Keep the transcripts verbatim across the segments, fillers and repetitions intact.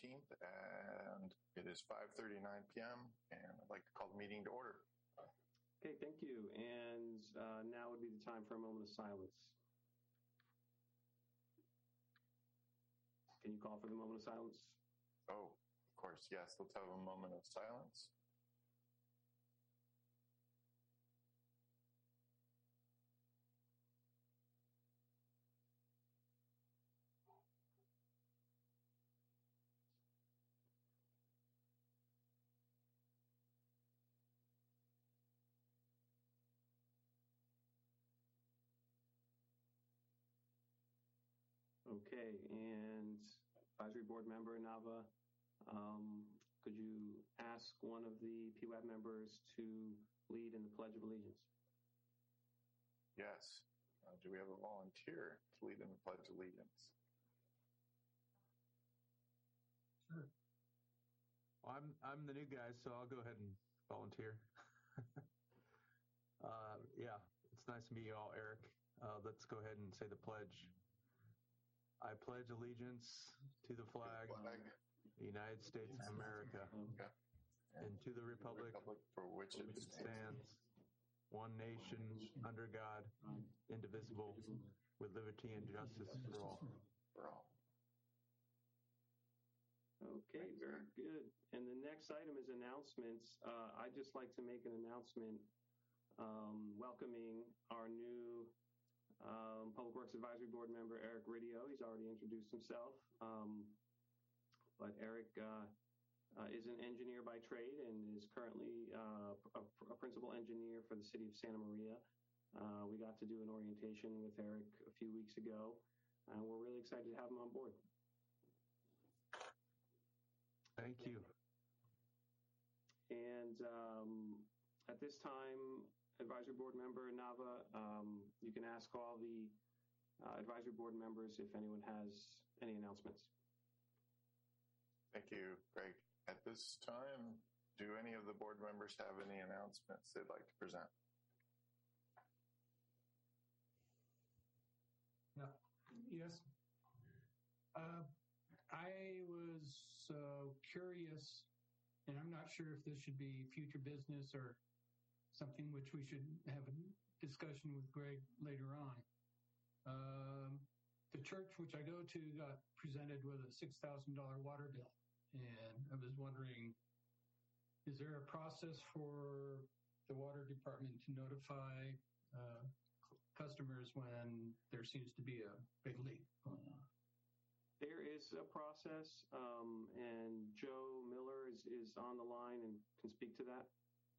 nineteenth, and it is five thirty-nine p.m., and I'd like to call the meeting to order. Okay, thank you. And uh, now would be the time for a moment of silence. Can you call for the moment of silence? Oh, of course, yes. Let's have a moment of silence. Okay, and Advisory Board Member Nava, um, could you ask one of the P W A B members to lead in the Pledge of Allegiance? Yes. Uh, do we have a volunteer to lead in the Pledge of Allegiance? Sure. Well, I'm I'm the new guy, so I'll go ahead and volunteer. uh, yeah, it's nice to meet you all, Eric. Uh, let's go ahead and say the pledge. I pledge allegiance to the flag, flag. the United States of America, Okay. and, and to the republic, republic for which it stands, stands, one nation, under God, indivisible, with liberty and justice for all. For all. Okay, very good. And the next item is announcements. Uh, I'd just like to make an announcement um, welcoming our new um, Public Works Advisory Board member, Eric Ridio. He's already introduced himself. Um, but Eric uh, uh, is an engineer by trade and is currently uh, a, a principal engineer for the city of Santa Maria. Uh, we got to do an orientation with Eric a few weeks ago, and we're really excited to have him on board. Thank you. And um, at this time, Advisory Board Member Nava, um, you can ask all the uh, Advisory Board members if anyone has any announcements. Thank you, Greg. At this time, do any of the board members have any announcements they'd like to present? Yeah. Yes. Uh, I was uh, curious, and I'm not sure if this should be future business or something which we should have a discussion with Greg later on. Um, the church which I go to got presented with a six thousand dollars water bill, and I was wondering, is there a process for the water department to notify uh, customers when there seems to be a big leak going on? There is a process, um, and Joe Miller is, is on the line and can speak to that.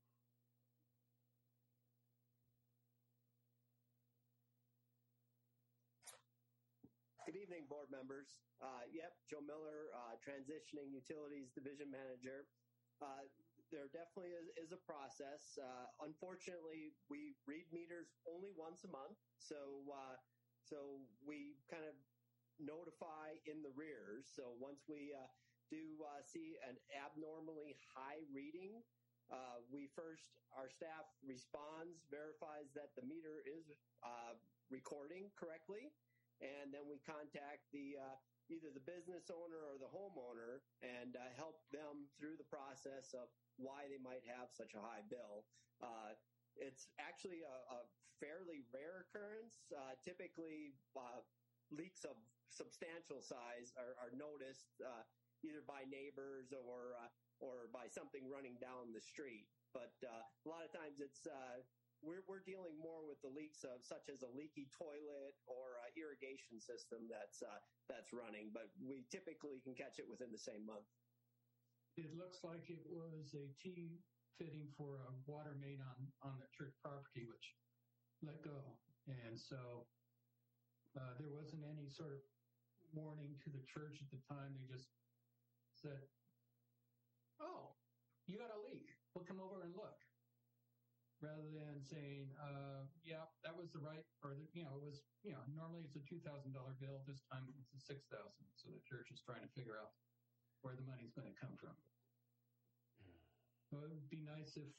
Good evening, board members. Uh, yep, Joe Miller, uh, Transitioning Utilities Division Manager. Uh, there definitely is, is a process. Uh, unfortunately, we read meters only once a month, so uh, so we kind of notify in the rears. So once we uh, do uh, see an abnormally high reading, uh, we first, our staff responds, verifies that the meter is uh, recording correctly, and then we contact the uh, either the business owner or the homeowner and uh, help them through the process of why they might have such a high bill. Uh, it's actually a, a fairly rare occurrence. Uh, typically, uh, leaks of substantial size are, are noticed uh, either by neighbors or uh, or by something running down the street. But uh, a lot of times it's uh, we're, we're dealing more with the leaks of such as a leaky toilet or a irrigation system that's uh, that's running. But we typically can catch it within the same month. It looks like it was a T fitting for a water main on, on the church property, which let go. And so Uh, there wasn't any sort of warning to the church at the time. They just said, oh, you got a leak. We'll come over and look. Rather than saying, uh, yeah, that was the right, or, the, you know, it was, you know, normally it's a two thousand dollars bill. This time it's a six thousand dollars. So the church is trying to figure out where the money's going to come from. So it would be nice if,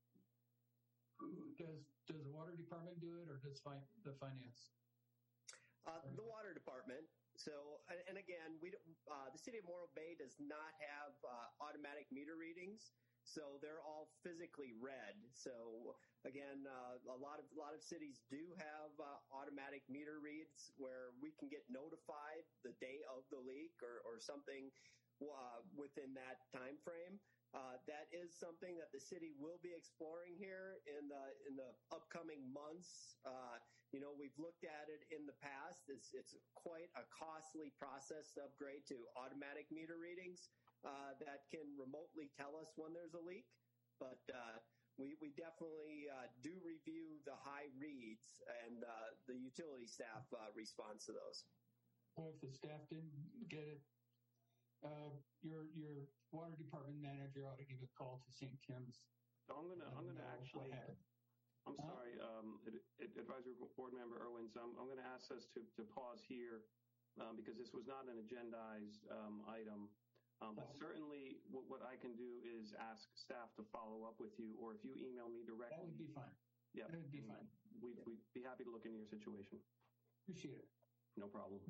does, does the water department do it, or does fi- the finance? Uh, the water department. so, and, and again, we don't- uh, the city of Morro Bay does not have uh, automatic meter readings, so they're all physically read. So again, uh, a lot of a lot of cities do have uh, automatic meter reads where we can get notified the day of the leak or, or something uh, within that time frame. Uh, that is something that the city will be exploring here in the in the upcoming months. Uh, you know, we've looked at it in the past. It's it's quite a costly process to upgrade to automatic meter readings uh, that can remotely tell us when there's a leak. But uh, we we definitely uh, do review the high reads, and uh, the utility staff uh, responds to those. Or if the staff didn't get it, uh, your your water department manager ought to give a call to Saint Tim's. So I'm gonna, I'm gonna actually, I'm Huh? sorry, um, Ad- Ad- Advisory Board Member Irwin, so I'm, I'm gonna ask us to, to pause here, um, because this was not an agendized, um, item. Um, but Oh. certainly what, what I can do is ask staff to follow up with you, or if you email me directly. That would be fine. Yeah. That would be and fine. We'd, we'd be happy to look into your situation. Appreciate it. No problem.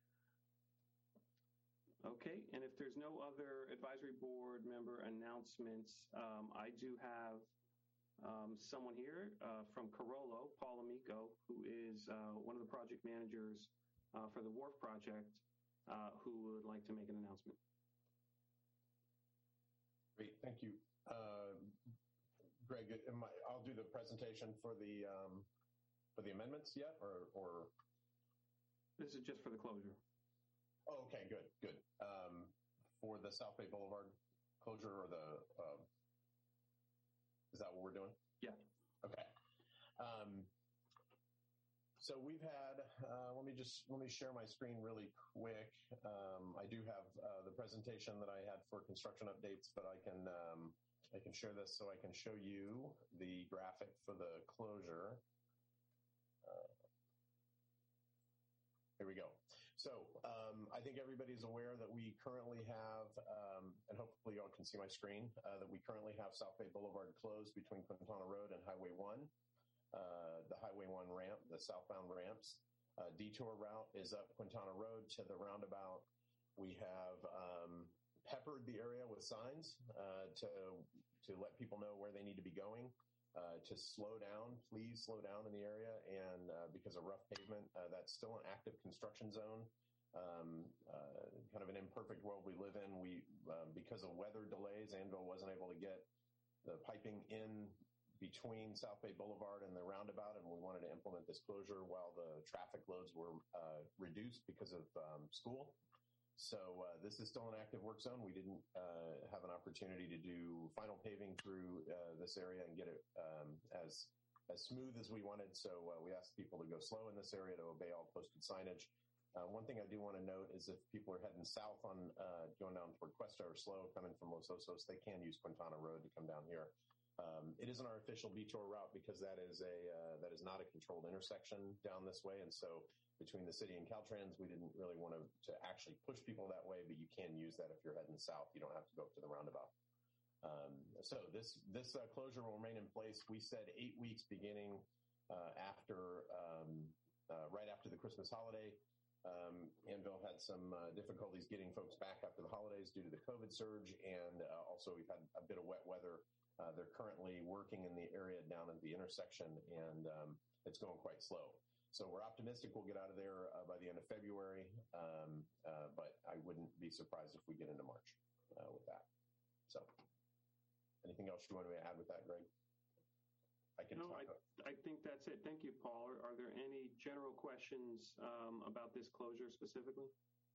Okay, and if there's no other advisory board member announcements, um, I do have um, someone here uh, from Carollo, Paul Amico, who is uh, one of the project managers uh, for the Wharf project, uh, who would like to make an announcement. Great, thank you. Uh, Greg, am I, I'll do the presentation for the um, for the amendments yet, or, or? This is just for the closure. Oh, okay, good, good. Um, for the South Bay Boulevard closure, or the, uh, is that what we're doing? Yeah. Okay. Um, so we've had, uh, let me just, let me share my screen really quick. Um, I do have uh, the presentation that I had for construction updates, but I can, um, I can share this so I can show you the graphic for the closure. Uh, here we go. So um, I think everybody's aware that we currently have, um, and hopefully y'all can see my screen, uh, that we currently have South Bay Boulevard closed between Quintana Road and Highway one. Uh, the Highway one ramp, the southbound ramps. Uh, detour route is up Quintana Road to the roundabout. We have um, peppered the area with signs uh, to, to let people know where they need to be going. Uh, to slow down, please slow down in the area, and uh, because of rough pavement, uh, that's still an active construction zone. Um, uh, kind of an imperfect world we live in. We, uh, because of weather delays, Anvil wasn't able to get the piping in between South Bay Boulevard and the roundabout, and we wanted to implement this closure while the traffic loads were uh, reduced because of um, school. So uh, this is still an active work zone. We didn't uh, have an opportunity to do final paving through uh, this area and get it um, as as smooth as we wanted. So uh, we asked people to go slow in this area to obey all posted signage. Uh, one thing I do want to note is if people are heading south on uh, going down toward Cuesta or slow coming from Los Osos, they can use Quintana Road to come down here. Um, it isn't our official detour route because that is a uh, that is not a controlled intersection down this way, and so between the city and Caltrans, we didn't really want to, to actually push people that way, but you can use that if you're heading south. You don't have to go up to the roundabout. Um, so this this uh, closure will remain in place. We said eight weeks beginning uh, after um, uh, right after the Christmas holiday. Um, Anvil had some uh, difficulties getting folks back after the holidays due to the COVID surge, and uh, also we've had a bit of wet weather. Uh, they're currently working in the area down at the intersection, and um, it's going quite slow. So we're optimistic we'll get out of there uh, by the end of February, um, uh, but I wouldn't be surprised if we get into March uh, with that. So anything else you want me to add with that, Greg? I can No, talk I, about. I think that's it. Thank you, Paul. Are, are there any general questions um, about this closure specifically?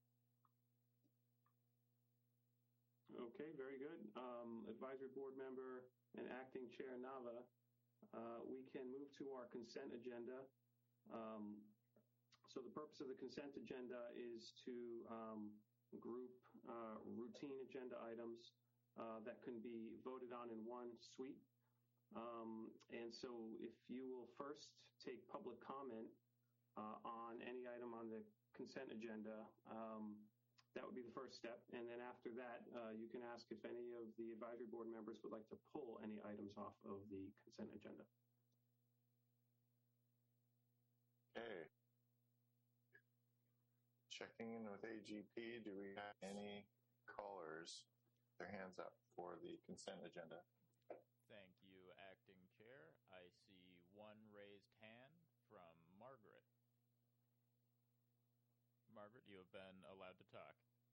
Okay, very good. Um, Advisory Board Member and Acting Chair Nava, uh, we can move to our consent agenda. Um, so the purpose of the consent agenda is to um, group uh, routine agenda items uh, that can be voted on in one sweep. Um, and so if you will first take public comment uh, on any item on the consent agenda, um, that would be the first step. And then after that, uh, you can ask if any of the advisory board members would like to pull any items off of the consent agenda. Okay. checking in with A G P. Do we have any callers? Their hands up for the consent agenda. Thank you, Acting Chair. I see one raised hand from Margaret. Margaret, you have been allowed to talk.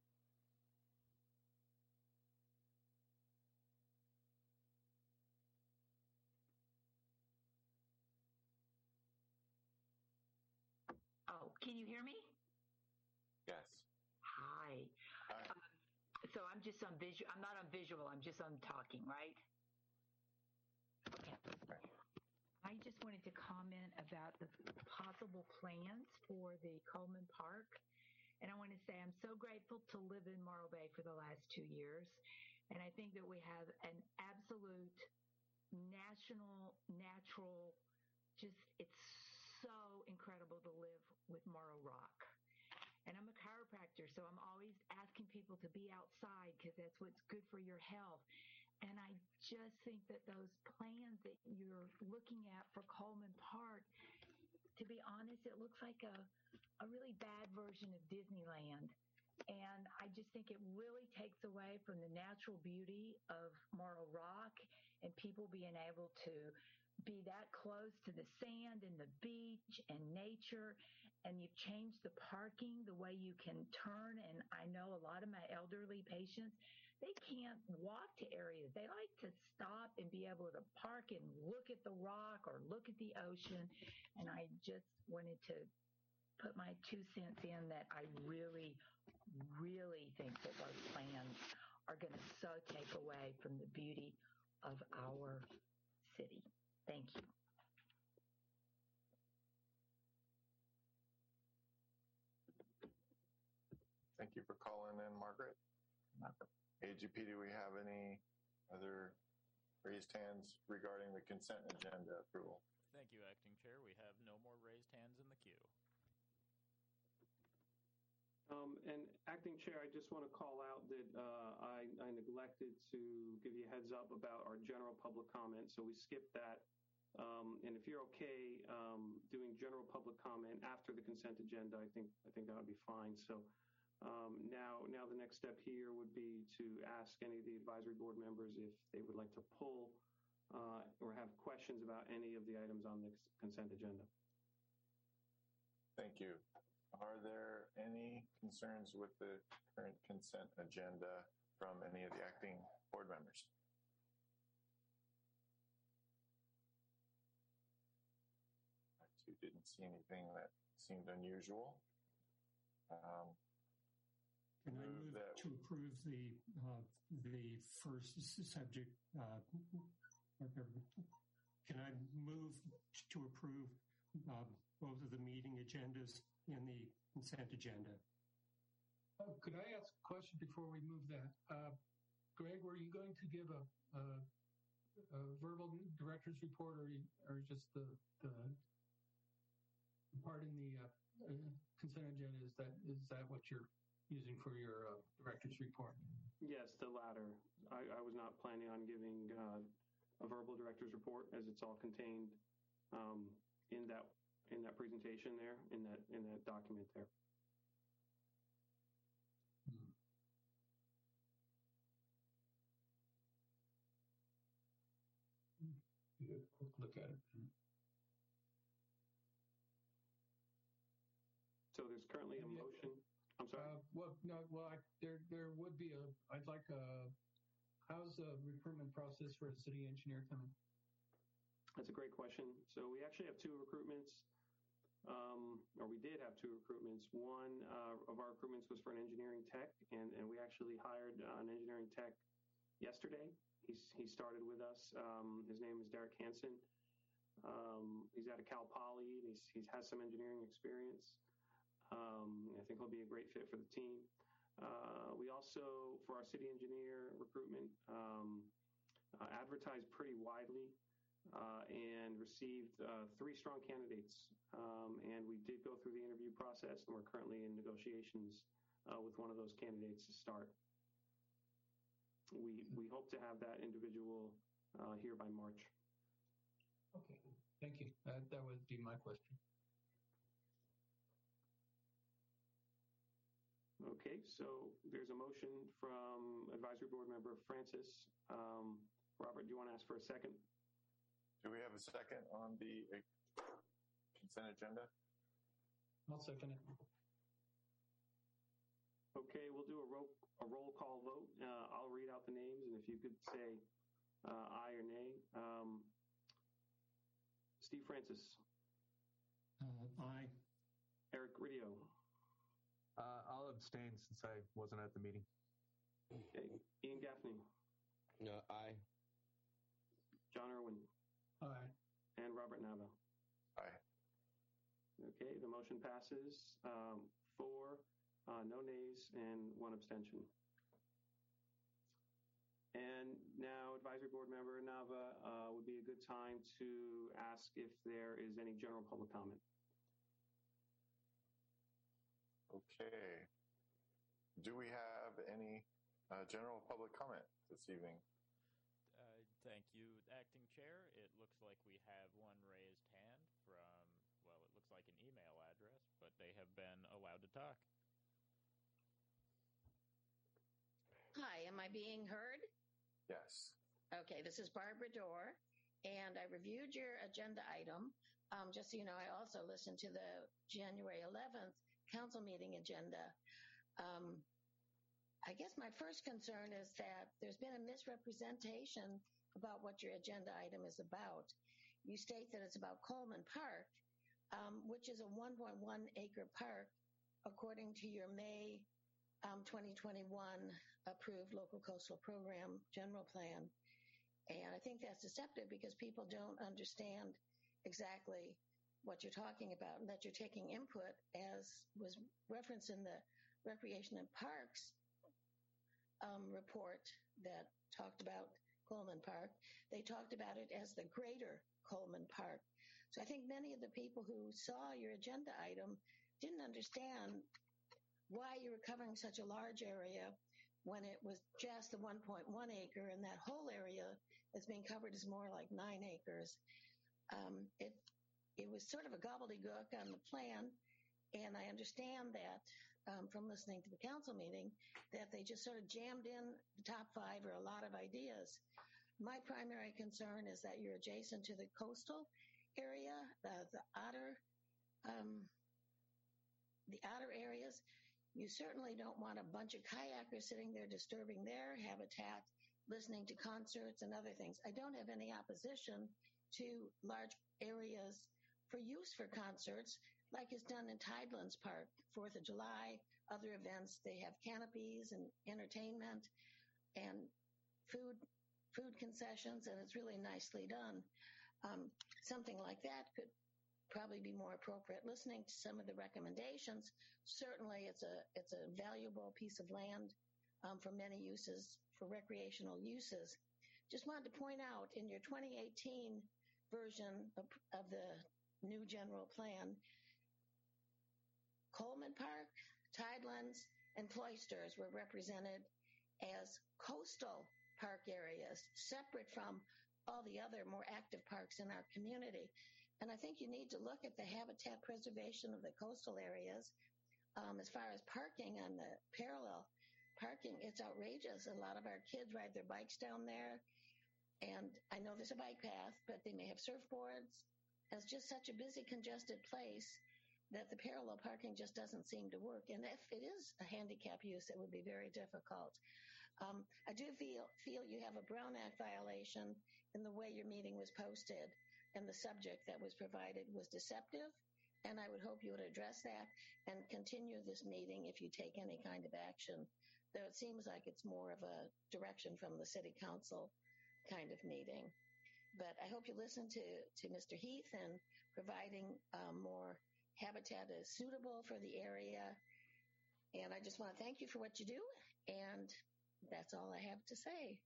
Oh, can you hear me? Yes. Hi. Hi. Um, so I'm just on visual. I'm not on visual. I'm just on talking, right? Okay. I just wanted to comment about the possible plans for the Coleman Park. And I want to say I'm so grateful to live in Morro Bay for the last two years. And I think that we have an absolute national, natural, just, it's so incredible to live with Morro Rock. And I'm a chiropractor, so I'm always asking people to be outside because that's what's good for your health. And I just think that those plans that you're looking at for Coleman Park, to be honest, it looks like a, a really bad version of Disneyland. And I just think it really takes away from the natural beauty of Morro Rock and people being able to be that close to the sand and the beach and nature. And you've changed the parking, the way you can turn. And I know a lot of my elderly patients, they can't walk to areas. They like to stop and be able to park and look at the rock or look at the ocean. And I just wanted to put my two cents in that I really, really think that those plans are going to so take away from the beauty of our city. Thank you. Thank you for calling in, Margaret. A G P, do we have any other raised hands regarding the consent agenda approval? Thank you, Acting Chair. We have no more raised hands in the queue. Um, and Acting Chair, I just want to call out that uh, I, I neglected to give you a heads up about our general public comment, so we skipped that. Um, and if you're okay um, doing general public comment after the consent agenda, I think I think that would be fine. So um, now now the next step here would be to ask any of the advisory board members if they would like to pull uh, or have questions about any of the items on the consent agenda. Thank you. Are there any concerns with the current consent agenda from any of the acting board members? I too didn't see anything that seemed unusual. Um, Can I move that, to approve the uh, the first subject? Uh, can I move to approve uh, both of the meeting agendas in the consent agenda? Uh, could I ask a question before we move that? Uh, Greg, were you going to give a, a, a verbal director's report, or, or just the, the part in the uh, consent agenda? Is that is that what you're using for your uh, director's report? Yes, the latter. I, I was not planning on giving uh, a verbal director's report, as it's all contained um, in that in that presentation there, in that in that document there. Hmm. You quick look at it. So there's currently a motion. I'm sorry. Uh, well, no, well, I, there there would be a. I'd like a. How's the recruitment process for a city engineer coming? That's a great question. So we actually have two recruitments, um, or we did have two recruitments. One uh, of our recruitments was for an engineering tech, and, and we actually hired uh, an engineering tech yesterday. He's he started with us. Um, his name is Derek Hansen. Um, he's out of Cal Poly. He's he has some engineering experience. Um, I think he'll be a great fit for the team. Uh, we also, for our city engineer recruitment, um, uh, advertised pretty widely. Uh, and received uh, three strong candidates. Um, and we did go through the interview process, and we're currently in negotiations uh, with one of those candidates to start. We we hope to have that individual uh, here by March. Okay, thank you. That that would be my question. Okay, so there's a motion from Advisory Board Member Francis. Um, Robert, do you want to ask for a second? Do we have a second on the uh, consent agenda? I'll second it. Okay, we'll do a roll, a roll call vote. Uh, I'll read out the names, and if you could say uh, aye or nay. Um, Steve Francis. Uh, aye. Eric Ridio. Uh, I'll abstain since I wasn't at the meeting. Okay. Ian Gaffney. Uh, aye. John Irwin. Aye. And Robert Nava. Aye. Okay, the motion passes. Um, four, uh, no nays, and one abstention. And now, Advisory Board Member Nava, uh, would be a good time to ask if there is any general public comment. Okay. Do we have any uh, general public comment this evening? Uh, thank you, Acting Chair. It looks like we have one raised hand from, well, it looks like an email address, but they have been allowed to talk. Hi, am I being heard? Yes. Okay, this is Barbara Dorr, and I reviewed your agenda item. Um, just so you know, I also listened to the January eleventh council meeting agenda. Um, I guess my first concern is that there's been a misrepresentation about what your agenda item is about. You state that it's about Coleman Park, um, which is a one point one acre park, according to your May um, twenty twenty-one approved local coastal program general plan. And I think that's deceptive because people don't understand exactly what you're talking about, and that you're taking input, as was referenced in the Recreation and Parks um, report that talked about Coleman Park. They talked about it as the greater Coleman Park. So I think many of the people who saw your agenda item didn't understand why you were covering such a large area when it was just the one point one acre, and that whole area that's being covered is more like nine acres. Um, it it was sort of a gobbledygook on the plan, and I understand that um, from listening to the council meeting that they just sort of jammed in the top five or a lot of ideas. My primary concern is that you're adjacent to the coastal area, the, the outer um, the outer areas. You certainly don't want a bunch of kayakers sitting there disturbing their habitat, listening to concerts and other things. I don't have any opposition to large areas for use for concerts, like is done in Tidelands Park, Fourth of July, other events. They have canopies and entertainment and food food concessions, and it's really nicely done. Um, something like that could probably be more appropriate. Listening to some of the recommendations, certainly it's a it's a valuable piece of land um, for many uses, for recreational uses. Just wanted to point out, in your twenty eighteen version of, of the new general plan, Coleman Park, Tidelands, and Cloisters were represented as coastal park areas, separate from all the other more active parks in our community. And I think you need to look at the habitat preservation of the coastal areas. Um, as far as parking on the parallel parking, it's outrageous. A lot of our kids ride their bikes down there. And I know there's a bike path, but they may have surfboards. It's just such a busy, congested place that the parallel parking just doesn't seem to work. And if it is a handicap use, it would be very difficult. Um, I do feel feel you have a Brown Act violation in the way your meeting was posted, and the subject that was provided was deceptive. And I would hope you would address that and continue this meeting if you take any kind of action. Though it seems like it's more of a direction from the city council kind of meeting. But I hope you listen to, to Mister Heath and providing um, more habitat that is suitable for the area. And I just want to thank you for what you do. And that's all I have to say.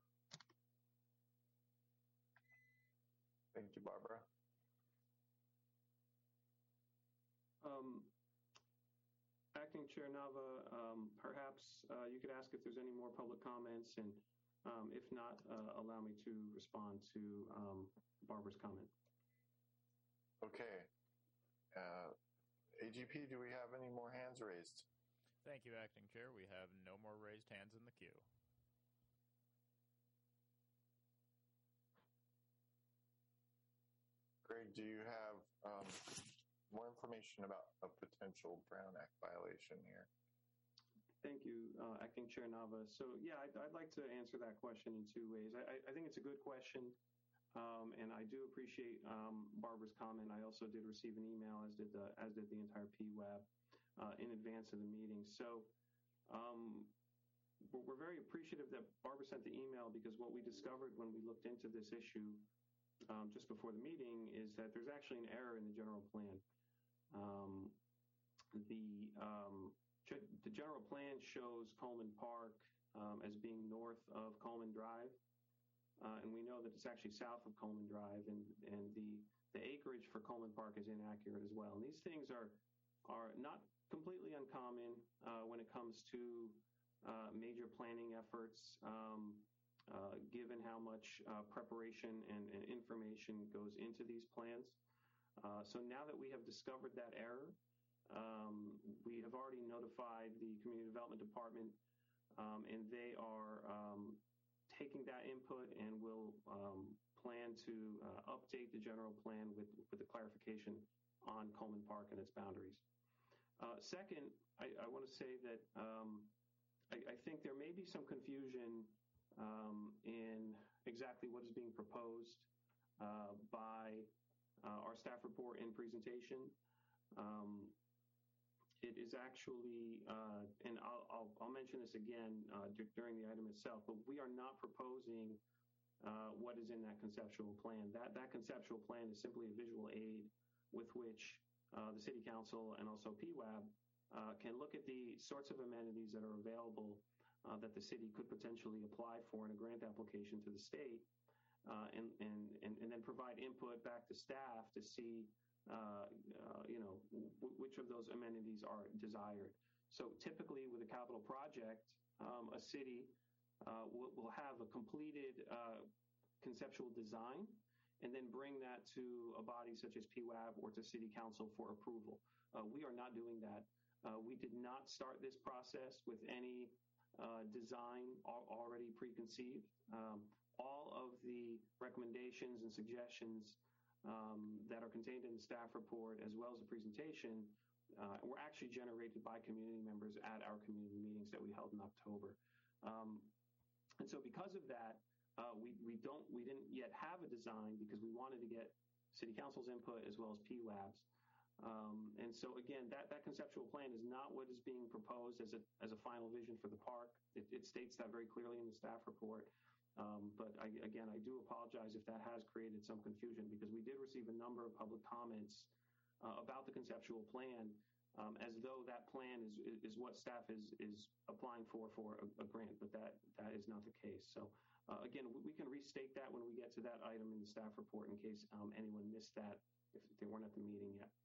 Thank you, Barbara. Um, Acting Chair Nava, um, perhaps uh, you could ask if there's any more public comments, and um, if not, uh, allow me to respond to um, Barbara's comment. Okay. Uh, A G P, do we have any more hands raised? Thank you, Acting Chair. We have no more raised hands in the queue. Greg, do you have um, more information about a potential Brown Act violation here? Thank you, uh, Acting Chair Nava. So yeah, I'd, I'd like to answer that question in two ways. I, I think it's a good question, um, and I do appreciate um, Barbara's comment. I also did receive an email, as did the as did the entire P W A B, uh, in advance of the meeting. So um, we're, we're very appreciative that Barbara sent the email, because what we discovered when we looked into this issue um, just before the meeting is that there's actually an error in the general plan. Um, the um, The general plan shows Coleman Park um, as being north of Coleman Drive, uh, and we know that it's actually south of Coleman Drive, and, and the, the acreage for Coleman Park is inaccurate as well. And these things are, are not completely uncommon uh, when it comes to uh, major planning efforts, um, uh, given how much uh, preparation and, and information goes into these plans. Uh, so now that we have discovered that error, Um, we have already notified the Community Development Department, um, and they are um, taking that input and will um, plan to uh, update the general plan with, with the clarification on Coleman Park and its boundaries. Uh, second, I, I want to say that um, I, I think there may be some confusion um, in exactly what is being proposed uh, by uh, our staff report and presentation. Um, It is actually, uh, and I'll, I'll, I'll mention this again uh, d- during the item itself, but we are not proposing uh, what is in that conceptual plan. That, that conceptual plan is simply a visual aid with which uh, the City Council and also P W A B uh, can look at the sorts of amenities that are available uh, that the city could potentially apply for in a grant application to the state, uh, and, and, and, and then provide input back to staff to see Uh, uh, you know, w- which of those amenities are desired. So typically with a capital project, um, a city uh, will, will have a completed uh, conceptual design and then bring that to a body such as P W A B or to City Council for approval. Uh, we are not doing that. Uh, we did not start this process with any uh, design al- already preconceived. Um, all of the recommendations and suggestions Um, that are contained in the staff report, as well as the presentation, uh, were actually generated by community members at our community meetings that we held in October. Um, and so because of that, uh, we, we don't, we didn't yet have a design because we wanted to get City Council's input as well as P W A B's. Um, and so again, that, that conceptual plan is not what is being proposed as a, as a final vision for the park. It, it states that very clearly in the staff report. Um, but I, again, I do apologize if that has created some confusion, because we did receive a number of public comments uh, about the conceptual plan, um, as though that plan is is what staff is is applying for for a, a grant, but that that is not the case. So uh, again, we, we can restate that when we get to that item in the staff report, in case um, anyone missed that if they weren't at the meeting yet.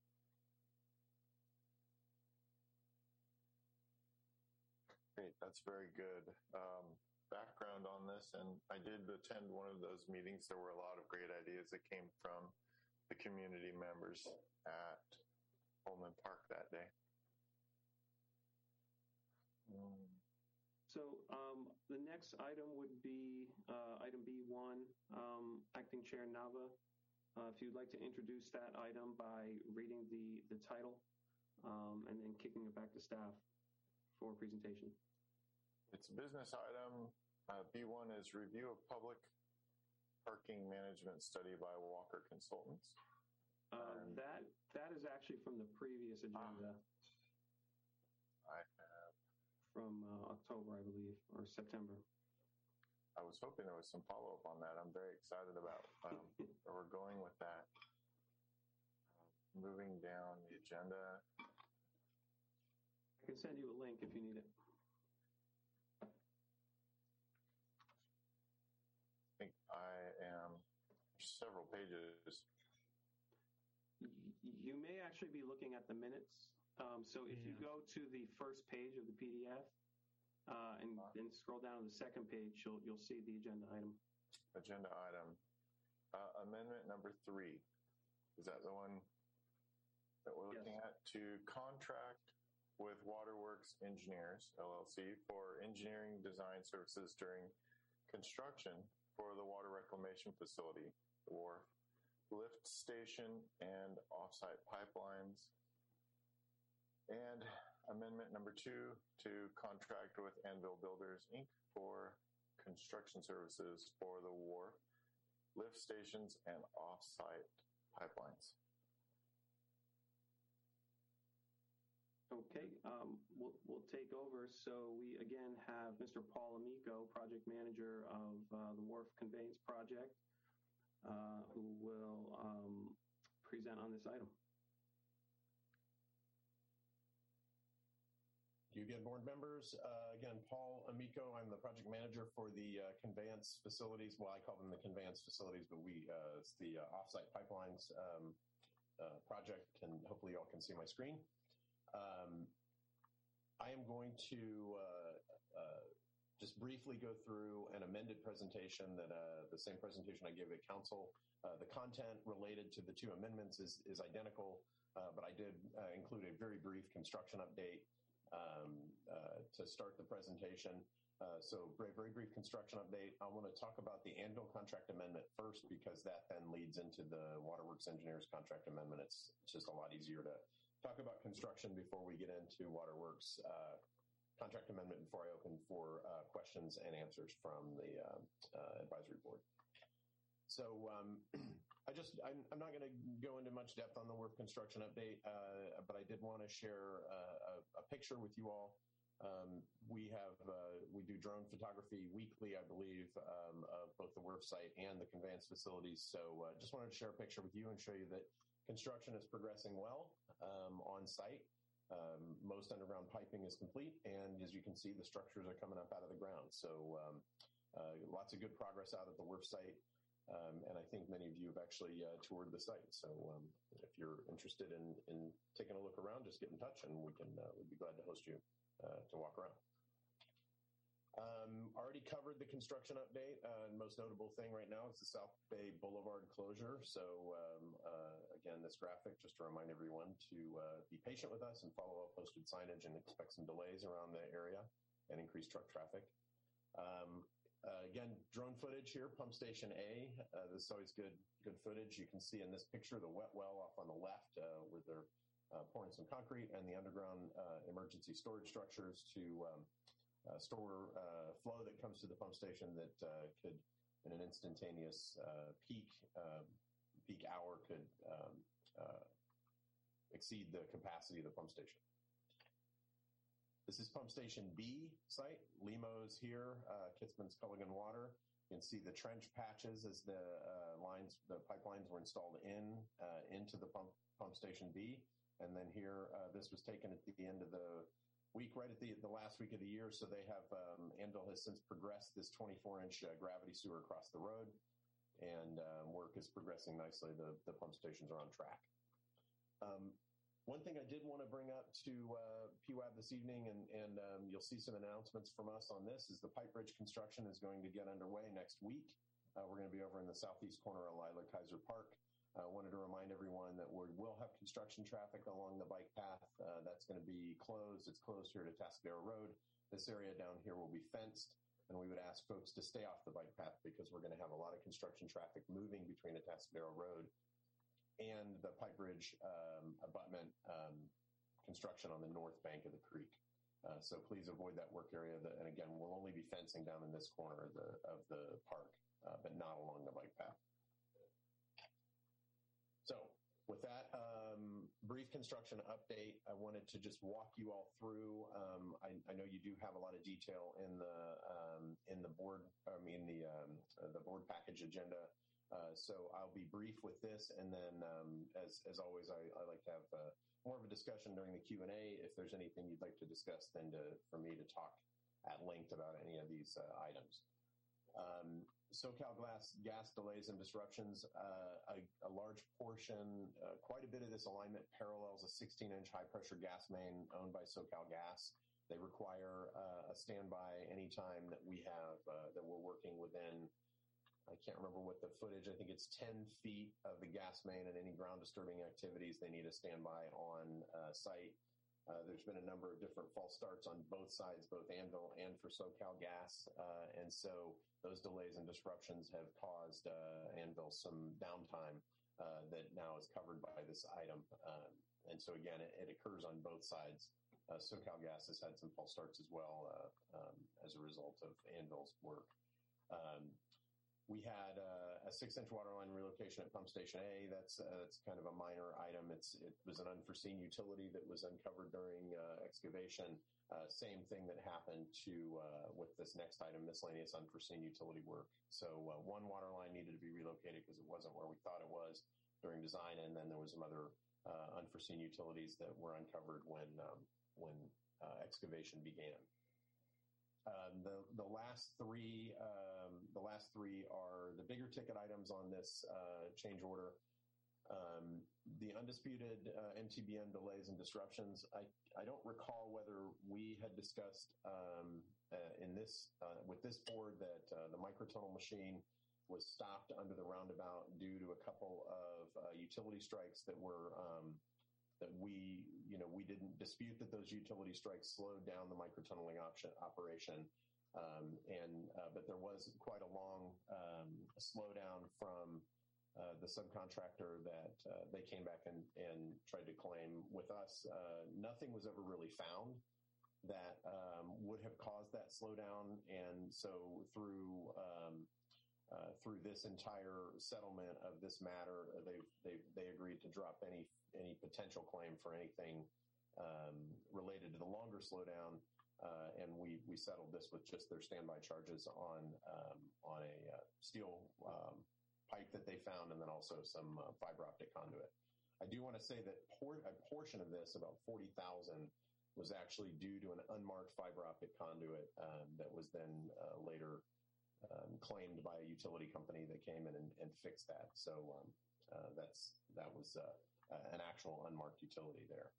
Great, that's very good um, background on this, and I did attend one of those meetings. There were a lot of great ideas that came from the community members at Coleman Park that day. Mm. So um, the next item would be uh, item B one, um, Acting Chair Nava. Uh, if you'd like to introduce that item by reading the, the title um, and then kicking it back to staff for presentation. It's a business item. Uh, B one is review of public parking management study by Walker Consultants. Uh, Um, that that is actually from the previous agenda. I have. From uh, October, I believe, or September. I was hoping there was some follow up on that. I'm very excited about um, where we're going with that. Um, moving down the agenda. I can send you a link if you need it. I think I am several pages. You may actually be looking at the minutes. Um, so if you go to the first page of the P D F uh, and then scroll down to the second page, you'll you'll see the agenda item. Agenda item. Uh, amendment number three. Is that the one that we're looking Yes. at? To contract with Waterworks Engineers, L L C, for engineering design services during construction for the water reclamation facility, the wharf, lift station, and offsite pipelines. And amendment number two, to contract with Anvil Builders, Incorporated for construction services for the wharf, lift stations, and offsite pipelines. Okay, um, we'll, we'll take over. So we again have Mister Paul Amico, project manager of uh, the Wharf Conveyance Project, uh, who will um, present on this item. You again, board members. Uh, again, Paul Amico. I'm the project manager for the uh, conveyance facilities. Well, I call them the conveyance facilities, but we uh, it's the uh, offsite pipelines um, uh, project, and hopefully you all can see my screen. Um, I am going to uh, uh, just briefly go through an amended presentation that uh, the same presentation I gave at council. Uh, the content related to the two amendments is, is identical, uh, but I did uh, include a very brief construction update um, uh, to start the presentation. Uh, so very, very brief construction update. I want to talk about the Anvil contract amendment first, because that then leads into the Waterworks Engineers contract amendment. It's, it's just a lot easier to talk about construction before we get into Waterworks uh, contract amendment before I open for uh, questions and answers from the uh, uh, advisory board. So um, I just, I'm, I'm not going to go into much depth on the wharf construction update, uh, but I did want to share uh, a, a picture with you all. Um, we have, uh, we do drone photography weekly, I believe, um, of both the wharf site and the conveyance facilities. So uh, just wanted to share a picture with you and show you that construction is progressing well um, on site. Um, most underground piping is complete, and as you can see, the structures are coming up out of the ground. So um, uh, lots of good progress out at the wharf site, um, and I think many of you have actually uh, toured the site. So um, if you're interested in, in taking a look around, just get in touch, and we can uh, we'd be glad to host you uh, to walk around. Um, already covered the construction update. Uh, most notable thing right now is the South Bay Boulevard closure. So um, uh, again, this graphic, just to remind everyone to uh, be patient with us and follow up posted signage, and expect some delays around the area and increased truck traffic. Um, uh, again, drone footage here, Pump Station A. Uh, this is always good, good footage. You can see in this picture the wet well off on the left uh, where they're uh, pouring some concrete, and the underground uh, emergency storage structures to um, Uh, store uh, flow that comes to the pump station that uh, could, in an instantaneous uh, peak uh, peak hour, could um, uh, exceed the capacity of the pump station. This is Pump Station B site. Limo's here, uh, Kitzman's Culligan Water. You can see the trench patches as the uh, lines, the pipelines were installed in uh, into the pump pump station B, and then here uh, this was taken at the end of the week, right at the, the last week of the year. So they have, um, Anvil has since progressed this twenty-four inch uh, gravity sewer across the road, and um, work is progressing nicely. The, the pump stations are on track. Um, one thing I did want to bring up to uh, P W A B this evening, and, and um, you'll see some announcements from us on this, is the pipe bridge construction is going to get underway next week. Uh, we're going to be over in the southeast corner of Lila Kaiser Park. I uh, wanted to remind everyone that we will have construction traffic along the bike path. Uh, that's going to be closed. It's closed here to Atascadero Road. This area down here will be fenced, and we would ask folks to stay off the bike path because we're going to have a lot of construction traffic moving between Atascadero Road and the pipe bridge um, abutment um, construction on the north bank of the creek. Uh, so please avoid that work area. That, and again, we'll only be fencing down in this corner of the, of the park, uh, but not along the bike path. So with that um, brief construction update, I wanted to just walk you all through. Um, I, I know you do have a lot of detail in the um, in the board, I mean the um, uh, the board package agenda. Uh, so I'll be brief with this, and then um, as as always, I, I like to have uh, more of a discussion during the Q and A. If there's anything you'd like to discuss, then to for me to talk at length about any of these uh, items. Um, SoCal Gas, gas delays and disruptions, uh, a, a large portion, uh, quite a bit of this alignment parallels a sixteen inch high-pressure gas main owned by SoCal Gas. They require uh, a standby anytime that we have, uh, that we're working within, I can't remember what the footage, I think it's ten feet of the gas main, and any ground disturbing activities, they need a standby on uh, site. Uh, there's been a number of different false starts on both sides, both Anvil and for SoCal Gas. Uh, and so those delays and disruptions have caused uh, Anvil some downtime uh, that now is covered by this item. Um, and so, again, it, it occurs on both sides. Uh, SoCal Gas has had some false starts as well uh, um, as a result of Anvil's work. Um, We had uh, a six-inch water line relocation at Pump Station A. That's uh, that's kind of a minor item. It's it was an unforeseen utility that was uncovered during uh, excavation. Uh, same thing that happened to uh, with this next item, miscellaneous unforeseen utility work. So uh, one water line needed to be relocated because it wasn't where we thought it was during design, and then there was some other uh, unforeseen utilities that were uncovered when um, when uh, excavation began. Um, the the last three um, the last three are the bigger ticket items on this uh, change order. Um, the undisputed uh, M T B M delays and disruptions. I I don't recall whether we had discussed um, uh, in this uh, with this board that uh, the microtunnel machine was stopped under the roundabout due to a couple of uh, utility strikes that were. Um, that we, you know, we didn't dispute that those utility strikes slowed down the microtunneling option operation. Um, and, uh, but there was quite a long um, slowdown from uh, the subcontractor that uh, they came back and, and tried to claim with us. Uh, nothing was ever really found that um, would have caused that slowdown. And so through, um, Uh, through this entire settlement of this matter, they they they agreed to drop any any potential claim for anything um, related to the longer slowdown, uh, and we we settled this with just their standby charges on um, on a uh, steel um, pipe that they found, and then also some uh, fiber optic conduit. I do want to say that por- a portion of this, about forty thousand, was actually due to an unmarked fiber optic conduit um, that was then uh, later. Um, claimed by a utility company that came in and, and fixed that. So um, uh, that's that was uh, uh, an actual unmarked utility there.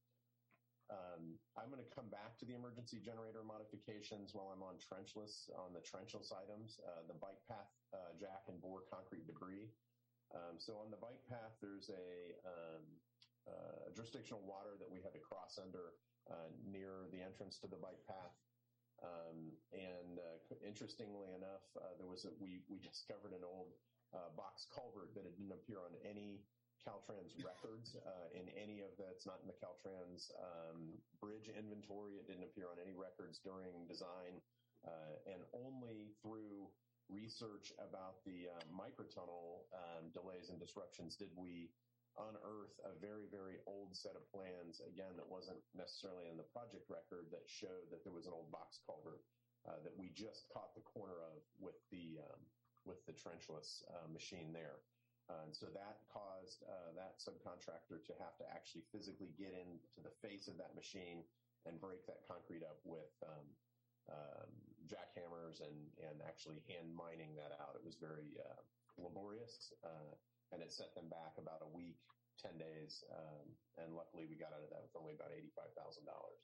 Um, I'm going to come back to the emergency generator modifications while I'm on trenchless on the trenchless items. Uh, the bike path uh, jack and bore concrete debris. Um, so on the bike path, there's a, um, uh, a jurisdictional water that we had to cross under uh, near the entrance to the bike path. Um, and uh, interestingly enough, uh, there was a, we we discovered an old uh, box culvert that it didn't appear on any Caltrans records uh, in any of the. It's not in the Caltrans um, bridge inventory. It didn't appear on any records during design, uh, and only through research about the uh, microtunnel um, delays and disruptions did we unearth a very, very old set of plans, again, that wasn't necessarily in the project record, that showed that there was an old box culvert uh, that we just caught the corner of with the um, with the trenchless uh, machine there. Uh, and so that caused uh, that subcontractor to have to actually physically get into the face of that machine and break that concrete up with um, um, jackhammers and, and actually hand mining that out. It was very uh, laborious. Uh, And it set them back about a week, ten days, um, and luckily we got out of that with only about eighty-five thousand dollars.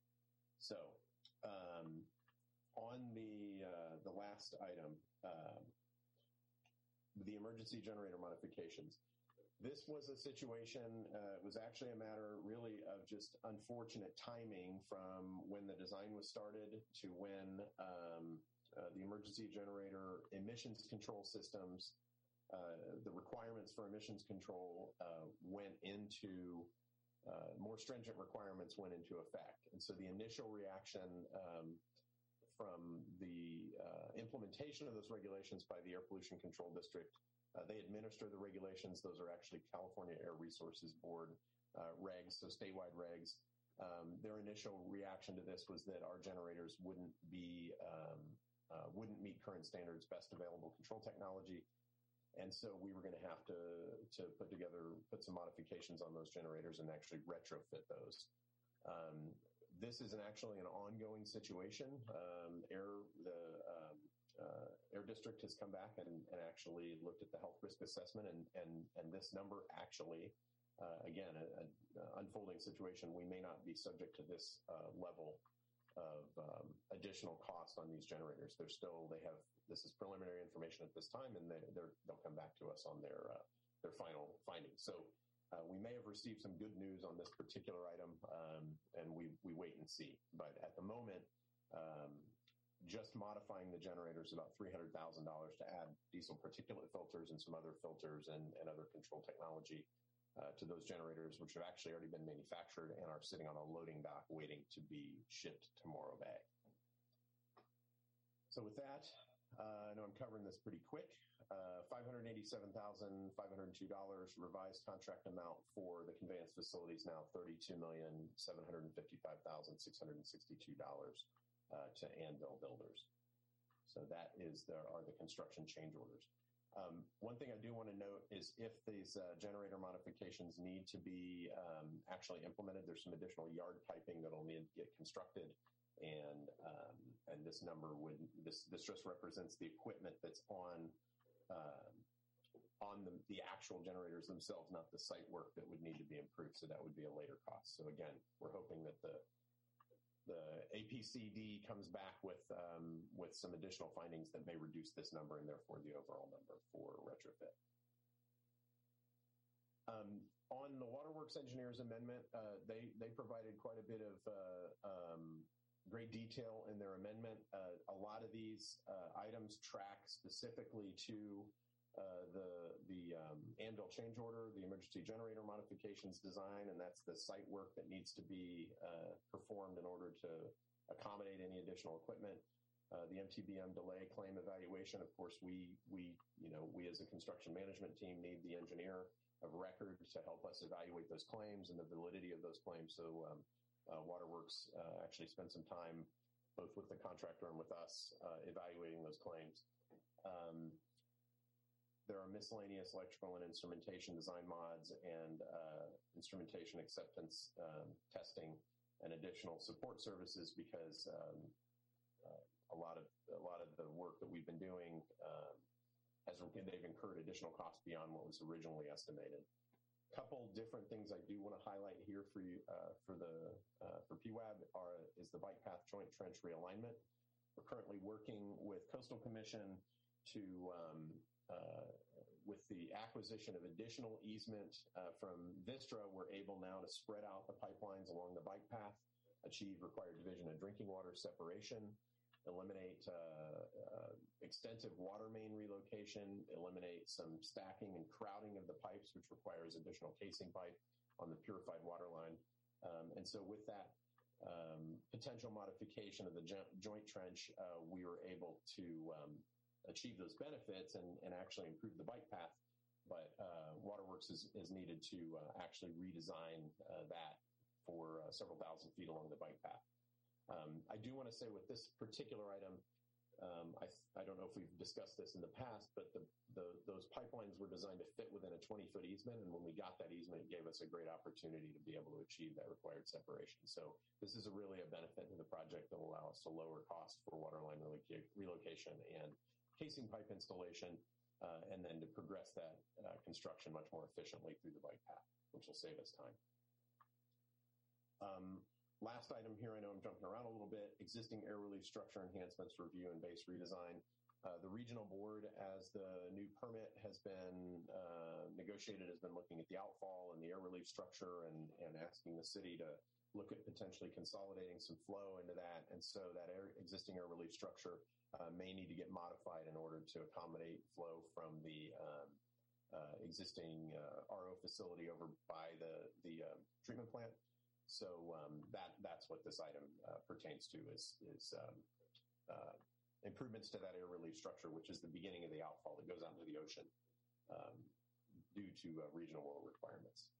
So, um, on the uh, the last item, um, the emergency generator modifications. This was a situation. Uh, it was actually a matter, really, of just unfortunate timing from when the design was started to when um, uh, the emergency generator emissions control systems. Uh, the requirements for emissions control uh, went into, uh, more stringent requirements went into effect. And so the initial reaction um, from the uh, implementation of those regulations by the Air Pollution Control District, uh, they administer the regulations. Those are actually California Air Resources Board uh, regs, so statewide regs. Um, their initial reaction to this was that our generators wouldn't be, um, uh, wouldn't meet current standards, best available control technology. And so we were going to have to to put together, put some modifications on those generators and actually retrofit those. Um, this is an actually an ongoing situation. Um, Air the um, uh, Air District has come back and, and actually looked at the health risk assessment, and and and this number actually, uh, again, an unfolding situation. We may not be subject to this uh, level of um, additional cost on these generators. They're still, they have, this is preliminary information at this time, and they, they're, they'll come back to us on their uh, their final findings. So Uh, we may have received some good news on this particular item, um, and we, we wait and see. But at the moment, um, just modifying the generator is about three hundred thousand dollars to add diesel particulate filters and some other filters and, and other control technology uh, to those generators, which have actually already been manufactured and are sitting on a loading dock waiting to be shipped to Morro Bay. So with that, uh, I know I'm covering this pretty quick. Uh, five hundred eighty-seven thousand five hundred two dollars revised contract amount for the conveyance facilities now thirty-two million seven hundred fifty-five thousand six hundred sixty-two dollars uh, to Anvil Builders. So that is there are the construction change orders. Um, one thing I do want to note is if these uh, generator modifications need to be um, actually implemented, there's some additional yard piping that'll need to get constructed. And um, and this number would this this just represents the equipment that's on uh, on the, the actual generators themselves, not the site work that would need to be improved. So that would be a later cost. So again, we're hoping that the the A P C D comes back with um, with some additional findings that may reduce this number and therefore the overall number for retrofit. Um, on the Waterworks Engineers Amendment, uh, they they provided quite a bit of uh, um, great detail in their amendment. Uh, a lot of these uh, items track specifically to uh, the the um, Anvil change order, the emergency generator modifications design, and that's the site work that needs to be uh, performed in order to accommodate any additional equipment. Uh, the M T B M delay claim evaluation, of course, we we you know we as a construction management team need the engineer of record to help us evaluate those claims and the validity of those claims. So. Um, Uh, Waterworks uh, actually spent some time both with the contractor and with us uh, evaluating those claims. Um, there are miscellaneous electrical and instrumentation design mods and uh, instrumentation acceptance um, testing and additional support services because um, uh, a lot of a lot of the work that we've been doing um, has they've incurred additional costs beyond what was originally estimated. Couple different things I do want to highlight here for you uh, for the uh, for P W A B are is the bike path joint trench realignment. We're currently working with Coastal Commission to um, uh, with the acquisition of additional easement uh, from Vistra. We're able now to spread out the pipelines along the bike path, achieve required division and drinking water separation, eliminate uh, uh, extensive water main relocation, eliminate some stacking and crowding of the pipes, which requires additional casing pipe on the purified water line. Um, and so with that um, potential modification of the jo- joint trench, uh, we were able to um, achieve those benefits and, and actually improve the bike path. But uh, Waterworks is, is needed to uh, actually redesign uh, that for uh, several thousand feet along the bike path. Um, I do want to say with this particular item, um, I, I don't know if we've discussed this in the past, but the, the, those pipelines were designed to fit within a twenty-foot easement, and when we got that easement, it gave us a great opportunity to be able to achieve that required separation. So this is a really a benefit to the project that will allow us to lower cost for waterline reloc- relocation and casing pipe installation, uh, and then to progress that uh, construction much more efficiently through the bike path, which will save us time. Um, Last item here, I know I'm jumping around a little bit, existing air relief structure enhancements review and base redesign. Uh, the regional board, as the new permit has been uh, negotiated, has been looking at the outfall and the air relief structure and, and asking the city to look at potentially consolidating some flow into that. And so that air, existing air relief structure uh, may need to get modified in order to accommodate flow from the um, uh, existing uh, R O facility over by the, the uh, treatment plant. So um, that that's what this item uh, pertains to is is um, uh, improvements to that air relief structure, which is the beginning of the outfall that goes out into the ocean um, due to uh, regional oil requirements.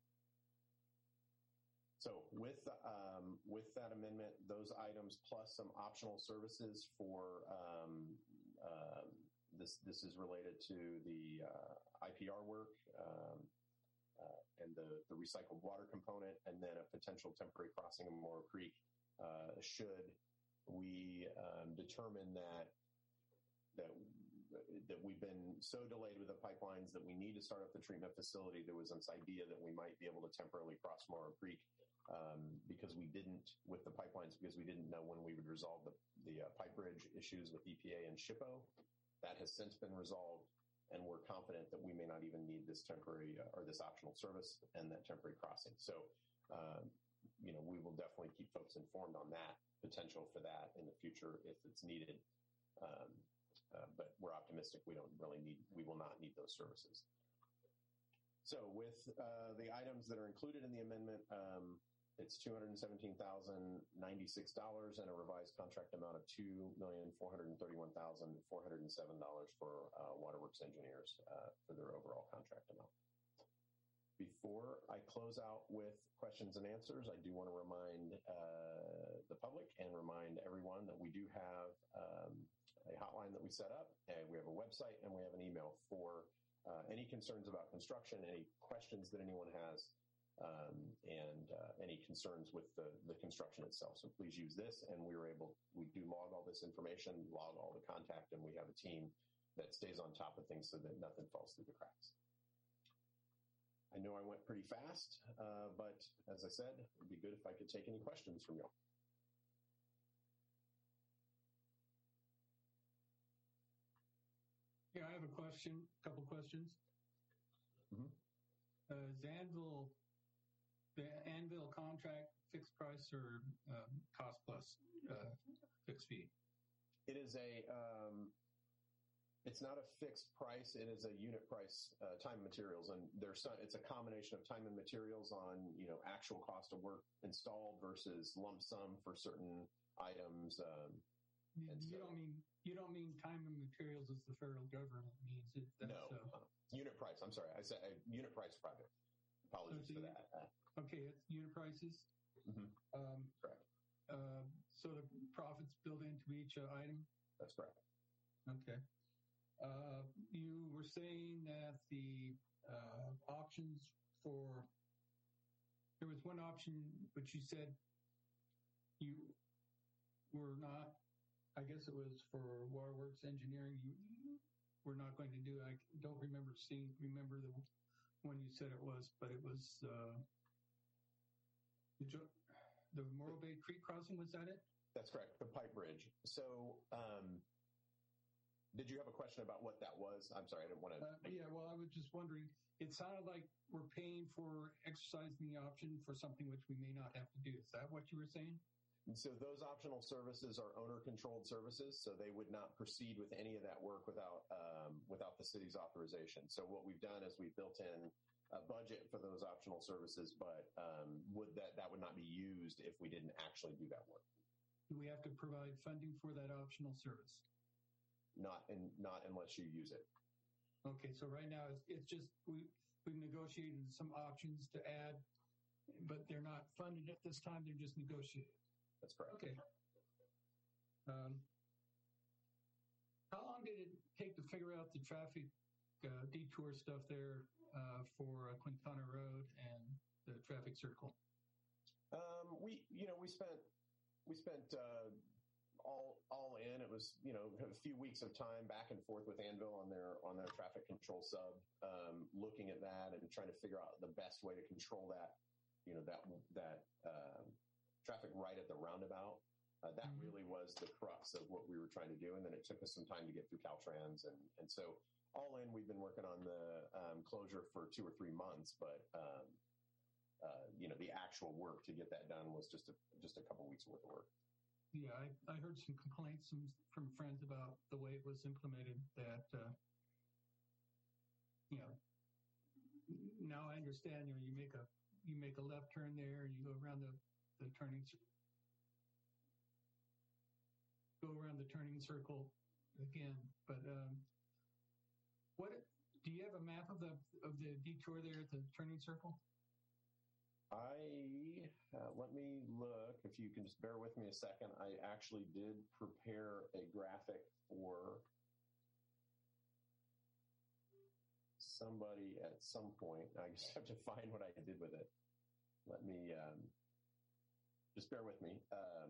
So with um, with that amendment, those items plus some optional services for um, uh, this this is related to the uh, I P R work. Um, Uh, and the, the recycled water component, and then a potential temporary crossing of Morro Creek, uh, should we um, determine that that that we've been so delayed with the pipelines that we need to start up the treatment facility. There was this idea that we might be able to temporarily cross Morro Creek um, because we didn't with the pipelines because we didn't know when we would resolve the, the uh, pipe bridge issues with E P A and SHPO. That has since been resolved. and we're confident that we may not even need this temporary uh, or this optional service and that temporary crossing. So, um, you know, we will definitely keep folks informed on that potential for that in the future if it's needed. Um, uh, but we're optimistic we don't really need, we will not need those services. So with uh, the items that are included in the amendment, um, it's two hundred seventeen thousand ninety-six dollars and a revised contract amount of two million four hundred thirty-one thousand four hundred seven dollars for uh, Waterworks engineers uh, for their overall contract amount. Before I close out with questions and answers, I do want to remind uh, the public and remind everyone that we do have um, a hotline that we set up, and we have a website, and we have an email for uh, any concerns about construction, any questions that anyone has, um, and uh, any concerns with the, the construction itself. So please use this, and we were able, we do log all this information, log all the contact, and we have a team that stays on top of things so that nothing falls through the cracks. I know I went pretty fast, uh, but as I said, it'd be good if I could take any questions from y'all. Yeah, I have a question, a couple questions. Mm-hmm. Uh, is Anvil, the Anvil contract fixed price or um, cost plus uh, fixed fee? It is a, um, it's not a fixed price. It is a unit price, uh, time and materials. And there's some, it's a combination of time and materials on, you know, actual cost of work installed versus lump sum for certain items. Um, You, and you so- don't mean you don't mean time and materials as the federal government means it. That's, no, uh, uh, unit price. I'm sorry. I said uh, unit price project. Apologies So for you- that. Uh, okay, it's unit prices. mhm, Um, Correct. uh, so the profits built into each uh, item. That's correct. Okay. Uh, you were saying that the uh, options for there was one option which you said you were not. I guess it was for Waterworks Engineering. You were not going to do. I don't remember seeing. Remember the one you said it was, but it was uh, the jo- the Morro Bay Creek crossing. Was that it? That's correct. The pipe bridge. So, um, did you have a question about what that was? I'm sorry, I didn't want to. Uh, yeah, well, I was just wondering. It sounded like we're paying for exercising the option for something which we may not have to do. Is that what you were saying? And so those optional services are owner-controlled services, so they would not proceed with any of that work without um, without the city's authorization. So what we've done is we've built in a budget for those optional services, but um, would that that would not be used if we didn't actually do that work. Do we have to provide funding for that optional service? Not in not unless you use it. Okay, so right now it's, it's just we we've negotiated some options to add, but they're not funded at this time. They're just negotiated. That's correct. Okay. Um, how long did it take to figure out the traffic uh, detour stuff there uh, for uh, Quintana Road and the traffic circle? Um, we you know we spent we spent uh, all all in. It was you know a few weeks of time back and forth with Anvil on their on their traffic control sub, um, looking at that and trying to figure out the best way to control that you know that that. Um, traffic right at the roundabout. Uh, that Mhm. really was the crux of what we were trying to do. And then it took us some time to get through Caltrans. And, and so all in, we've been working on the um, closure for two or three months, but um, uh, you know, the actual work to get that done was just a, just a couple weeks worth of work. Yeah, I, I heard some complaints from, from friends about the way it was implemented that, uh, you know, now I understand, you know, you make a, you make a left turn there and you go around the, the turning, go around the turning circle again. But, um, what, do you have a map of the, of the detour there at the turning circle? I, uh, let me look, if you can just bear with me a second. I actually did prepare a graphic for somebody at some point. I just have to find what I did with it. Let me, um, just bear with me. Um,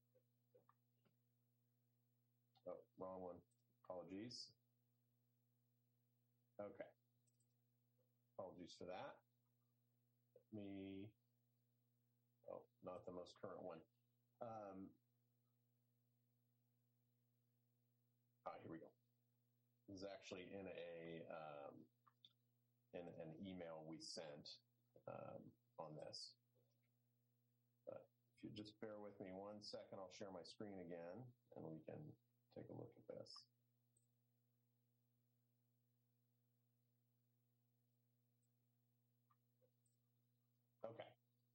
oh, wrong one. Apologies. Okay. Apologies for that. Let me, oh, not the most current one. Um, ah, here we go. This is actually in a, um, in an email we sent um, on this. But if you just bear with me one second, I'll share my screen again and we can take a look at this. Okay.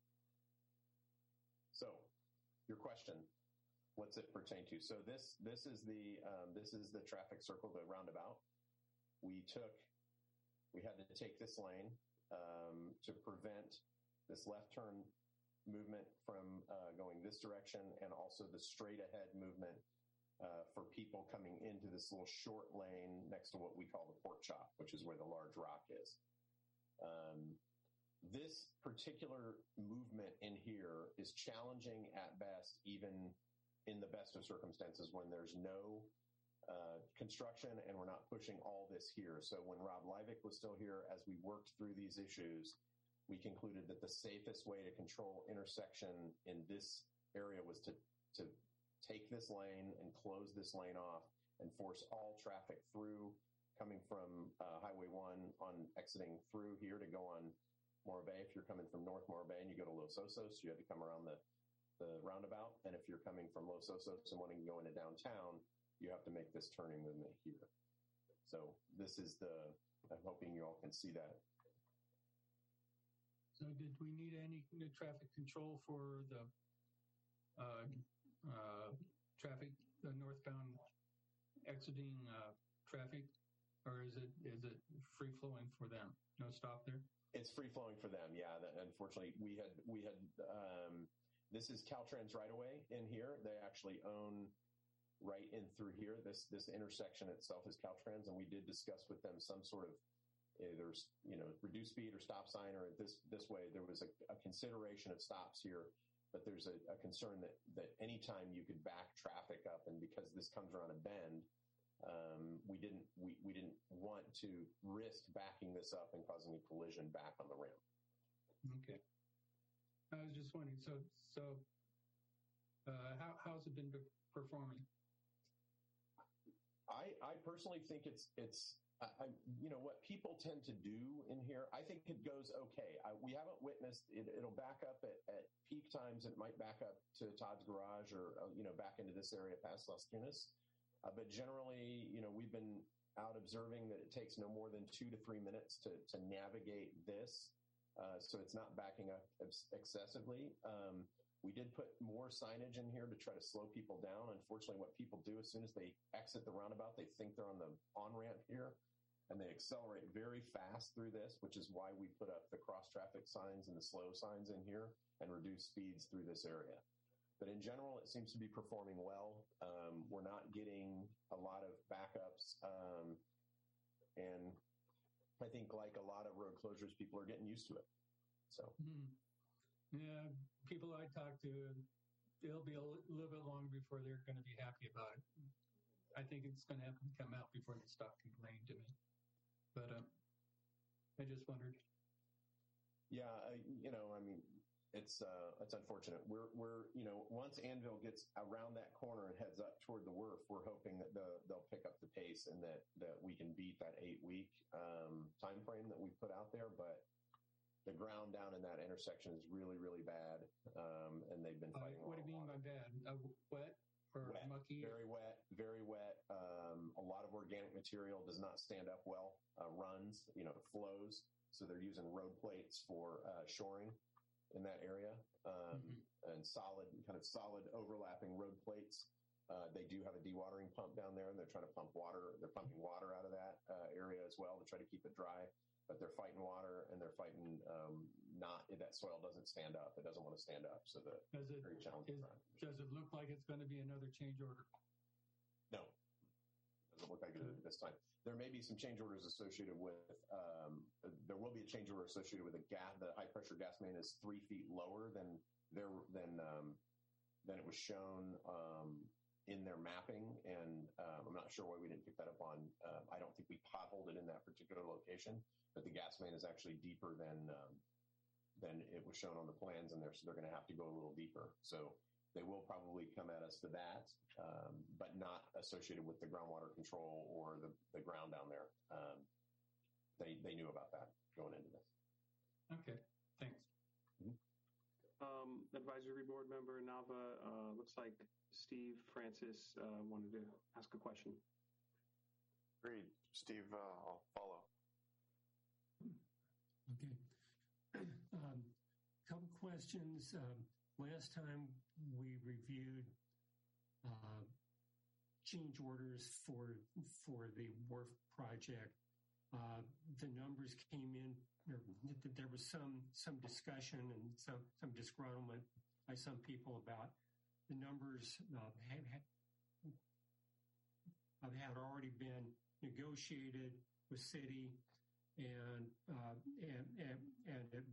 So, your question, what's it pertain to? So this this is the um, this is the traffic circle, the roundabout. We took, we had to take this lane um, to prevent this left turn movement from uh, going this direction, and also the straight ahead movement uh, for people coming into this little short lane next to what we call the pork chop, which is where the large rock is. Um, This particular movement in here is challenging at best, even in the best of circumstances when there's no uh, construction and we're not pushing all this here. So when Rob Livick was still here, as we worked through these issues, we concluded that the safest way to control intersection in this area was to, to take this lane and close this lane off and force all traffic through, coming from uh, Highway one on exiting through here to go on Morro Bay. If you're coming from North Morro Bay and you go to Los Osos, you have to come around the, the roundabout. And if you're coming from Los Osos and wanting to go into downtown, you have to make this turning movement here. So this is the, I'm hoping you all can see that. So did we need any new traffic control for the uh, uh, traffic, the northbound exiting uh, traffic, or is it is it free flowing for them? No stop there? It's free flowing for them. Yeah. That, unfortunately, we had, we had, um, this is Caltrans right away in here. They actually own right in through here. This, this intersection itself is Caltrans. And we did discuss with them some sort of either, you know, reduced speed or stop sign, or this, this way there was a, a consideration of stops here, but there's a, a concern that, that anytime you could back traffic up, and because this comes around a bend, Um, we didn't we, we didn't want to risk backing this up and causing a collision back on the rim. Okay. I was just wondering. So so uh, how how's it been performing? I I personally think it's it's I, I you know what people tend to do in here. I think it goes okay. I, we haven't witnessed it. It'll back up at, at peak times. It might back up to Todd's garage, or uh, you know back into this area past Las Tunas. Uh, but generally, you know, we've been out observing that it takes no more than two to three minutes to, to navigate this. Uh, so it's not backing up excessively. Um, we did put more signage in here to try to slow people down. Unfortunately, what people do as soon as they exit the roundabout, they think they're on the on-ramp here, and they accelerate very fast through this, which is why we put up the cross-traffic signs and the slow signs in here and reduce speeds through this area. But in general, it seems to be performing well. Um, we're not getting a lot of backups. Um, and I think like a lot of road closures, people are getting used to it. So, hmm. Yeah, people I talk to, it'll be a little bit long before they're going to be happy about it. I think it's going to have to come out before they stop complaining to me. But um, I just wondered. Yeah, I, you know, I mean, It's uh, it's unfortunate. We're we're you know once Annville gets around that corner and heads up toward the W R F, we're hoping that the, they'll pick up the pace and that, that we can beat that eight week um, time frame that we put out there. But the ground down in that intersection is really really bad, um, and they've been fighting. Uh, what do you mean by bad? Uh, wet or wet, mucky? Very wet, very wet. Um, a lot of organic material does not stand up well. Uh, runs, you know, flows. So they're using road plates for uh, shoring in that area, um, mm-hmm. and solid, kind of solid overlapping road plates. Uh, they do have a dewatering pump down there, and they're trying to pump water. They're pumping water out of that uh, area as well to try to keep it dry. But they're fighting water, and they're fighting um, not that soil doesn't stand up. It doesn't want to stand up, so the does it, very challenging. Is, does it look like it's going to be another change order? No, doesn't look like it is this time. There may be some change orders associated with, um, there will be a change order associated with the gas, the high pressure gas main is three feet lower than there, than, um, than it was shown, um, in their mapping, and um, I'm not sure why we didn't pick that up on. Uh, I don't think we potholed it in that particular location, but the gas main is actually deeper than um, than it was shown on the plans in there, so they're going to have to go a little deeper. So they will probably come at us for that, um, but not associated with the groundwater control or the, the ground down there. Um, they they knew about that going into this. Okay, thanks. Mm-hmm. Um, advisory board member Nava, uh, looks like Steve Francis uh, wanted to ask a question. Agreed. Steve, uh, I'll follow. Okay. Um, couple questions. Um, last time we reviewed uh, change orders for for the wharf project, uh, the numbers came in. There, there was some some discussion and some some disgruntlement by some people about the numbers uh, had, had, had already been negotiated with city, and uh, and and and it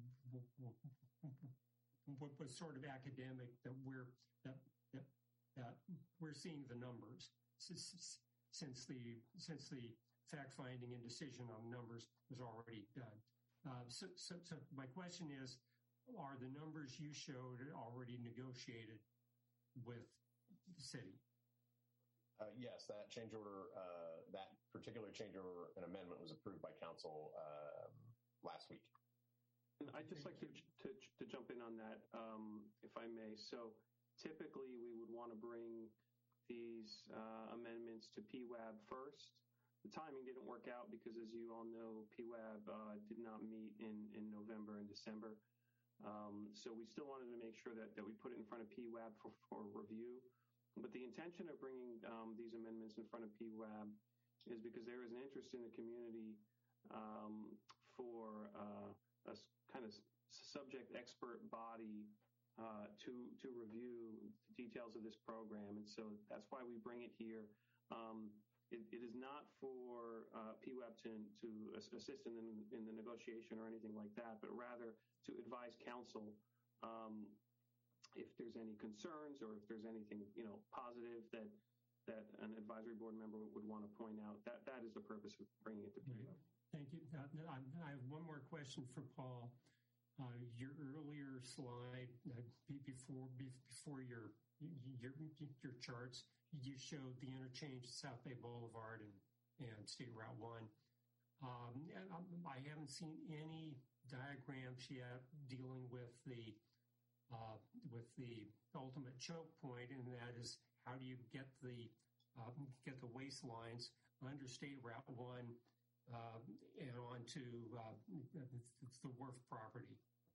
was sort of academic that we're that that, that we're seeing the numbers since, since the since the fact finding and decision on numbers was already done. Uh, so, so, so my question is, are the numbers you showed already negotiated with the city? Uh, yes, that change order, uh, that particular change order and amendment was approved by council um, last week. And I'd just like to, to, to jump in on that, um, if I may. So typically we would want to bring these uh, amendments to P W A B first. The timing didn't work out because, as you all know, P W A B uh, did not meet in, in November and December. Um, so we still wanted to make sure that, that we put it in front of P W A B for, for review. But the intention of bringing um, these amendments in front of P W A B is because there is an interest in the community um, for uh, a kind of subject expert body uh, to to review the details of this program. And so that's why we bring it here. Um, It, it is not for uh, P W A B to, to assist in the, in the negotiation or anything like that, but rather to advise council um, if there's any concerns or if there's anything, you know, positive that that an advisory board member would want to point out. That that is the purpose of bringing it to P W A B. Thank you. Uh, I have one more question for Paul. Uh, your earlier slide uh, before before your your your charts, you showed the interchange South Bay Boulevard and, and State Route one. Um, and I haven't seen any diagrams yet dealing with the uh, with the ultimate choke point, and that is how do you get the uh, get the waste lines under State Route one uh, and onto uh, the wharf property.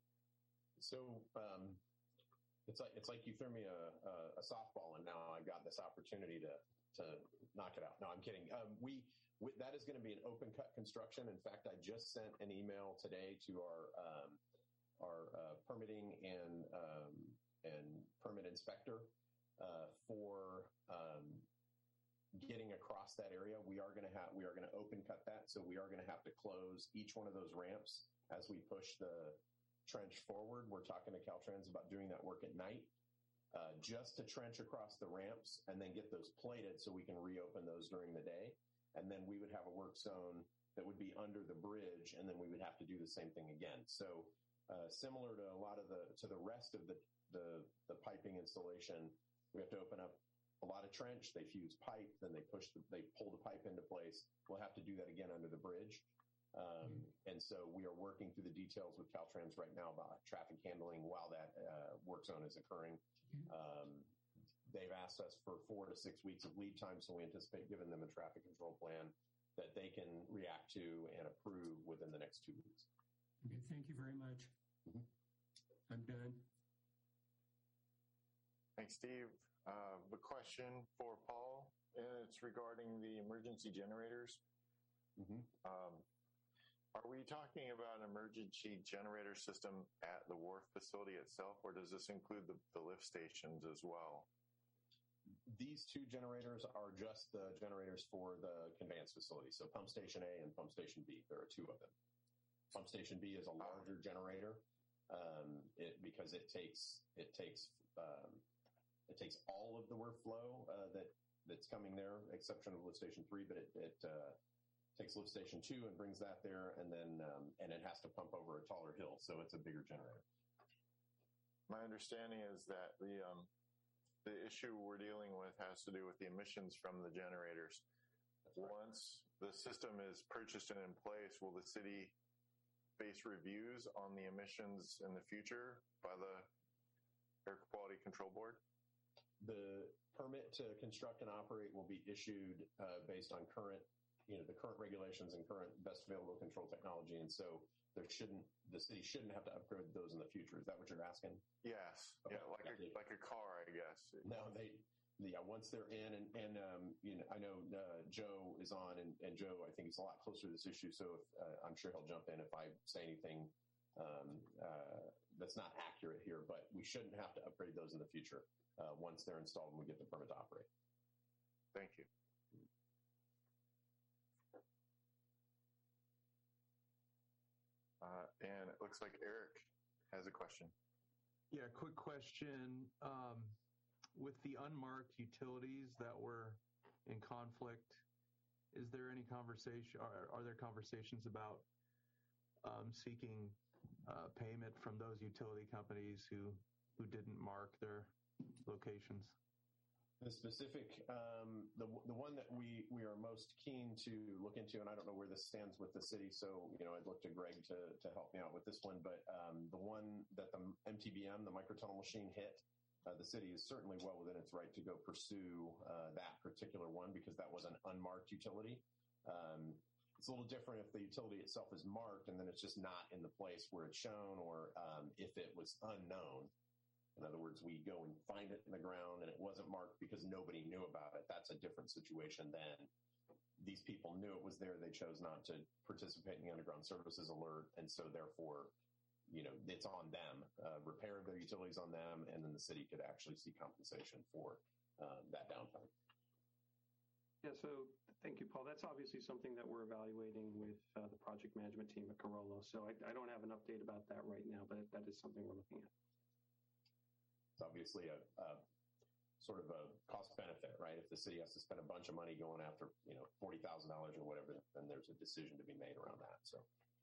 So. Um It's like it's like you threw me a, a, a softball, and now I've got this opportunity to to knock it out. No, I'm kidding. Um, we, we that is going to be an open cut construction. In fact, I just sent an email today to our um, our uh, permitting and um, and permit inspector uh, for um, getting across that area. We are going to have we are going to open cut that, so we are going to have to close each one of those ramps as we push the trench forward. We're talking to Caltrans about doing that work at night, uh, just to trench across the ramps and then get those plated so we can reopen those during the day. And then we would have a work zone that would be under the bridge, and then we would have to do the same thing again. So uh, similar to a lot of the to the rest of the, the the piping installation, we have to open up a lot of trench. They fuse pipe, then they push the, they pull the pipe into place. We'll have to do that again under the bridge. Um, and so we are working through the details with Caltrans right now about traffic handling while that uh, work zone is occurring. Um, they've asked us for four to six weeks of lead time, so we anticipate giving them a traffic control plan that they can react to and approve within the next two weeks. Okay, thank you very much. Mm-hmm. I'm done. Thanks, Steve. Uh, the question for Paul, it's regarding the emergency generators. Mm-hmm. Um, Are we talking about an emergency generator system at the wharf facility itself, or does this include the, the lift stations as well? These two generators are just the generators for the conveyance facility. So pump station A and pump station B. There are two of them. Pump station B is a larger generator um, it, because it takes it takes um, it takes all of the workflow uh, that that's coming there, exception of lift station three, but it, it uh, takes lift station two and brings that there, and then um, and it has to pump over a taller hill, so it's a bigger generator. My understanding is that the um, the issue we're dealing with has to do with the emissions from the generators. Right. Once the system is purchased and in place, will the city face reviews on the emissions in the future by the Air Quality Control Board? The permit to construct and operate will be issued uh, based on current, you know, the current regulations and current best available control technology, and so there shouldn't, the city shouldn't have to upgrade those in the future. Is that what you're asking? Yes. Okay. Yeah, like a like a car, I guess. No, they, yeah, once they're in, and and um, you know, I know uh, Joe is on, and, and Joe, I think he's a lot closer to this issue, so if, uh, I'm sure he'll jump in if I say anything um, uh, that's not accurate here. But we shouldn't have to upgrade those in the future uh, once they're installed and we get the permit to operate. Thank you. Uh, and it looks like Eric has a question. Yeah, quick question. Um, with the unmarked utilities that were in conflict, is there any conversation, are, are there conversations about um, seeking uh, payment from those utility companies who, who didn't mark their locations? The specific, um, the the one that we, we are most keen to look into, and I don't know where this stands with the city, so, you know, I'd look to Greg to, to help me out with this one, but um, the one that the M T B M, the microtunnel machine, hit, uh, the city is certainly well within its right to go pursue uh, that particular one because that was an unmarked utility. Um, it's a little different if the utility itself is marked and then it's just not in the place where it's shown, or um, if it was unknown. In other words, we go and find it in the ground and it wasn't marked because nobody knew about it. That's a different situation than these people knew it was there. They chose not to participate in the underground services alert. And so therefore, you know, it's on them, uh, repair of their utilities on them. And then the city could actually see compensation for um, that downtime. Yeah, so thank you, Paul. That's obviously something that we're evaluating with uh, the project management team at Carollo. So I, I don't have an update about that right now, but that is something we're looking at. It's obviously a, a sort of a cost benefit, right? If the city has to spend a bunch of money going after, you know, forty thousand dollars or whatever, then there's a decision to be made around that. So.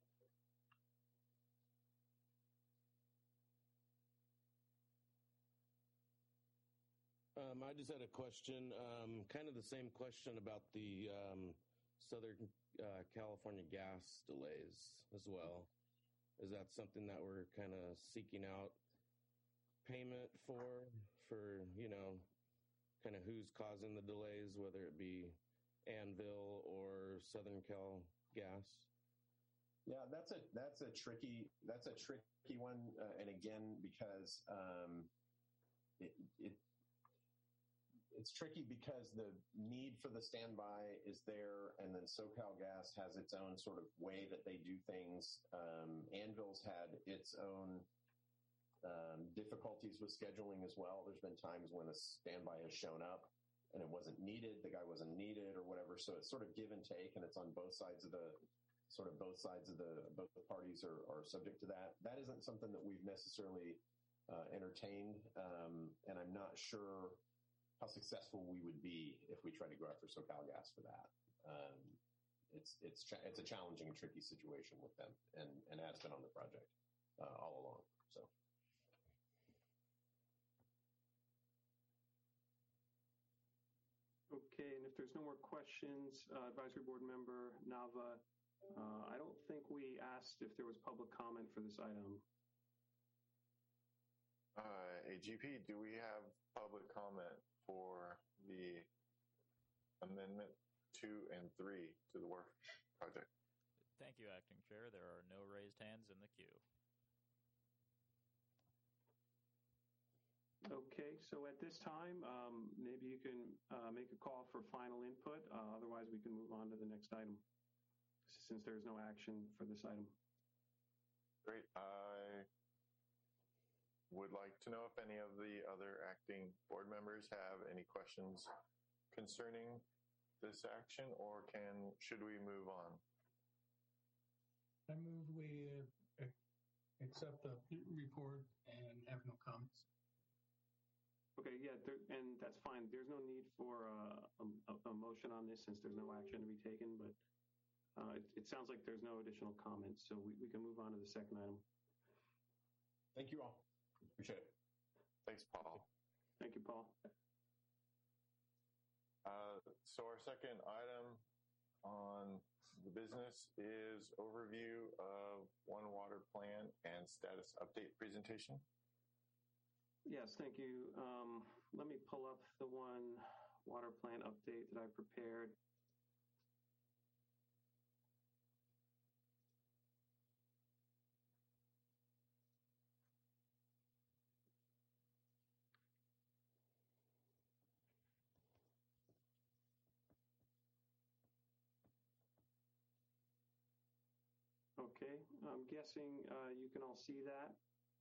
Um, I just had a question, um, kind of the same question about the um, Southern uh, California gas delays as well. Is that something that we're kind of seeking out payment for, for, you know, kind of who's causing the delays, whether it be Anvil or Southern Cal Gas? Yeah, that's a that's a tricky that's a tricky one, uh, and again because um, it, it it's tricky because the need for the standby is there, and then SoCal Gas has its own sort of way that they do things. Um, Anvil's had its own Um, difficulties with scheduling as well. There's been times when a standby has shown up and it wasn't needed, the guy wasn't needed or whatever. So it's sort of give and take, and it's on both sides of the sort of both sides of the both the parties are, are subject to that. That isn't something that we've necessarily uh, entertained, um, and I'm not sure how successful we would be if we try to go after SoCal Gas for that. Um, it's it's cha- it's a challenging and tricky situation with them, and and has been on the project uh, all along. So. Okay, and if there's no more questions, uh, Advisory Board Member Nava, uh, I don't think we asked if there was public comment for this item. Uh, A G P, do we have public comment for the amendment two and three to the work project? Thank you, Acting Chair. There are no raised hands in the queue. Okay, so at this time, um, maybe you can uh, make a call for final input. Uh, otherwise, we can move on to the next item, since there's no action for this item. Great. I would like to know if any of the other acting board members have any questions concerning this action, or can should we move on? I move we uh, accept the report and have no comments. Okay, yeah, there, and that's fine. There's no need for uh, a, a motion on this since there's no action to be taken, but uh, it, it sounds like there's no additional comments, so we, we can move on to the second item. Thank you all. Appreciate it. Thanks, Paul. Thank you, Paul. Uh, so our second item on the business is overview of One Water Plan and status update presentation. Yes, thank you. Um, let me pull up the One Water Plan update that I prepared. Okay, I'm guessing uh, you can all see that.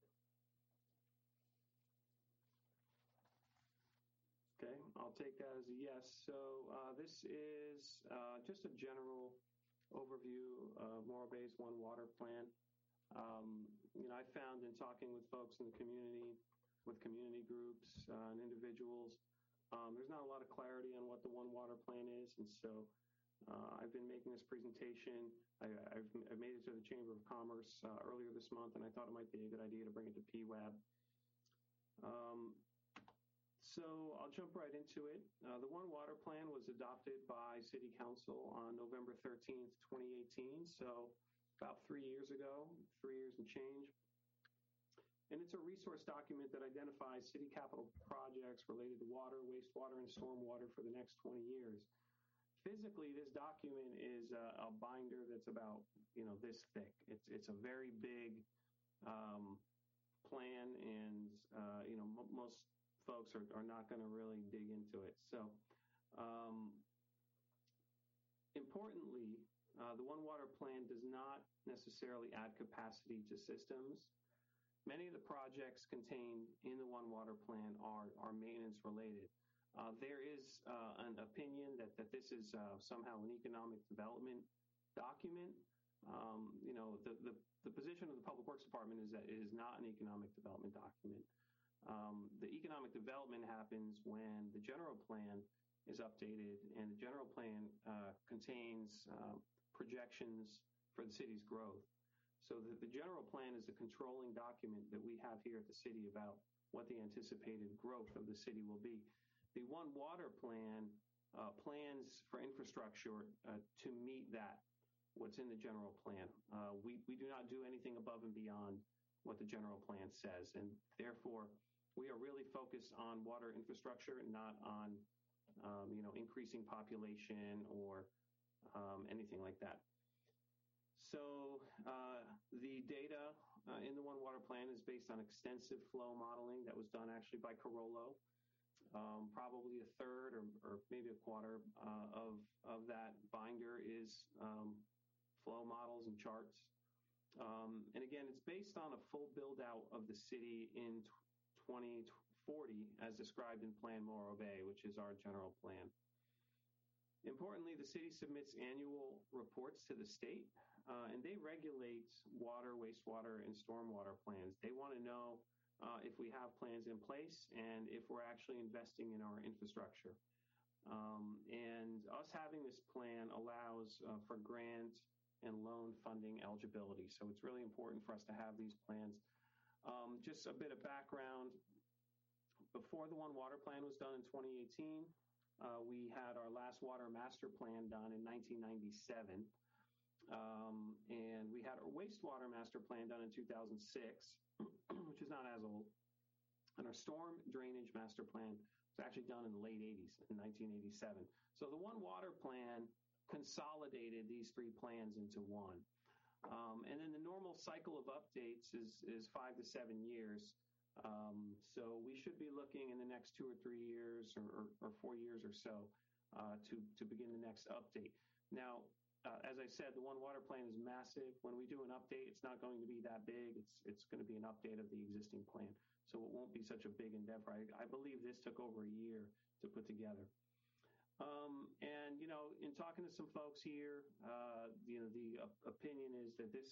Okay, I'll take that as a yes. So uh, this is uh, just a general overview of Morro Bay's One Water Plan. Um, you know, I found in talking with folks in the community, with community groups uh, and individuals, um, there's not a lot of clarity on what the One Water Plan is, and so uh, I've been making this presentation. I, I've, I've made it to the Chamber of Commerce uh, earlier this month, and I thought it might be a good idea to bring it to P W A B. Um, So I'll jump right into it. Uh, the One Water Plan was adopted by City Council on November thirteenth, twenty eighteen. So about three years ago, three years and change. And it's a resource document that identifies city capital projects related to water, wastewater, and stormwater for the next twenty years. Physically, this document is a, a binder that's about, you know, this thick. It's, it's a very big um, plan, and, uh, you know, m- most folks are, are not going to really dig into it. So, um, importantly, uh, the One Water Plan does not necessarily add capacity to systems. Many of the projects contained in the One Water Plan are, are maintenance related. Uh, there is uh, an opinion that, that this is uh, somehow an economic development document. Um, you know, the, the, the position of the Public Works Department is that it is not an economic development document. Um, the economic development happens when the general plan is updated, and the general plan uh, contains uh, projections for the city's growth. So the, the general plan is the controlling document that we have here at the city about what the anticipated growth of the city will be. The One Water Plan uh, plans for infrastructure uh, to meet that, what's in the general plan. Uh, we, we do not do anything above and beyond what the general plan says, and therefore, we are really focused on water infrastructure, not on, um, you know, increasing population or um, anything like that. So uh, the data uh, in the One Water Plan is based on extensive flow modeling that was done actually by Carollo. Um, probably a third or, or maybe a quarter uh, of, of that binder is um, flow models and charts. Um, and again, it's based on a full build out of the city in twenty forty as described in Plan Morro Bay, which is our general plan. Importantly, the city submits annual reports to the state, uh, and they regulate water, wastewater, and stormwater plans. They want to know uh, if we have plans in place and if we're actually investing in our infrastructure. Um, and us having this plan allows uh, for grant and loan funding eligibility. So it's really important for us to have these plans. Um, just a bit of background. Before the One Water Plan was done in twenty eighteen, uh, we had our last water master plan done in nineteen ninety-seven. Um, and we had our wastewater master plan done in two thousand six, which is not as old. And our storm drainage master plan was actually done in the late eighties, in nineteen eighty-seven. So the One Water Plan consolidated these three plans into one. Um, and then the normal cycle of updates is, is five to seven years. Um, so we should be looking in the next two or three years or, or, or four years or so uh, to, to begin the next update. Now, Uh, as I said, the One Water Plan is massive. When we do an update, it's not going to be that big. It's it's going to be an update of the existing plan. So it won't be such a big endeavor. I, I believe this took over a year to put together. Um, and, you know, in talking to some folks here, uh, you know, the uh, opinion is that this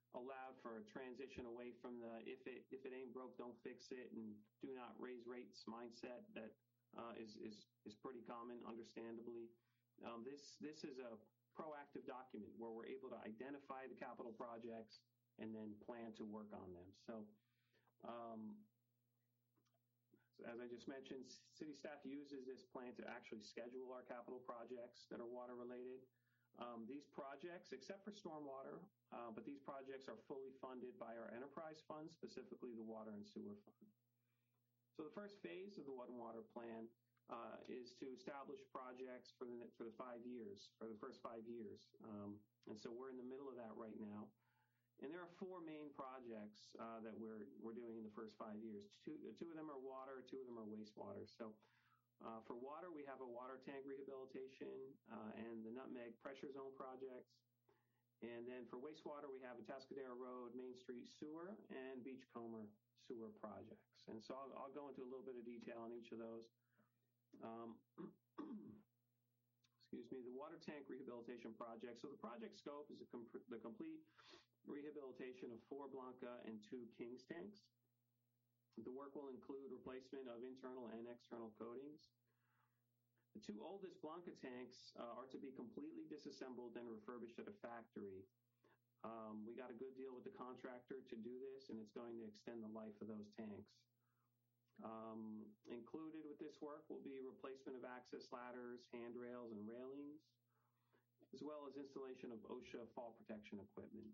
allowed for a transition away from the if it if it ain't broke, don't fix it, and do not raise rates mindset that uh, is is is pretty common, understandably. Um, this this is a proactive document where we're able to identify the capital projects and then plan to work on them. So, um, as I just mentioned, city staff uses this plan to actually schedule our capital projects that are water related. Um, these projects, except for stormwater, uh, but these projects are fully funded by our enterprise fund, specifically the water and sewer fund. So the first phase of the Water and Water Plan uh, is to establish projects for the for the five years, for the first five years. Um, and so we're in the middle of that right now. And there are four main projects uh, that we're we're doing in the first five years. Two, two of them are water, two of them are wastewater. So uh, for water, we have a water tank rehabilitation uh, and the Nutmeg Pressure Zone projects. And then for wastewater, we have a Atascadero Road, Main Street sewer, and Beachcomber sewer projects. And so I'll, I'll go into a little bit of detail on each of those. Um, excuse me, the water tank rehabilitation project. So the project scope is a com- the complete rehabilitation of four Blanca and two King's tanks. The work will include replacement of internal and external coatings. The two oldest Blanca tanks uh, are to be completely disassembled and refurbished at a factory. Um, we got a good deal with the contractor to do this, and it's going to extend the life of those tanks. Um, included with this work will be replacement of access ladders, handrails, and railings, as well as installation of OSHA fall protection equipment.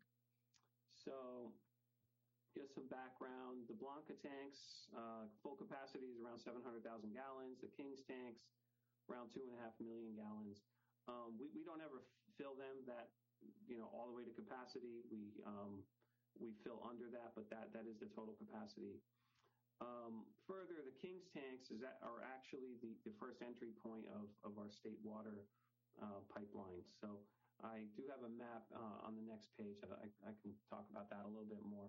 So just some background, the Blanca tanks, uh, full capacity is around seven hundred thousand gallons. The King's tanks, around two and a half million gallons. Um, we, we don't ever fill them that, you know, all the way to capacity. We, um, we fill under that, but that, that is the total capacity. Um, further, the King's tanks is that, are actually the, the first entry point of, of our state water uh, pipeline. So I do have a map uh, on the next page. I, I can talk about that a little bit more.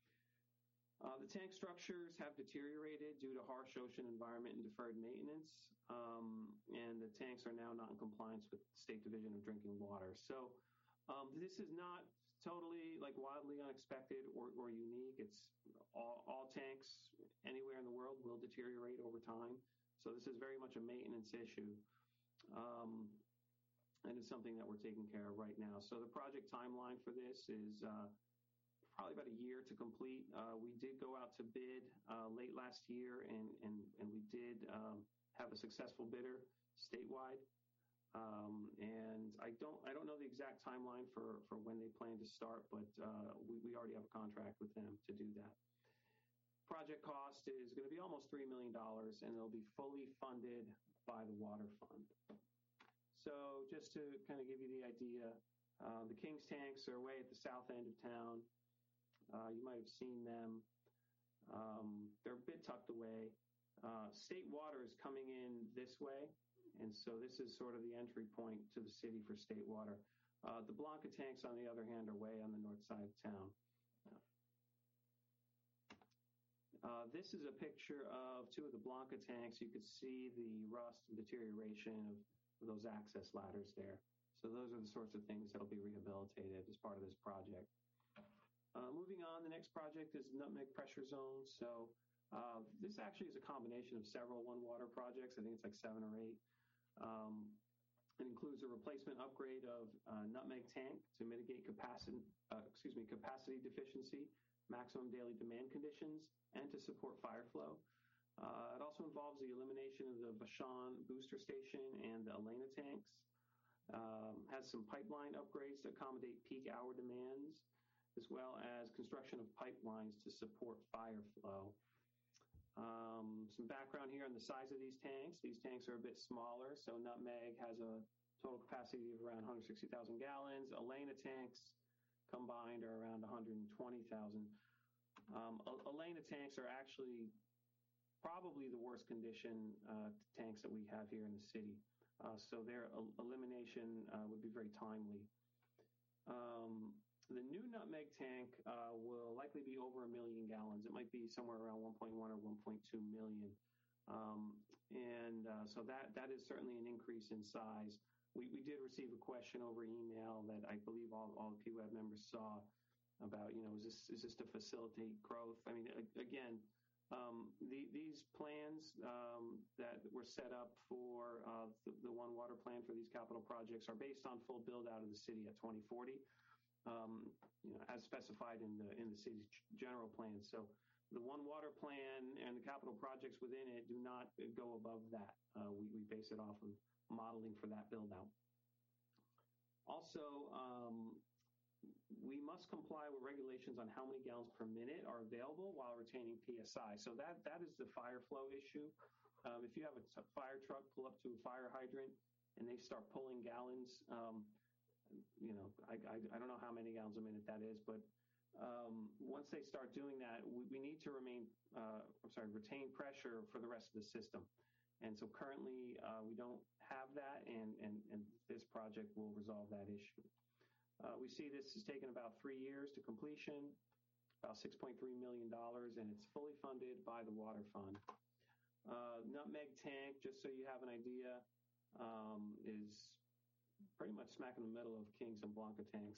Uh, the tank structures have deteriorated due to harsh ocean environment and deferred maintenance, um, and the tanks are now not in compliance with the State Division of Drinking Water. So um, this is not totally like wildly unexpected or, or unique. It's all, all tanks anywhere in the world will deteriorate over time. So this is very much a maintenance issue. Um, and it's something that we're taking care of right now. So the project timeline for this is uh, probably about a year to complete. Uh, we did go out to bid uh, late last year, and and and we did um, have a successful bidder statewide. Um, and I don't I don't know the exact timeline for, for when they plan to start, but uh, we, we already have a contract with them to do that. Project cost is going to be almost three million dollars, and it'll be fully funded by the Water Fund. So just to kind of give you the idea, uh, the King's tanks are way at the south end of town. Uh, you might have seen them. Um, they're a bit tucked away. Uh, state water is coming in this way, and so this is sort of the entry point to the city for state water. Uh, the Blanca tanks, on the other hand, are way on the north side of town. Uh, this is a picture of two of the Blanca tanks. You could see the rust and deterioration of those access ladders there. So those are the sorts of things that'll be rehabilitated as part of this project. Uh, moving on, the next project is Nutmeg Pressure Zone. So uh, this actually is a combination of several One Water projects. I think it's like seven or eight. Um, it includes a replacement upgrade of uh, Nutmeg tank to mitigate capacity, uh, excuse me, capacity deficiency, maximum daily demand conditions, and to support fire flow. Uh, it also involves the elimination of the Vashon booster station and the Elena tanks. Um, has some pipeline upgrades to accommodate peak hour demands, as well as construction of pipelines to support fire flow. Um, some background here on the size of these tanks. These tanks are a bit smaller, so Nutmeg has a total capacity of around one hundred sixty thousand gallons. Elena tanks combined are around one hundred twenty thousand. Um, Elena tanks are actually probably the worst condition uh, tanks that we have here in the city. Uh, so their el- elimination uh, would be very timely. Um, the new Nutmeg tank uh, will likely be over a million gallons. It might be somewhere around one point one or one point two million. Um, and uh, so that that is certainly an increase in size. We, we did receive a question over email that I believe all, all the P W A B members saw. about, you know, is this is this to facilitate growth? I mean, again, um, the, these plans um, that were set up for uh, the, the One Water plan for these capital projects are based on full build out of the city at twenty forty, um, you know, as specified in the in the city's general plan. So the One Water plan and the capital projects within it do not go above that. Uh, we, we base it off of modeling for that build out. Also, um, we must comply with regulations on how many gallons per minute are available while retaining P S I. So that that is the fire flow issue. Um, if you have a t- fire truck pull up to a fire hydrant and they start pulling gallons, um, you know, I, I, I don't know how many gallons a minute that is, but um, once they start doing that, we, we need to remain, uh, I'm sorry, retain pressure for the rest of the system. And so currently uh, we don't have that, and, and, and this project will resolve that issue. Uh, we see this has taken about three years to completion, about six point three million dollars, and it's fully funded by the Water Fund. Uh, Nutmeg Tank, just so you have an idea, um, is pretty much smack in the middle of Kings and Blanca tanks.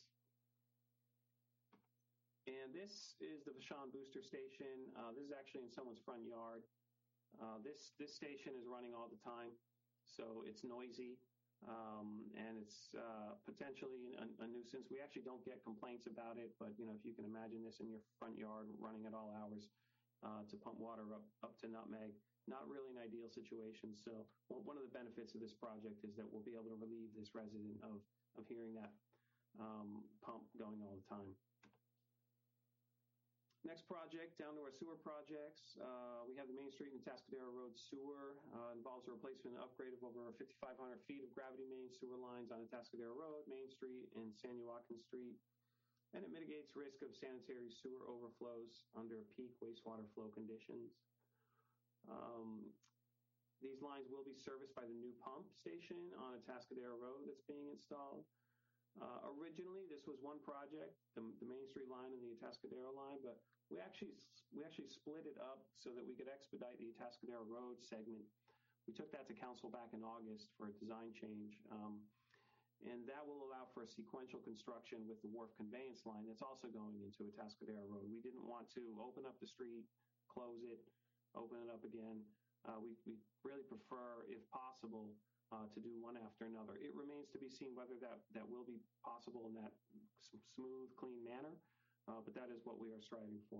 And this is the Vashon Booster Station. Uh, this is actually in someone's front yard. Uh, this this station is running all the time, so it's noisy. Um, and it's uh, potentially a, a nuisance. We actually don't get complaints about it, but you know, if you can imagine this in your front yard running at all hours uh, to pump water up, up to Nutmeg, not really an ideal situation. So well, one of the benefits of this project is that we'll be able to relieve this resident of, of hearing that um, pump going all the time. Next project, down to our sewer projects. Uh, we have the Main Street and Atascadero Road sewer. Uh, involves a replacement and upgrade of over fifty-five hundred feet of gravity main sewer lines on Atascadero Road, Main Street, and San Joaquin Street. And it mitigates risk of sanitary sewer overflows under peak wastewater flow conditions. Um, these lines will be serviced by the new pump station on Atascadero Road that's being installed. Uh, originally, this was one project, the, the Main Street line and the Atascadero line, but we actually we actually split it up so that we could expedite the Atascadero Road segment. We took that to council back in August for a design change, um, and that will allow for a sequential construction with the wharf conveyance line that's also going into Atascadero Road. We didn't want to open up the street, close it, open it up again. Uh, we, we really prefer, if possible, Uh, to do one after another. It remains to be seen whether that, that will be possible in that s- smooth, clean manner, uh, but that is what we are striving for.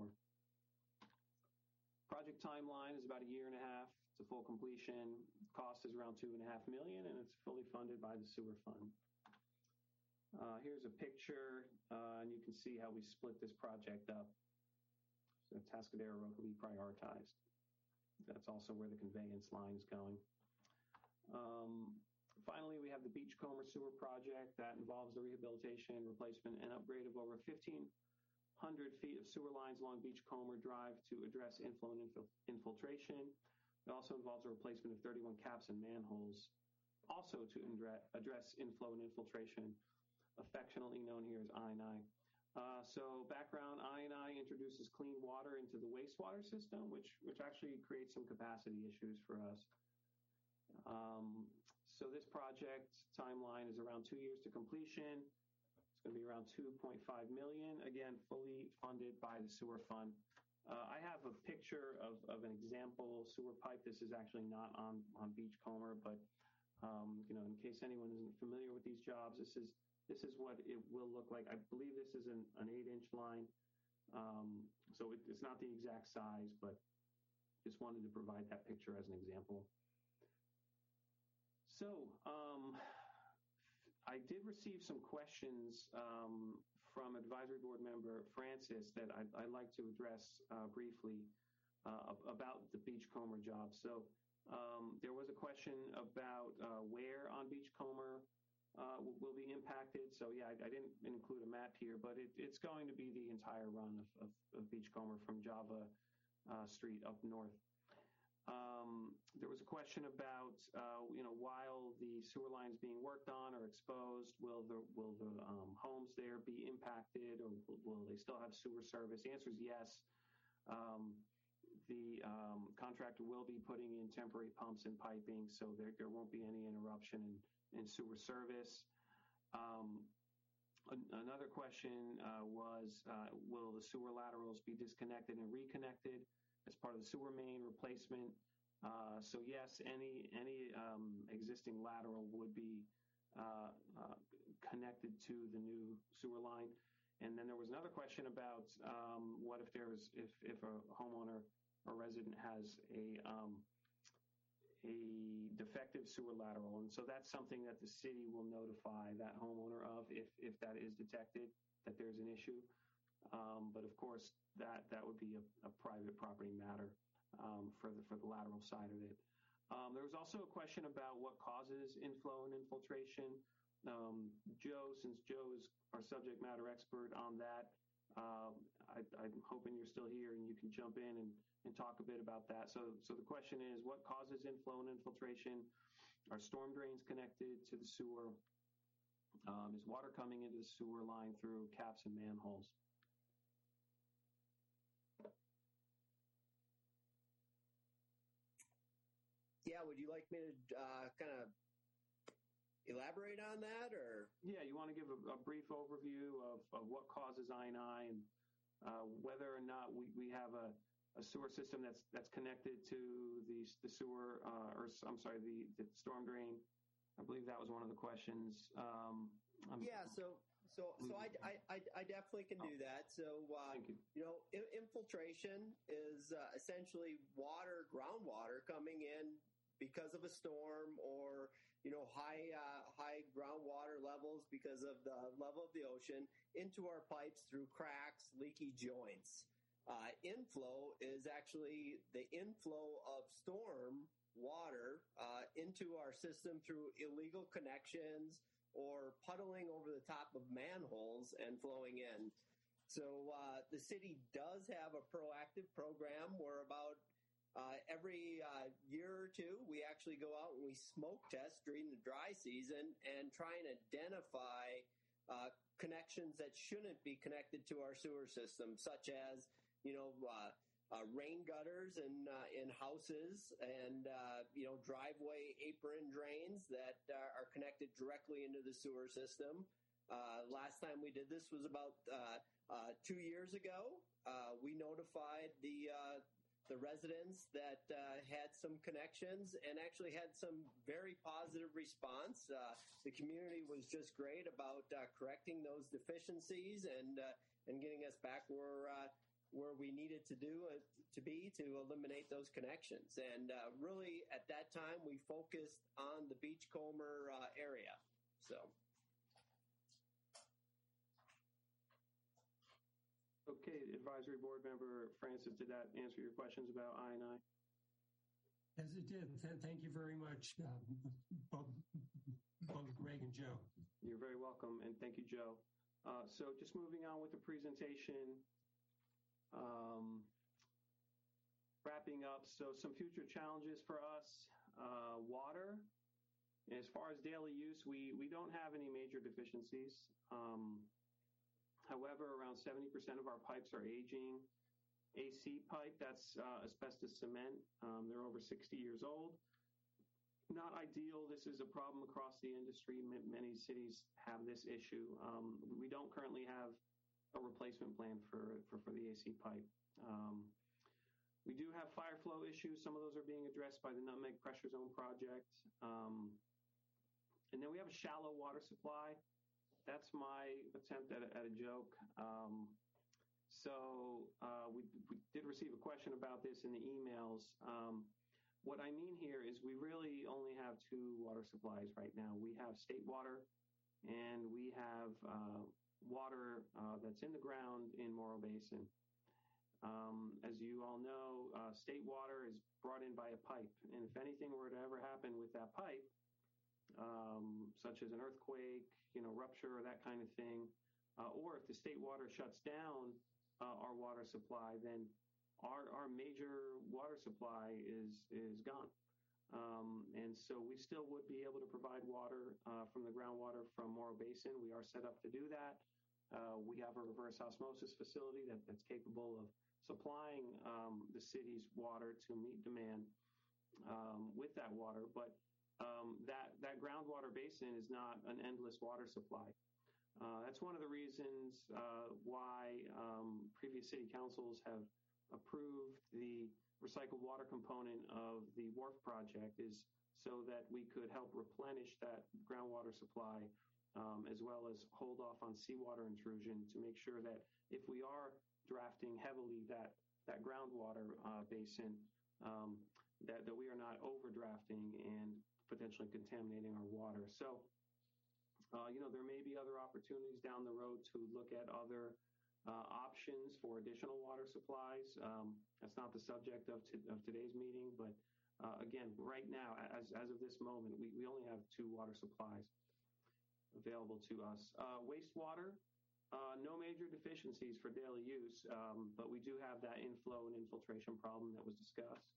Project timeline is about a year and a half to full completion. Cost is around two and a half million, and it's fully funded by the sewer fund. Uh, here's a picture, uh, and you can see how we split this project up. So Atascadero Road will be prioritized. That's also where the conveyance line is going. Um, finally, we have the Beachcomber Sewer Project that involves the rehabilitation, replacement, and upgrade of over fifteen hundred feet of sewer lines along Beachcomber Drive to address inflow and infil- infiltration. It also involves a replacement of thirty-one caps and manholes, also to indre- address inflow and infiltration, affectionately known here as I and I. Uh, so background, I and I introduces clean water into the wastewater system, which, which actually creates some capacity issues for us. Um, so this project timeline is around two years to completion. It's going to be around two point five million dollars, again, fully funded by the sewer fund. Uh, I have a picture of, of an example sewer pipe. This is actually not on, on Beachcomber, but um, you know, in case anyone isn't familiar with these jobs, this is this is what it will look like. I believe this is an, an eight-inch line, um, so it, it's not the exact size, but just wanted to provide that picture as an example. So, um, I did receive some questions um, from Advisory Board member Francis that I'd, I'd like to address uh, briefly uh, about the Beachcomber job. So, um, there was a question about uh, where on Beachcomber uh, will, will be impacted. So, yeah, I, I didn't include a map here, but it, it's going to be the entire run of, of, of Beachcomber from Java uh, Street up north. Um, there was a question about, uh, you know, while the sewer lines being worked on or exposed, will the will the um, homes there be impacted, or will, will they still have sewer service? The answer is yes. Um, the um, contractor will be putting in temporary pumps and piping, so there, there won't be any interruption in, in sewer service. Um, An- another question uh, was, uh, will the sewer laterals be disconnected and reconnected as part of the sewer main replacement? Uh, so yes, any any um, existing lateral would be uh, uh, connected to the new sewer line. And then there was another question about um, what if there's if if a homeowner or resident has a um, a defective sewer lateral, and so that's something that the city will notify that homeowner of if if that is detected that there's an issue. Um, but of course, that that would be a, a private property matter um, for the for the lateral side of it. Um, there was also a question about what causes inflow and infiltration. Um, Joe, since Joe is our subject matter expert on that, um, I, I'm hoping you're still here and you can jump in and, and talk a bit about that. So, so the question is, what causes inflow and infiltration? Are storm drains connected to the sewer? Um, is water coming into the sewer line through caps and manholes? Yeah, would you like me to uh, kind of elaborate on that, or? Yeah, you want to give a, a brief overview of, of what causes I and I and uh, whether or not we, we have a, a sewer system that's that's connected to the the sewer uh, or I'm sorry the, the storm drain. I believe that was one of the questions. Um, yeah, so so so I, I, I, I definitely can do that. So uh, you. you know, I- infiltration is uh, essentially water, groundwater coming in because of a storm, or you know, high uh, high groundwater levels because of the level of the ocean into our pipes through cracks, leaky joints. Uh, inflow is actually the inflow of storm water uh, into our system through illegal connections or puddling over the top of manholes and flowing in. So uh, the city does have a proactive program where about Uh, every uh, year or two, we actually go out and we smoke test during the dry season and try and identify uh, connections that shouldn't be connected to our sewer system, such as, you know, uh, uh, rain gutters in uh, in houses and uh, you know, driveway apron drains that uh, are connected directly into the sewer system. Uh, last time we did this was about uh, uh, two years ago. Uh, we notified the uh, the residents that uh, had some connections and actually had some very positive response. Uh, the community was just great about uh, correcting those deficiencies and uh, and getting us back where uh, where we needed to do uh, to be to eliminate those connections. And uh, really, at that time, we focused on the Beachcomber uh, area. So. Okay, Advisory Board Member Francis, did that answer your questions about I and I? Yes, it did. Th- thank you very much, uh, both, both Greg and Joe. You're very welcome, and thank you, Joe. Uh, so just moving on with the presentation, um, wrapping up. So some future challenges for us, uh, water. As far as daily use, we, we don't have any major deficiencies. Um, However, around seventy percent of our pipes are aging. A C pipe, that's uh, asbestos cement. Um, they're over sixty years old. Not ideal. This is a problem across the industry. M- many cities have this issue. Um, we don't currently have a replacement plan for, for, for the A C pipe. Um, we do have fire flow issues. Some of those are being addressed by the Nutmeg Pressure Zone project. Um, and then we have a shallow water supply. That's my attempt at a, at a joke. Um, so uh, we, we did receive a question about this in the emails. Um, what I mean here is we really only have two water supplies right now. We have state water, and we have uh, water uh, that's in the ground in Morro Basin. Um, as you all know, uh, state water is brought in by a pipe, and if anything were to ever happen with that pipe, Um, such as an earthquake, you know, rupture or that kind of thing, uh, or if the state water shuts down uh, our water supply, then our our major water supply is is gone. Um, and so we still would be able to provide water uh, from the groundwater from Morro Basin. We are set up to do that. Uh, we have a reverse osmosis facility that, that's capable of supplying um, the city's water to meet demand um, with that water. But Um, that, that groundwater basin is not an endless water supply. Uh, that's one of the reasons uh, why um, previous city councils have approved the recycled water component of the wharf project, is so that we could help replenish that groundwater supply, um, as well as hold off on seawater intrusion to make sure that if we are drafting heavily that, that groundwater uh, basin, um, that, that we are not overdrafting and potentially contaminating our water. So, uh, you know, there may be other opportunities down the road to look at other uh, options for additional water supplies. Um, that's not the subject of, t- of today's meeting, but uh, again, right now, as, as of this moment, we, we only have two water supplies available to us. Uh, wastewater, uh, no major deficiencies for daily use, um, but we do have that inflow and infiltration problem that was discussed.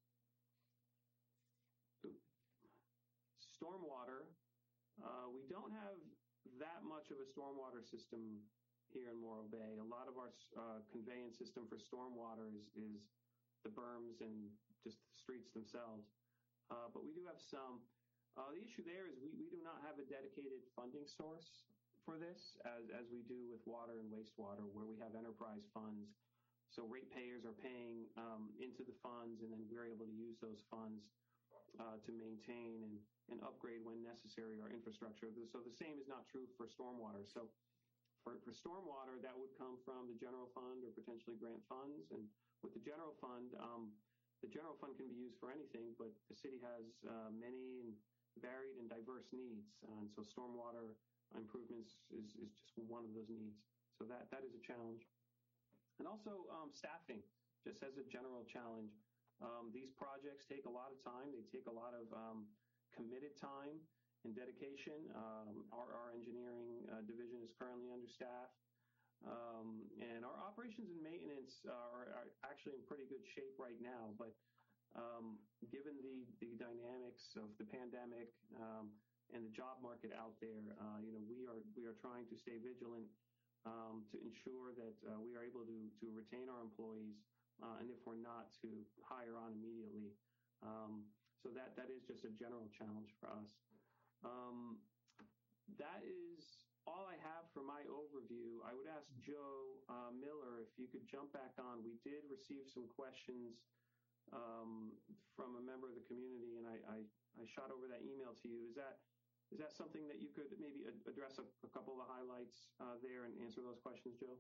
Stormwater, uh, we don't have that much of a stormwater system here in Morro Bay. A lot of our uh, conveyance system for stormwater is, is the berms and just the streets themselves. Uh, but we do have some. Uh, the issue there is we, we do not have a dedicated funding source for this, as, as we do with water and wastewater, where we have enterprise funds. So ratepayers are paying um, into the funds, and then we're able to use those funds uh, to maintain and, and upgrade when necessary our infrastructure. So the same is not true for stormwater. So for, for stormwater, that would come from the general fund or potentially grant funds. And with the general fund, um, the general fund can be used for anything, but the city has uh, many and varied and diverse needs. Uh, and so stormwater improvements is, is just one of those needs. So that, that is a challenge. And also um, staffing, just as a general challenge. Um, these projects take a lot of time. They take a lot of um, committed time and dedication. Um, our, our engineering uh, division is currently understaffed. Um, and our operations and maintenance are, are actually in pretty good shape right now. But um, given the, the dynamics of the pandemic um, and the job market out there, uh, you know, we are we are trying to stay vigilant um, to ensure that uh, we are able to to retain our employees, uh, and if we're not, to hire on immediately. Um, so that that is just a general challenge for us. Um, that is all I have for my overview. I would ask Joe uh, Miller if you could jump back on. We did receive some questions um, from a member of the community, and I, I, I shot over that email to you. Is that is that something that you could maybe address a, a couple of the highlights uh, there and answer those questions, Joe?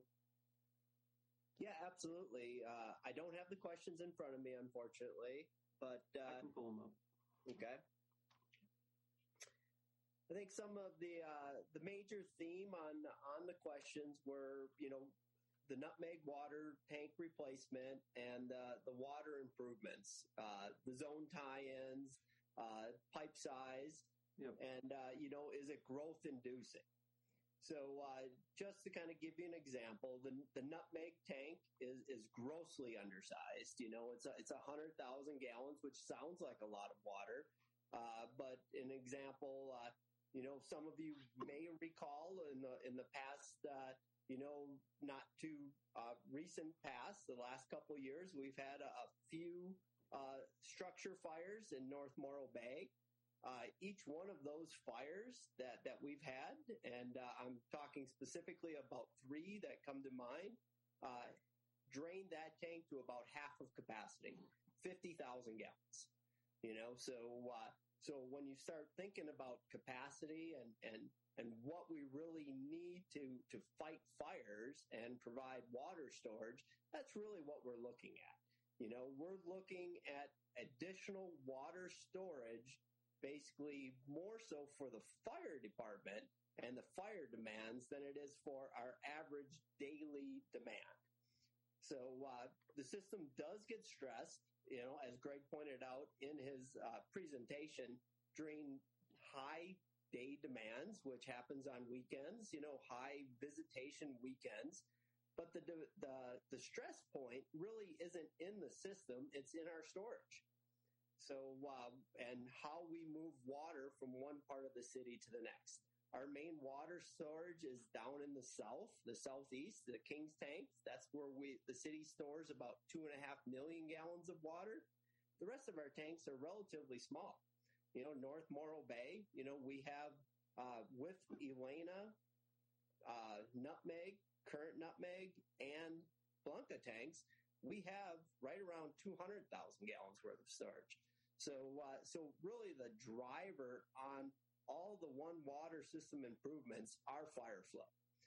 Yeah, absolutely. Uh, I don't have the questions in front of me, unfortunately, but uh, I can pull them up. Okay. I think some of the uh, the major theme on on the questions were, you know, the nutmeg water tank replacement and uh, the water improvements, uh, the zone tie-ins, uh, pipe size, yep. and uh, you know, is it growth inducing? So uh, just to kind of give you an example, the the nutmeg tank is is grossly undersized. You know, it's a, it's a hundred thousand gallons, which sounds like a lot of water, uh, but an example. Uh, You know, some of you may recall in the in the past, uh, you know, not too uh, recent past, the last couple of years, we've had a, a few uh, structure fires in North Morro Bay. Uh, each one of those fires that, that we've had, and uh, I'm talking specifically about three that come to mind, uh, drained that tank to about half of capacity, fifty thousand gallons. You know, so uh, so when you start thinking about capacity and and and what we really need to to fight fires and provide water storage, that's really what we're looking at. You know, we're looking at additional water storage, basically more so for the fire department and the fire demands than it is for our average daily demand. So uh, the system does get stressed, you know, as Greg pointed out in his uh, presentation, during high day demands, which happens on weekends, you know, high visitation weekends. But the the the stress point really isn't in the system; it's in our storage. So, uh, and how we move water from one part of the city to the next. Our main water storage is down in the south, the southeast, the Kings tanks. That's where we the city stores about two and a half million gallons of water. The rest of our tanks are relatively small. You know, North Morro Bay, you know, we have uh, with Elena uh, nutmeg, current nutmeg, and Blanca tanks, we have right around two hundred thousand gallons worth of storage. So, uh, so really the driver on all the one water system improvements are fire flow.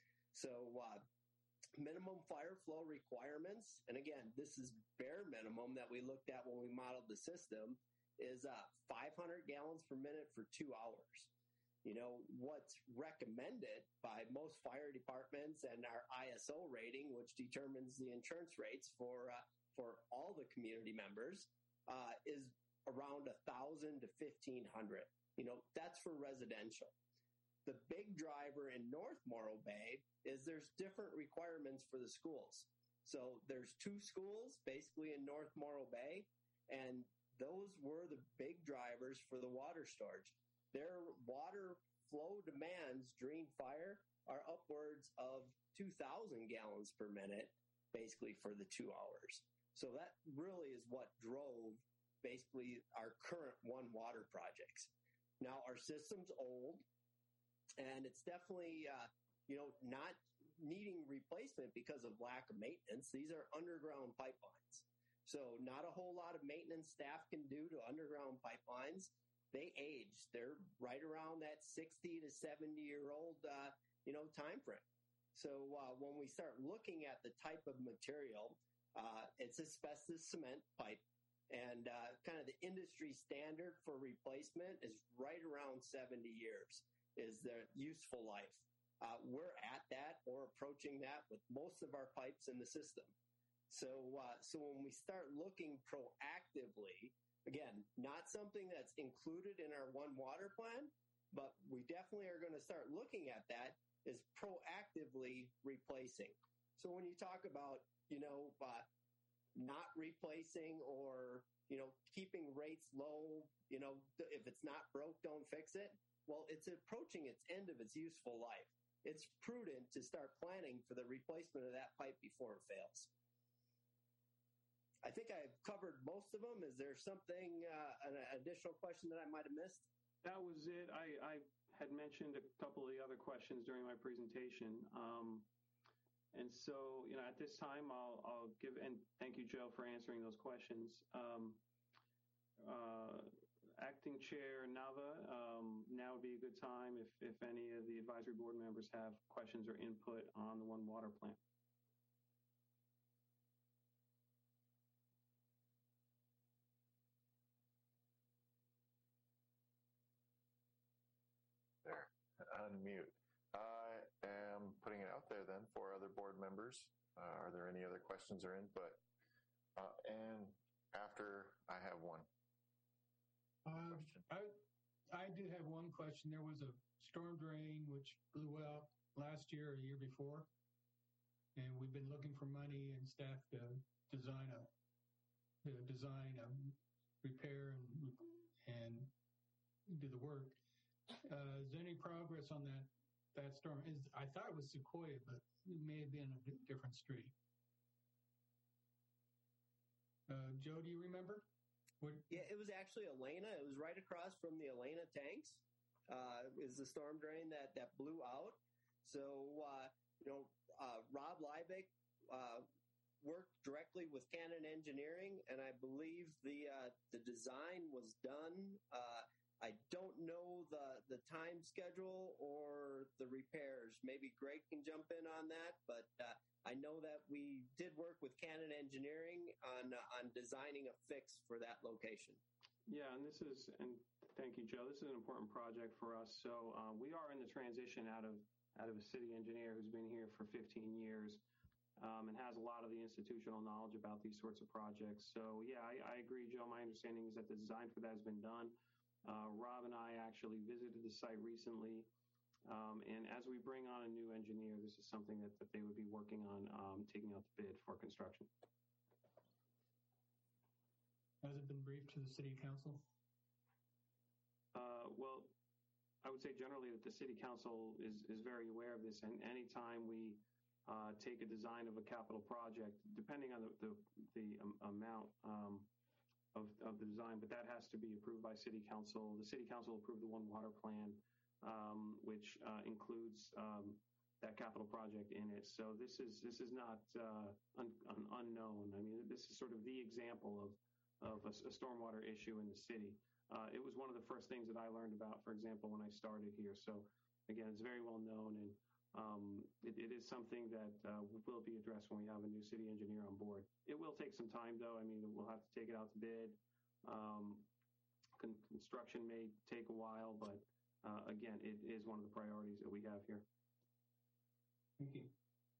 So, uh, minimum fire flow requirements, and again, this is bare minimum that we looked at when we modeled the system, is uh, five hundred gallons per minute for two hours. You know, what's recommended by most fire departments and our I S O rating, which determines the insurance rates for uh, for all the community members, uh, is around one thousand to fifteen hundred. You know, that's for residential. The big driver in North Morro Bay is there's different requirements for the schools. So there's two schools basically in North Morro Bay, and those were the big drivers for the water storage. Their water flow demands during fire are upwards of two thousand gallons per minute, basically for the two hours. So that really is what drove basically our current one water projects. Now our system's old, and it's definitely uh, you know not needing replacement because of lack of maintenance. These are underground pipelines, so not a whole lot of maintenance staff can do to underground pipelines. They age. They're right around that sixty to seventy year old, uh, you know, time frame. So uh, when we start looking at the type of material, uh, it's asbestos cement pipe, and uh, kind of the industry standard for replacement is right around seventy years is their useful life. Uh, we're at that or approaching that with most of our pipes in the system. So, uh, so when we start looking proactively, again, not something that's included in our one water plan, but we definitely are going to start looking at that is proactively replacing. So when you talk about, you know, uh, not replacing or, you know, keeping rates low, you know, if it's not broke, don't fix it. Well, it's approaching its end of its useful life. It's prudent to start planning for the replacement of that pipe before it fails. I think I've covered most of them. Is there something, uh, an additional question that I might have missed? That was it. I, I had mentioned a couple of the other questions during my presentation. Um, and so, you know, at this time, I'll, I'll give, and thank you, Joe, for answering those questions. Um, uh, Acting Chair Nava, um, now would be a good time if, if any of the advisory board members have questions or input on the One Water Plan. There, unmute. I am putting it out there then for other board members. Uh, are there any other questions or input? Uh, and after I have one. Uh, I, I do have one question. There was a storm drain which blew out last year or year before, and we've been looking for money and staff to design a to design a repair and and do the work. Uh, is there any progress on that that storm? Is I thought it was Sequoia, but it may have been a different street. Uh, Joe, do you remember? What? Yeah, it was actually Elena. It was right across from the Elena tanks. Uh, is the storm drain that that blew out? So uh, you know, uh, Rob Liebig uh, worked directly with Cannon Engineering, and I believe the uh, the design was done. Uh, I don't know the the time schedule or the repairs. Maybe Greg can jump in on that, but uh, I know that we did work with Cannon Engineering on uh, on designing a fix for that location. Yeah, and this is, and thank you, Joe. This is an important project for us. So uh, we are in the transition out of out of a city engineer who's been here for fifteen years um, and has a lot of the institutional knowledge about these sorts of projects. So yeah, I, I agree, Joe. My understanding is that the design for that has been done. Uh, Rob and I actually visited the site recently. Um, and as we bring on a new engineer, this is something that, that they would be working on um, taking out the bid for construction. Has it been briefed to the city council? Uh, well, I would say generally that the city council is, is very aware of this. And anytime we uh, take a design of a capital project, depending on the, the, the um, amount um, of, of the design, but that has to be approved by city council. The city council approved the One Water Plan, um, which uh, includes um, that capital project in it. So this is this is not uh, un, un, unknown. I mean, this is sort of the example of of a, a stormwater issue in the city. Uh, it was one of the first things that I learned about, for example, when I started here. So again, it's very well known, and um, it, it is something that uh, will be addressed when we have a new city engineer on board. It will take some time, though. I mean, we'll have to take it out to bid. Um, con- construction may take a while, but uh, again, it is one of the priorities that we have here. Thank you.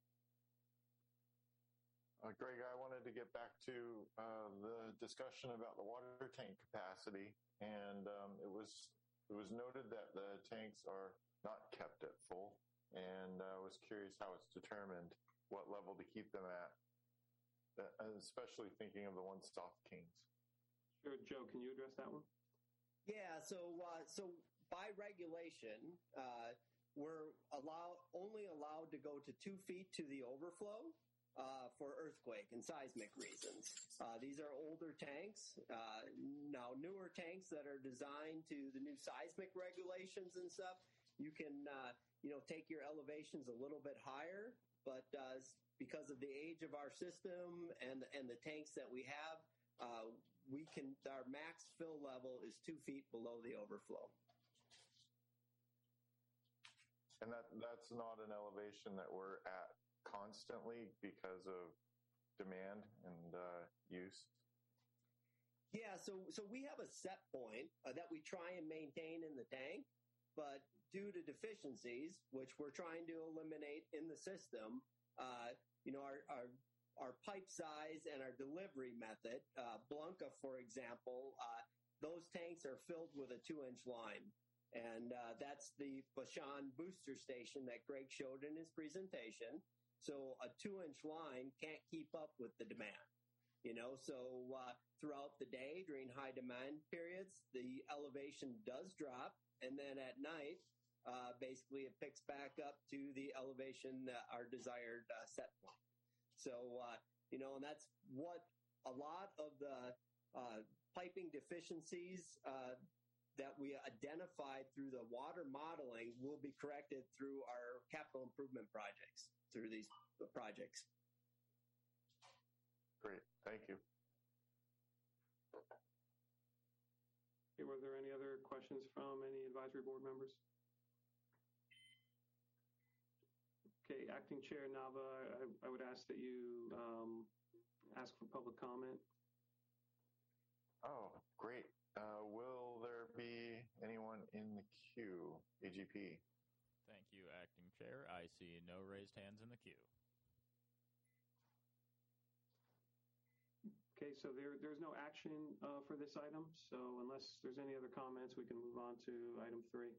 Uh, Greg, I wanted to get back to uh, the discussion about the water tank capacity, and um, it was it was noted that the tanks are not kept at full, and I uh, was curious how it's determined what level to keep them at, uh, especially thinking of the ones off Kings. Sure, Joe, can you address that one? Yeah, so uh, so by regulation, uh, we're allow only allowed to go to two feet to the overflow. Uh, for earthquake and seismic reasons. Uh, these are older tanks. Uh, now, newer tanks that are designed to the new seismic regulations and stuff, you can, uh, you know, take your elevations a little bit higher, but uh, because of the age of our system and, and the tanks that we have, uh, we can, our max fill level is two feet below the overflow. And that that's not an elevation that we're at constantly because of demand and uh, use? Yeah, so so we have a set point uh, that we try and maintain in the tank, but due to deficiencies, which we're trying to eliminate in the system, uh, you know, our, our our pipe size and our delivery method, uh, Blanca, for example, uh, those tanks are filled with a two-inch line. And uh, that's the Bashan booster station that Greg showed in his presentation. So a two-inch line can't keep up with the demand, you know. So uh, throughout the day, during high demand periods, the elevation does drop, and then at night, uh, basically it picks back up to the elevation, uh, our desired uh, set point. So uh, you know, and that's what a lot of the uh, piping deficiencies uh, that we identified through the water modeling will be corrected through our capital improvement projects, through these projects. Great, thank you. Okay, were there any other questions from any advisory board members? Okay, Acting Chair Nava, I, I would ask that you um, ask for public comment. Oh, great. Uh, will there be anyone in the queue? A G P. Thank you, Acting Chair. I see no raised hands in the queue. Okay, so there, there's no action uh, for this item. So unless there's any other comments, we can move on to item three.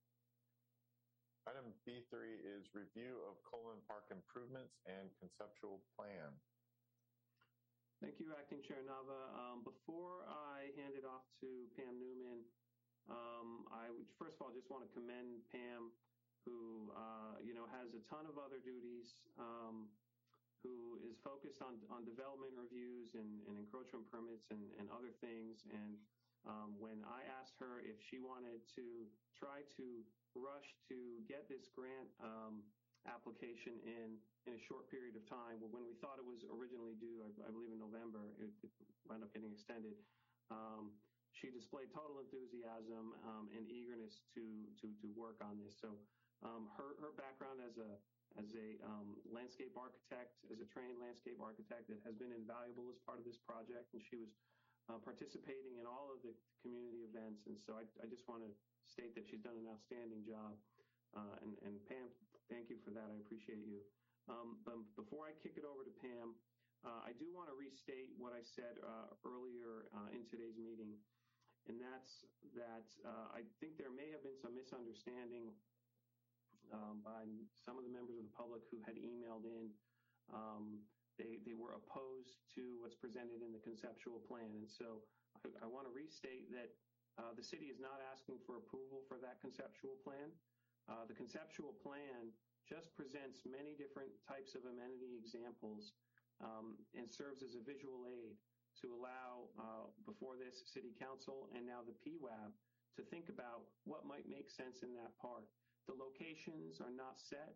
Item B three is review of Coleman Park improvements and conceptual plan. Thank you, Acting Chair Nava. Um, before I hand it off to Pam Newman, um, I would first of all just want to commend Pam, who uh, you know has a ton of other duties, um, who is focused on on development reviews and, and encroachment permits and, and other things. And um, when I asked her if she wanted to try to rush to get this grant um, application in in a short period of time, well, when we thought it was originally due, I, I believe in November, it, it wound up getting extended. Um, she displayed total enthusiasm um, and eagerness to to to work on this. So um, her her background as a as a um, landscape architect, as a trained landscape architect, that has been invaluable as part of this project, and she was uh, participating in all of the community events. And so I, I just want to state that she's done an outstanding job. Uh, and, and Pam, thank you for that. I appreciate you. Um, but before I kick it over to Pam, uh, I do want to restate what I said uh, earlier uh, in today's meeting, and that's that uh, I think there may have been some misunderstanding um, by some of the members of the public who had emailed in. Um, they, they were opposed to what's presented in the conceptual plan. And so I, I want to restate that uh, the city is not asking for approval for that conceptual plan. Uh, the conceptual plan just presents many different types of amenity examples um, and serves as a visual aid to allow, uh, before this, City Council and now the P W A B to think about what might make sense in that park. The locations are not set.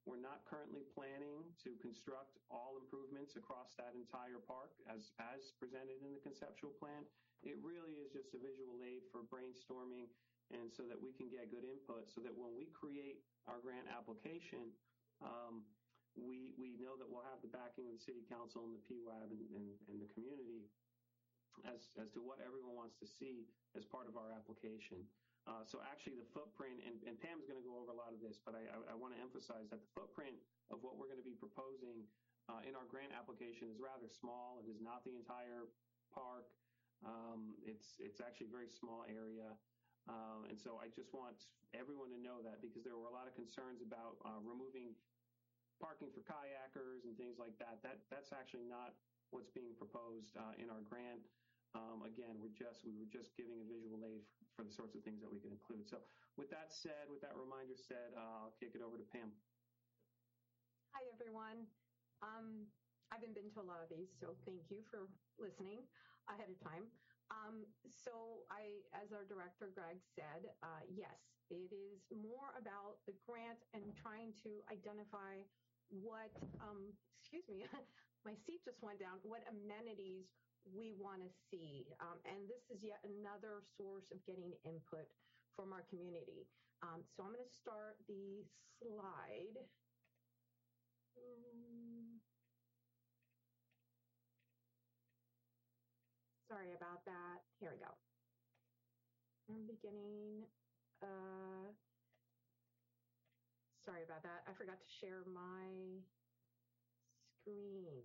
We're not currently planning to construct all improvements across that entire park as, as presented in the conceptual plan. It really is just a visual aid for brainstorming and so that we can get good input so that when we create our grant application, um, we, we know that we'll have the backing of the City Council and the P W A B and, and, and the community as, as to what everyone wants to see as part of our application. Uh, so actually the footprint, and, and Pam's going to go over a lot of this, but I, I, I want to emphasize that the footprint of what we're going to be proposing uh, in our grant application is rather small. It is not the entire park. Um, it's, it's actually a very small area. Um, and so I just want everyone to know that because there were a lot of concerns about uh, removing parking for kayakers and things like that. That that's actually not what's being proposed uh, in our grant. Um, again, we're just we were just giving a visual aid for, for the sorts of things that we can include. So, with that said, with that reminder said, uh, I'll kick it over to Pam. Hi, everyone. Um, I haven't been to a lot of these, so thank you for listening ahead of time. Um, so, I, as our director Greg said, uh, yes, it is more about the grant and trying to identify what. Um, excuse me, my seat just went down. What amenities we want to see. Um, and this is yet another source of getting input from our community. Um, so I'm going to start the slide. Um, sorry about that. Here we go. I'm beginning. Uh, sorry about that. I forgot to share my screen.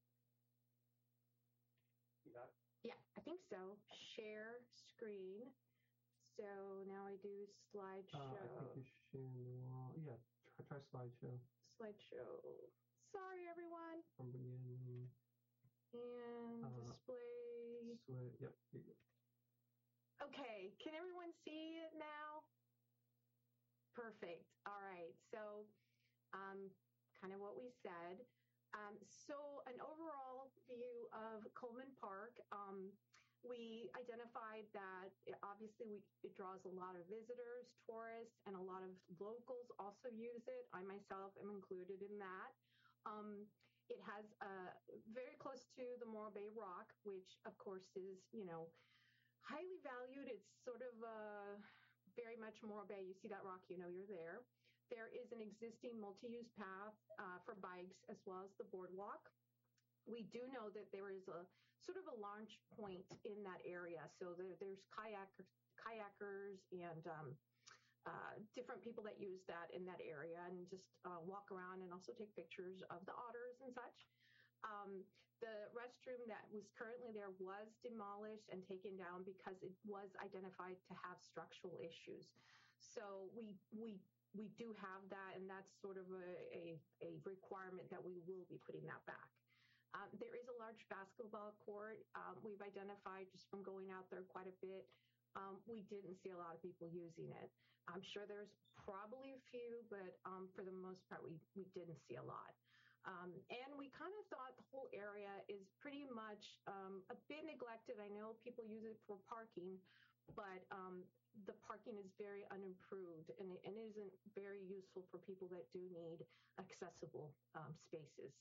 You got it? Yeah, I think so. Share screen. So now I do slideshow. Uh, I think you're sharing the wall. Yeah, try, try slideshow. Slideshow. Sorry, everyone. From beginning. And Uh, display. Sway. Yep. Here you go. Okay, can everyone see it now? Perfect. All right. So, um, kind of what we said. Um, so an overall view of Coleman Park, um, we identified that it, obviously we, it draws a lot of visitors, tourists, and a lot of locals also use it. I myself am included in that. Um, it has uh, very close to the Morro Bay Rock, which of course is, you know, highly valued. It's sort of uh, very much Morro Bay. You see that rock, you know you're there. There is an existing multi-use path uh, for bikes as well as the boardwalk. We do know that there is a sort of a launch point in that area. So there, there's kayakers, kayakers and um, uh, different people that use that in that area and just uh, walk around and also take pictures of the otters and such. Um, the restroom that was currently there was demolished and taken down because it was identified to have structural issues. So we we we do have that, and that's sort of a, a, a requirement that we will be putting that back. Um, there is a large basketball court. Um, we've identified just from going out there quite a bit. Um, we didn't see a lot of people using it. I'm sure there's probably a few, but um, for the most part, we, we didn't see a lot. Um, and we kind of thought the whole area is pretty much um, a bit neglected. I know people use it for parking, but um, the parking is very unimproved and it, and it isn't very useful for people that do need accessible um, spaces.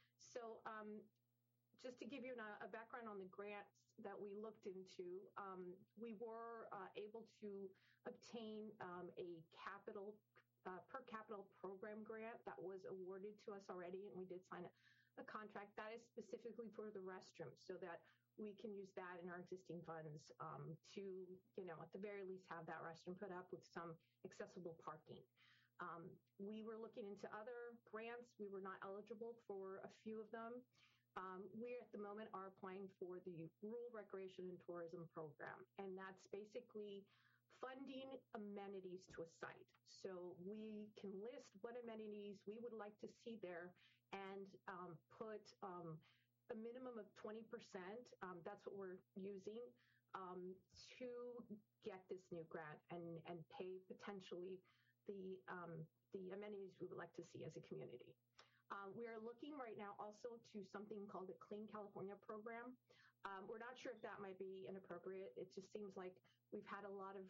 So um, just to give you an, a background on the grants that we looked into, um, we were uh, able to obtain um, a capital uh, per capital program grant that was awarded to us already, and we did sign a, a contract that is specifically for the restroom so that we can use that in our existing funds um, to, you know, at the very least have that restroom put up with some accessible parking. Um, we were looking into other grants. We were not eligible for a few of them. Um, we at the moment are applying for the Rural Recreation and Tourism Program, and that's basically funding amenities to a site. So we can list what amenities we would like to see there and um, put um, a minimum of twenty percent, um, that's what we're using, um, to get this new grant and, and pay potentially the, um, the amenities we would like to see as a community. Um, we are looking right now also to something called the Clean California program. Um, we're not sure if that might be inappropriate. It just seems like we've had a lot of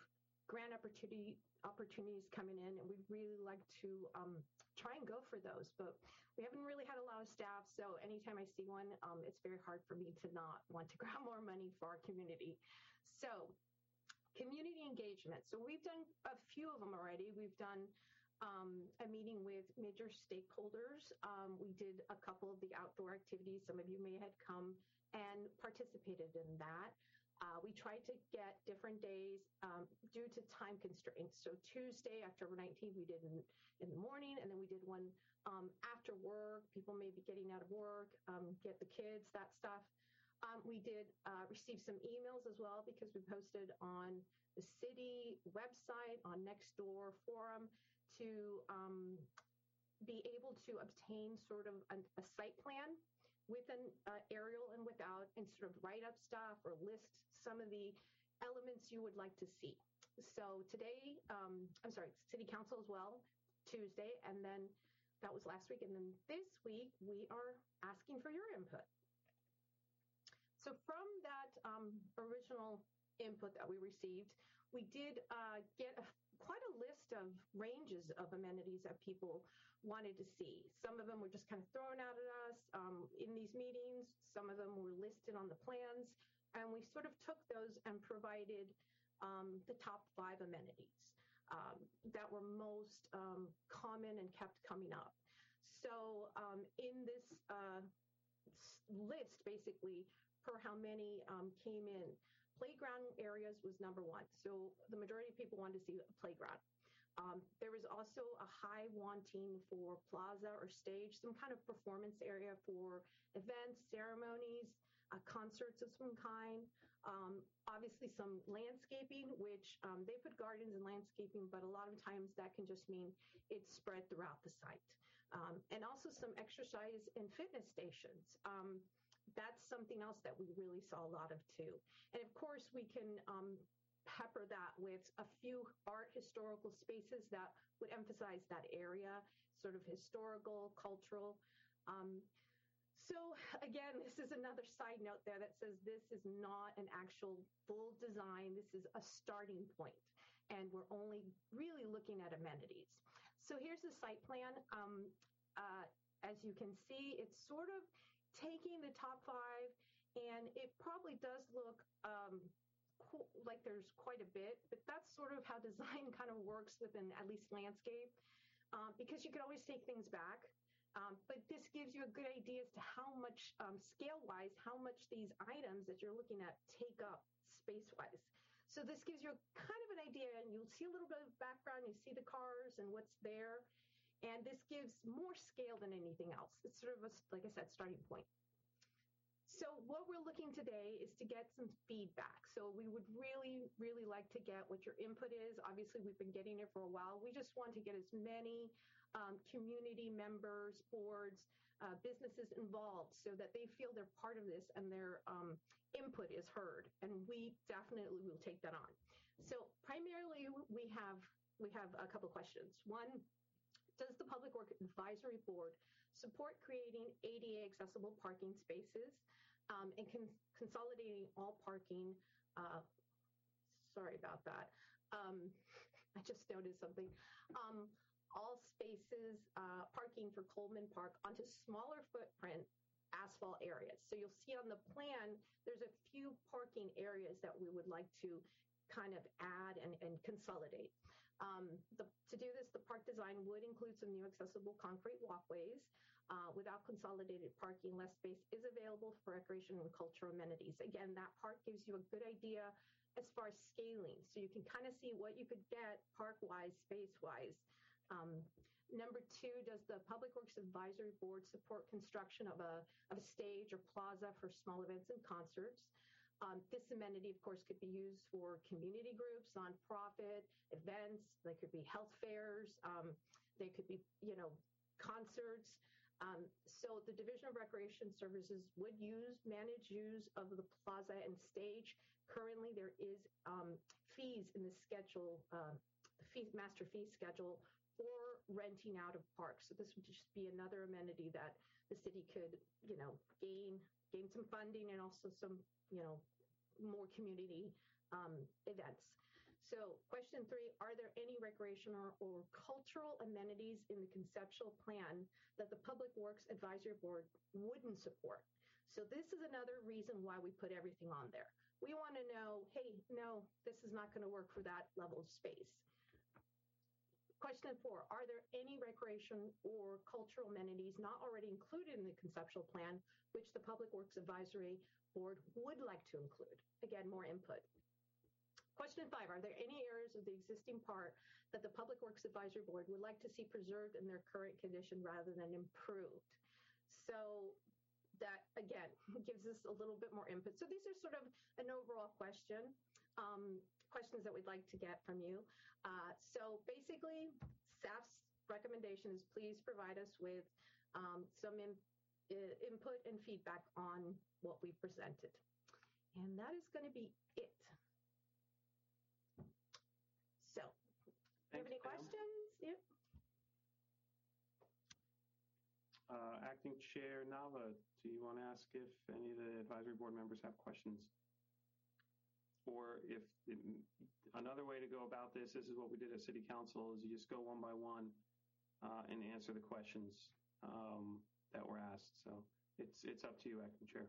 grant opportunity opportunities coming in, and we'd really like to um, try and go for those. But we haven't really had a lot of staff, so anytime I see one, um, it's very hard for me to not want to grab more money for our community. So community engagement. So we've done a few of them already. We've done um, a meeting with major stakeholders. Um, we did a couple of the outdoor activities. Some of you may have come and participated in that. Uh, we tried to get different days um, due to time constraints. So Tuesday, October nineteenth, we did in, in the morning, and then we did one um, after work. People may be getting out of work, um, get the kids, that stuff. Um, we did uh, receive some emails as well because we posted on the city website, on Nextdoor forum, to um, be able to obtain sort of a, a site plan with an uh, aerial and without, and sort of write up stuff or list some of the elements you would like to see. So today, um, I'm sorry, City Council as well, Tuesday, and then that was last week. And then this week, we are asking for your input. So from that um, original input that we received, we did uh, get a, quite a list of ranges of amenities that people wanted to see. Some of them were just kind of thrown out at us um, in these meetings. Some of them were listed on the plans. And we sort of took those and provided um, the top five amenities um, that were most um, common and kept coming up. So um, in this uh, list, basically, per how many um, came in, playground areas was number one. So the majority of people wanted to see a playground. Um, there was also a high wanting for plaza or stage, some kind of performance area for events, ceremonies, uh, concerts of some kind. Um, obviously some landscaping, which um, they put gardens and landscaping, but a lot of times that can just mean it's spread throughout the site. Um, and also some exercise and fitness stations. Um, that's something else that we really saw a lot of too. And of course we can um, pepper that with a few art historical spaces that would emphasize that area, sort of historical, cultural. Um, so again, this is another side note there that says this is not an actual full design. This is a starting point, and we're only really looking at amenities. So here's the site plan. Um, uh, as you can see, it's sort of taking the top five, and it probably does look um, cool, like there's quite a bit, but that's sort of how design kind of works within at least landscape, um, because you can always take things back. Um, but this gives you a good idea as to how much um, scale-wise, how much these items that you're looking at take up space-wise. So this gives you a, kind of an idea, and you'll see a little bit of background, you see the cars and what's there, and this gives more scale than anything else. It's sort of, a, like I said, starting point. So what we're looking today is to get some feedback. So we would really, really like to get what your input is. Obviously, we've been getting it for a while. We just want to get as many um, community members, boards, uh, businesses involved so that they feel they're part of this and their um, input is heard. And we definitely will take that on. So primarily, we have we have a couple of questions. One, does the Public Works Advisory Board support creating A D A accessible parking spaces um, and con consolidating all parking? Uh, sorry about that. Um, I just noticed something. Um, all spaces, uh, parking for Coleman Park onto smaller footprint asphalt areas. So you'll see on the plan, there's a few parking areas that we would like to kind of add and, and consolidate. Um, the, to do this, the park design would include some new accessible concrete walkways. Uh, without consolidated parking, less space is available for recreation and cultural amenities. Again, that park gives you a good idea as far as scaling. So you can kind of see what you could get park-wise, space-wise. Um, number two, does the Public Works Advisory Board support construction of a, of a stage or plaza for small events and concerts? Um, this amenity, of course, could be used for community groups, nonprofit events. They could be health fairs. Um, they could be, you know, concerts. Um, so the Division of Recreation Services would use, manage use of the plaza and stage. Currently, there is um, fees in the schedule, uh, the fee, master fee schedule for renting out of parks. So this would just be another amenity that the city could, you know, gain gain some funding and also some, you know, more community um, events. So question three, are there any recreational or cultural amenities in the conceptual plan that the Public Works Advisory Board wouldn't support? So this is another reason why we put everything on there. We want to know, hey, no, this is not going to work for that level of space. Question four, are there any recreation or cultural amenities not already included in the conceptual plan which the Public Works Advisory Board would like to include? Again, more input. Question five, are there any areas of the existing park that the Public Works Advisory Board would like to see preserved in their current condition rather than improved? So that, again, gives us a little bit more input. So these are sort of an overall question, um, questions that we'd like to get from you. Uh, so basically, staff's recommendation is please provide us with um, some in, uh, input and feedback on what we presented. And that is going to be it. So, do you have any questions? Yep. Uh, Acting Chair Nava, do you want to ask if any of the advisory board members have questions? Or if it, another way to go about this, this is what we did at City Council, is you just go one by one uh, and answer the questions um, that were asked. So it's it's up to you, Acting Chair.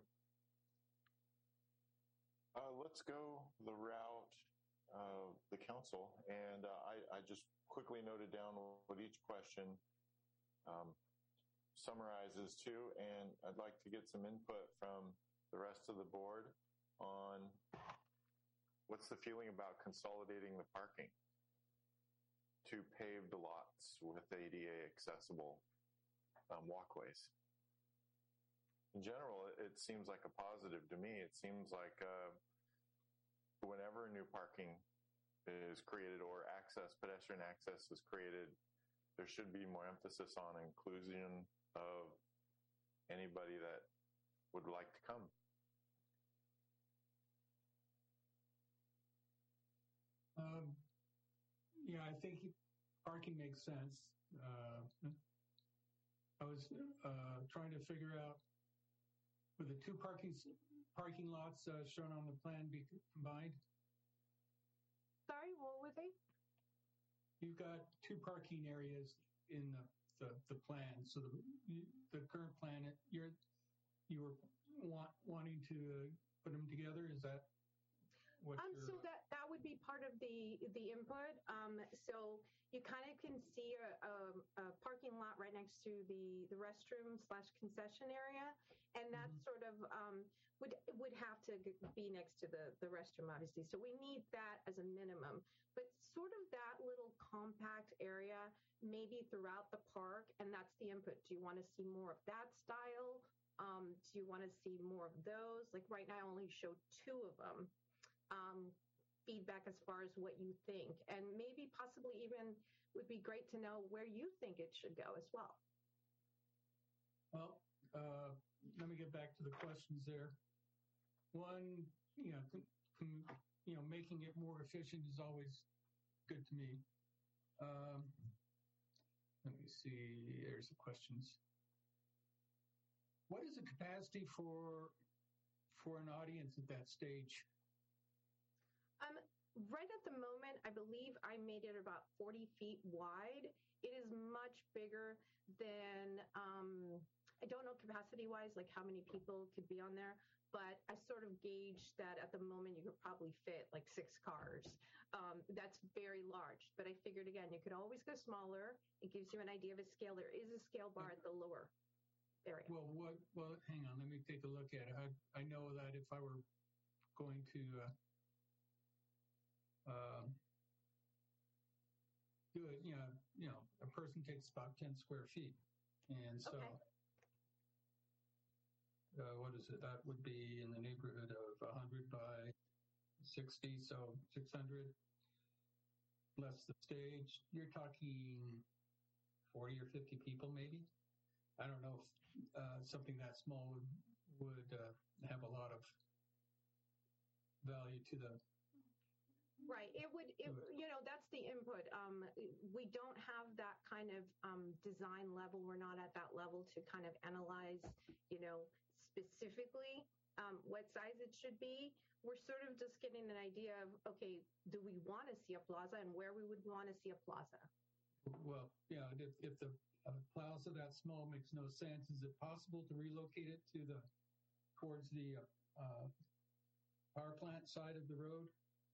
Uh, let's go the route of the council, and uh, I, I just quickly noted down what each question um, summarizes to, and I'd like to get some input from the rest of the board on what's the feeling about consolidating the parking to paved lots with A D A accessible um, walkways. In general, it seems like a positive to me. It seems like uh, whenever new parking is created or access, pedestrian access is created, there should be more emphasis on inclusion of anybody that would like to come. Um, yeah, I think parking makes sense. Uh, I was uh, trying to figure out, would the two parking parking lots uh, shown on the plan be combined? Sorry, what was it? You've got two parking areas in the, the, the plan. So the the current plan, you're you were want, wanting to uh, put them together. Is that what? Um, so that that would be part of the the input. Um, so you kind of can see a, a, a parking lot right next to the the restroom slash concession area, and that mm-hmm. sort of um, would would have to be next to the the restroom, obviously. So we need that as a minimum, but sort of that little compact area, maybe throughout the park, and that's the input. Do you want to see more of that style? Um, do you want to see more of those? Like right now, I only showed two of them. Um, feedback as far as what you think, and maybe possibly even would be great to know where you think it should go as well. Well, uh, let me get back to the questions there. One, you know, com, com, you know, making it more efficient is always good to me. Um, let me see. There's the questions. What is the capacity for for an audience at that stage? Um, right at the moment, I believe I made it about forty feet wide. It is much bigger than, um, I don't know capacity-wise, like how many people could be on there, but I sort of gauged that at the moment you could probably fit like six cars. Um, that's very large, but I figured, again, you could always go smaller. It gives you an idea of a scale. There is a scale bar at the lower area. Well, what? Well, hang on. Let me take a look at it. I, I know that if I were going to uh, Um, do it, you know, you know, a person takes about ten square feet. And so, okay. uh, what is it? That would be in the neighborhood of one hundred by sixty, so six hundred less the stage. You're talking forty or fifty people, maybe. I don't know if uh, something that small would, would uh, have a lot of value to the Right. It would, it, you know, that's the input. Um, we don't have that kind of um, design level. We're not at that level to kind of analyze, you know, specifically um, what size it should be. We're sort of just getting an idea of, okay, do we want to see a plaza and where we would want to see a plaza? Well, yeah, if, if the uh, plaza that small makes no sense, is it possible to relocate it to the towards the uh, power plant side of the road?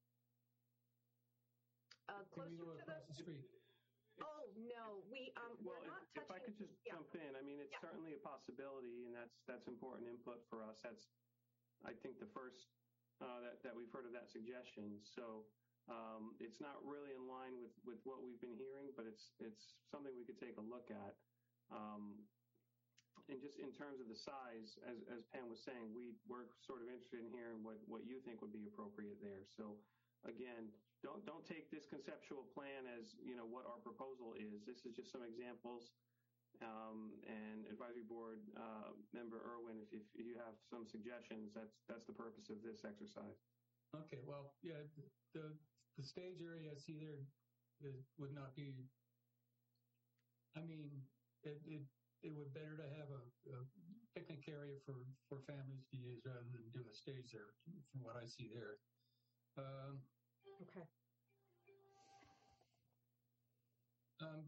Uh, Can we closer go to across the, the street? Oh no, we um Well, we're if, not if I touching. could just yeah. jump in, I mean, it's Yeah. certainly a possibility, and that's that's important input for us. That's, I think, the first uh, that that we've heard of that suggestion. So um, it's not really in line with with what we've been hearing, but it's it's something we could take a look at. Um, and just in terms of the size, as as Pam was saying, we we're sort of interested in hearing what what you think would be appropriate there. So again, don't don't take this conceptual plan as, you know, what our proposal is. This is just some examples. Um, and advisory board uh, member Irwin, if, if you have some suggestions, that's that's the purpose of this exercise. Okay, well, yeah, the the stage area I see there is, would not be. I mean, it it, it would better to have a, a picnic area for, for families to use rather than do a stage there, from what I see there. Um, Okay. Um,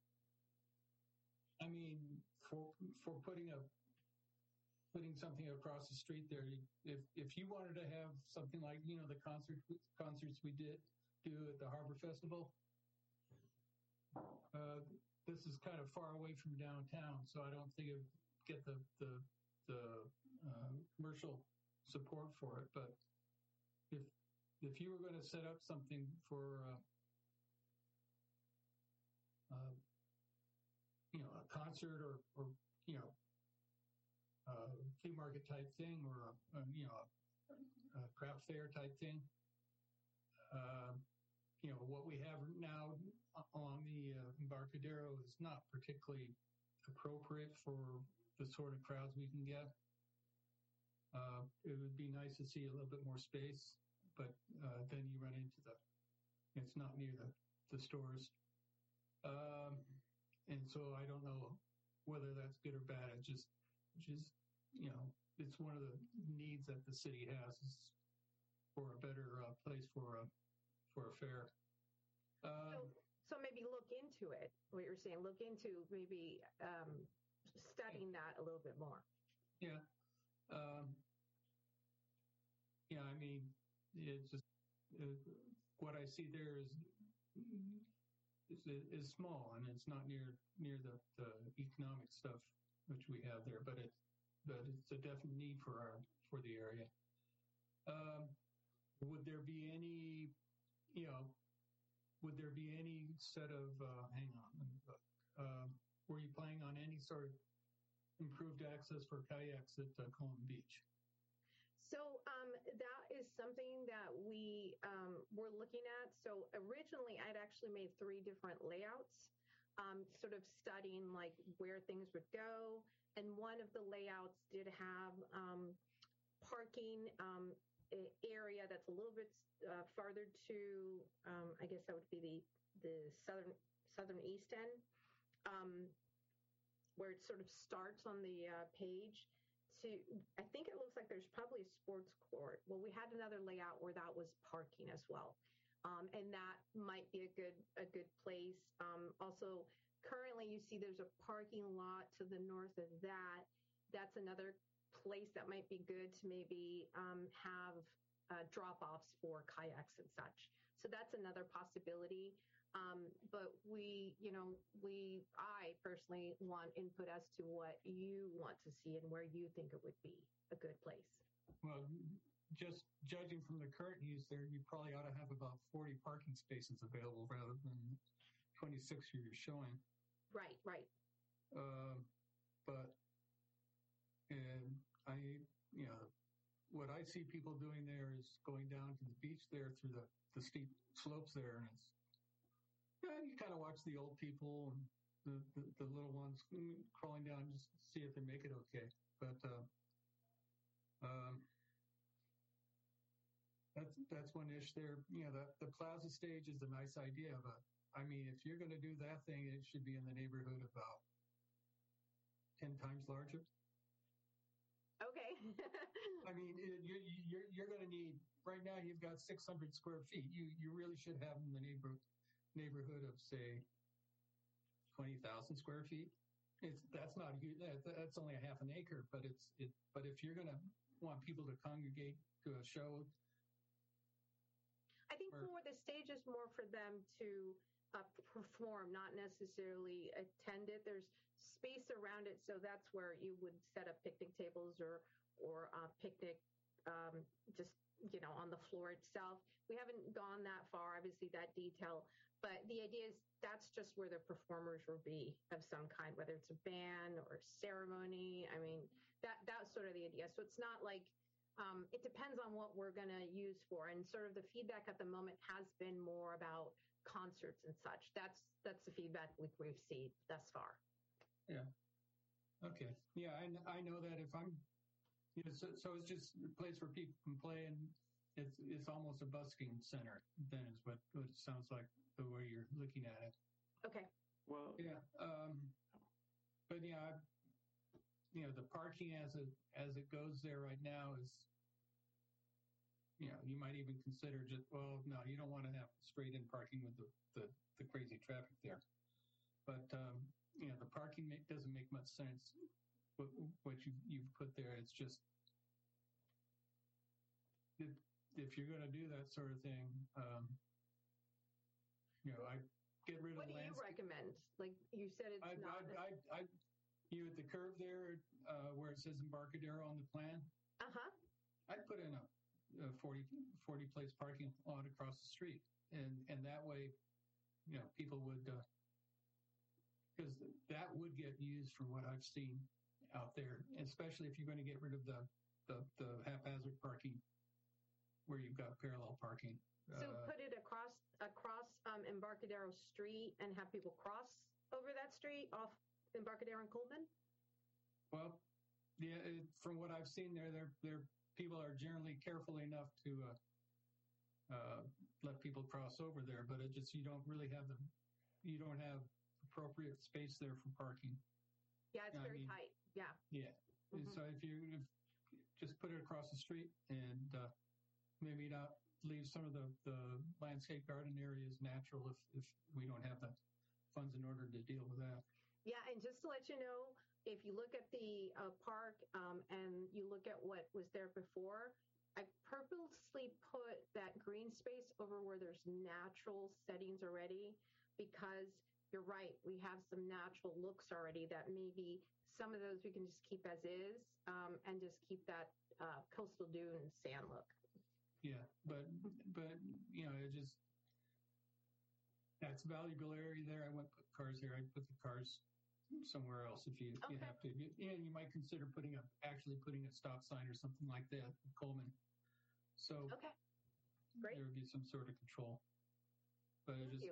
I mean, for for putting a putting something across the street there, if if you wanted to have something like, you know, the concert concerts we did do at the Harbor Festival, uh, this is kind of far away from downtown, so I don't think it would get the the the uh, commercial support for it. But if if you were going to set up something for uh, uh, you know, a concert or, or you know, uh, flea market type thing, or a, a, you know, a, a craft fair type thing. Uh, you know, what we have now on the uh, Embarcadero is not particularly appropriate for the sort of crowds we can get. Uh, it would be nice to see a little bit more space, but uh, then you run into the, it's not near the, the stores. Um, and so I don't know whether that's good or bad. It just, just, you know, it's one of the needs that the city has is for a better uh, place for a, for a fair. Um, so, so maybe look into it, what you're saying, look into maybe um, studying that a little bit more. Yeah. Um, yeah, I mean, it's just, uh, what I see there is, is is small, and it's not near near the, the economic stuff which we have there, but it but it's a definite need for our for the area. Um, would there be any, you know, would there be any set of uh, hang on, let me look. Uh, were you planning on any sort of improved access for kayaks at uh, Coleman Beach? So um, that is something that we um, were looking at. So originally, I'd actually made three different layouts, um, sort of studying like where things would go. And one of the layouts did have um, parking um, area that's a little bit uh, farther to, um, I guess that would be the the southern southern east end, um, where it sort of starts on the uh, page. To, I think it looks like there's probably a sports court. Well, we had another layout where that was parking as well, um, and that might be a good a good place. Um, also, currently you see there's a parking lot to the north of that. That's another place that might be good to maybe um, have uh, drop-offs for kayaks and such. So that's another possibility. Um, but we, you know, we, I personally want input as to what you want to see and where you think it would be a good place. Well, just judging from the current use there, you probably ought to have about forty parking spaces available rather than twenty-six you're showing. Right, right. Uh, but, and I, you know, what I see people doing there is going down to the beach there through the, the steep slopes there, and it's, yeah, you kind of watch the old people and the, the, the little ones crawling down just to see if they make it okay. But uh, um, that's that's one ish there. You know, the, the plaza stage is a nice idea, but I mean, if you're going to do that thing, it should be in the neighborhood about ten times larger. Okay. I mean, it- you're you're you're going to need right now. You've got six hundred square feet. You you really should have in the neighbor neighborhood of say twenty thousand square feet. It's that's not a huge. That, that's only a half an acre, but it's it. But if you're going to want people to congregate to a show, I think Or- more the stage is more for them to uh, perform, not necessarily attend it. There's space around it, so that's where you would set up picnic tables or or uh, picnic um, just you know on the floor itself. We haven't gone that far, obviously that detail, but the idea is that's just where the performers will be of some kind, whether it's a band or a ceremony. I mean, that that's sort of the idea. So it's not like Um, it depends on what we're going to use for, and sort of the feedback at the moment has been more about concerts and such. That's that's the feedback we, we've received thus far. yeah, okay, yeah, I kn- I know that if I'm, you know, so, so it's just a place where people can play, and it's it's almost a busking center. Then is what, what it sounds like the way you're looking at it. Okay. Well, Yeah, um, but yeah, I, you know, the parking as it as it goes there right now is, you know, you might even consider just, well, no, you don't want to have straight in parking with the the, the crazy traffic there. But um, you know, the parking ma- doesn't make much sense. What what you you've put there, it's just if, if you're going to do that sort of thing, um, you know, I get rid of What the do you landscape. recommend? Like you said, it's I, not. I, I, I, you at the curve there, uh, where it says Embarcadero on the plan, Uh huh. I'd put in a, a forty, forty place parking lot across the street, and and that way, you know, people would, because that would get used from what I've seen out there, especially if you're going to get rid of the the, the haphazard parking where you've got parallel parking. So Uh, put it across across um, Embarcadero Street and have people cross over that street off Embarcadero and Coleman. Well, yeah, it, from what I've seen there, there, there people are generally careful enough to uh, uh, let people cross over there, but it just you don't really have the you don't have appropriate space there for parking. Yeah, it's I very mean, tight. Yeah. Yeah, and Mhm. so if you if, just put it across the street and uh, maybe not leave some of the, the landscape garden areas natural if, if we don't have the funds in order to deal with that. Yeah, and just to let you know, if you look at the uh, park um, and you look at what was there before, I purposely put that green space over where there's natural settings already, because you're right, we have some natural looks already that maybe some of those we can just keep as is um, and just keep that uh, coastal dune sand look. Yeah, but but you know, it just that's valuable area there. I wouldn't put cars there. I'd put the cars somewhere else if you, you Okay. have to. And you might consider putting a actually putting a stop sign or something like that in Coleman. So Okay, great. there would be some sort of control. But it Thank just you.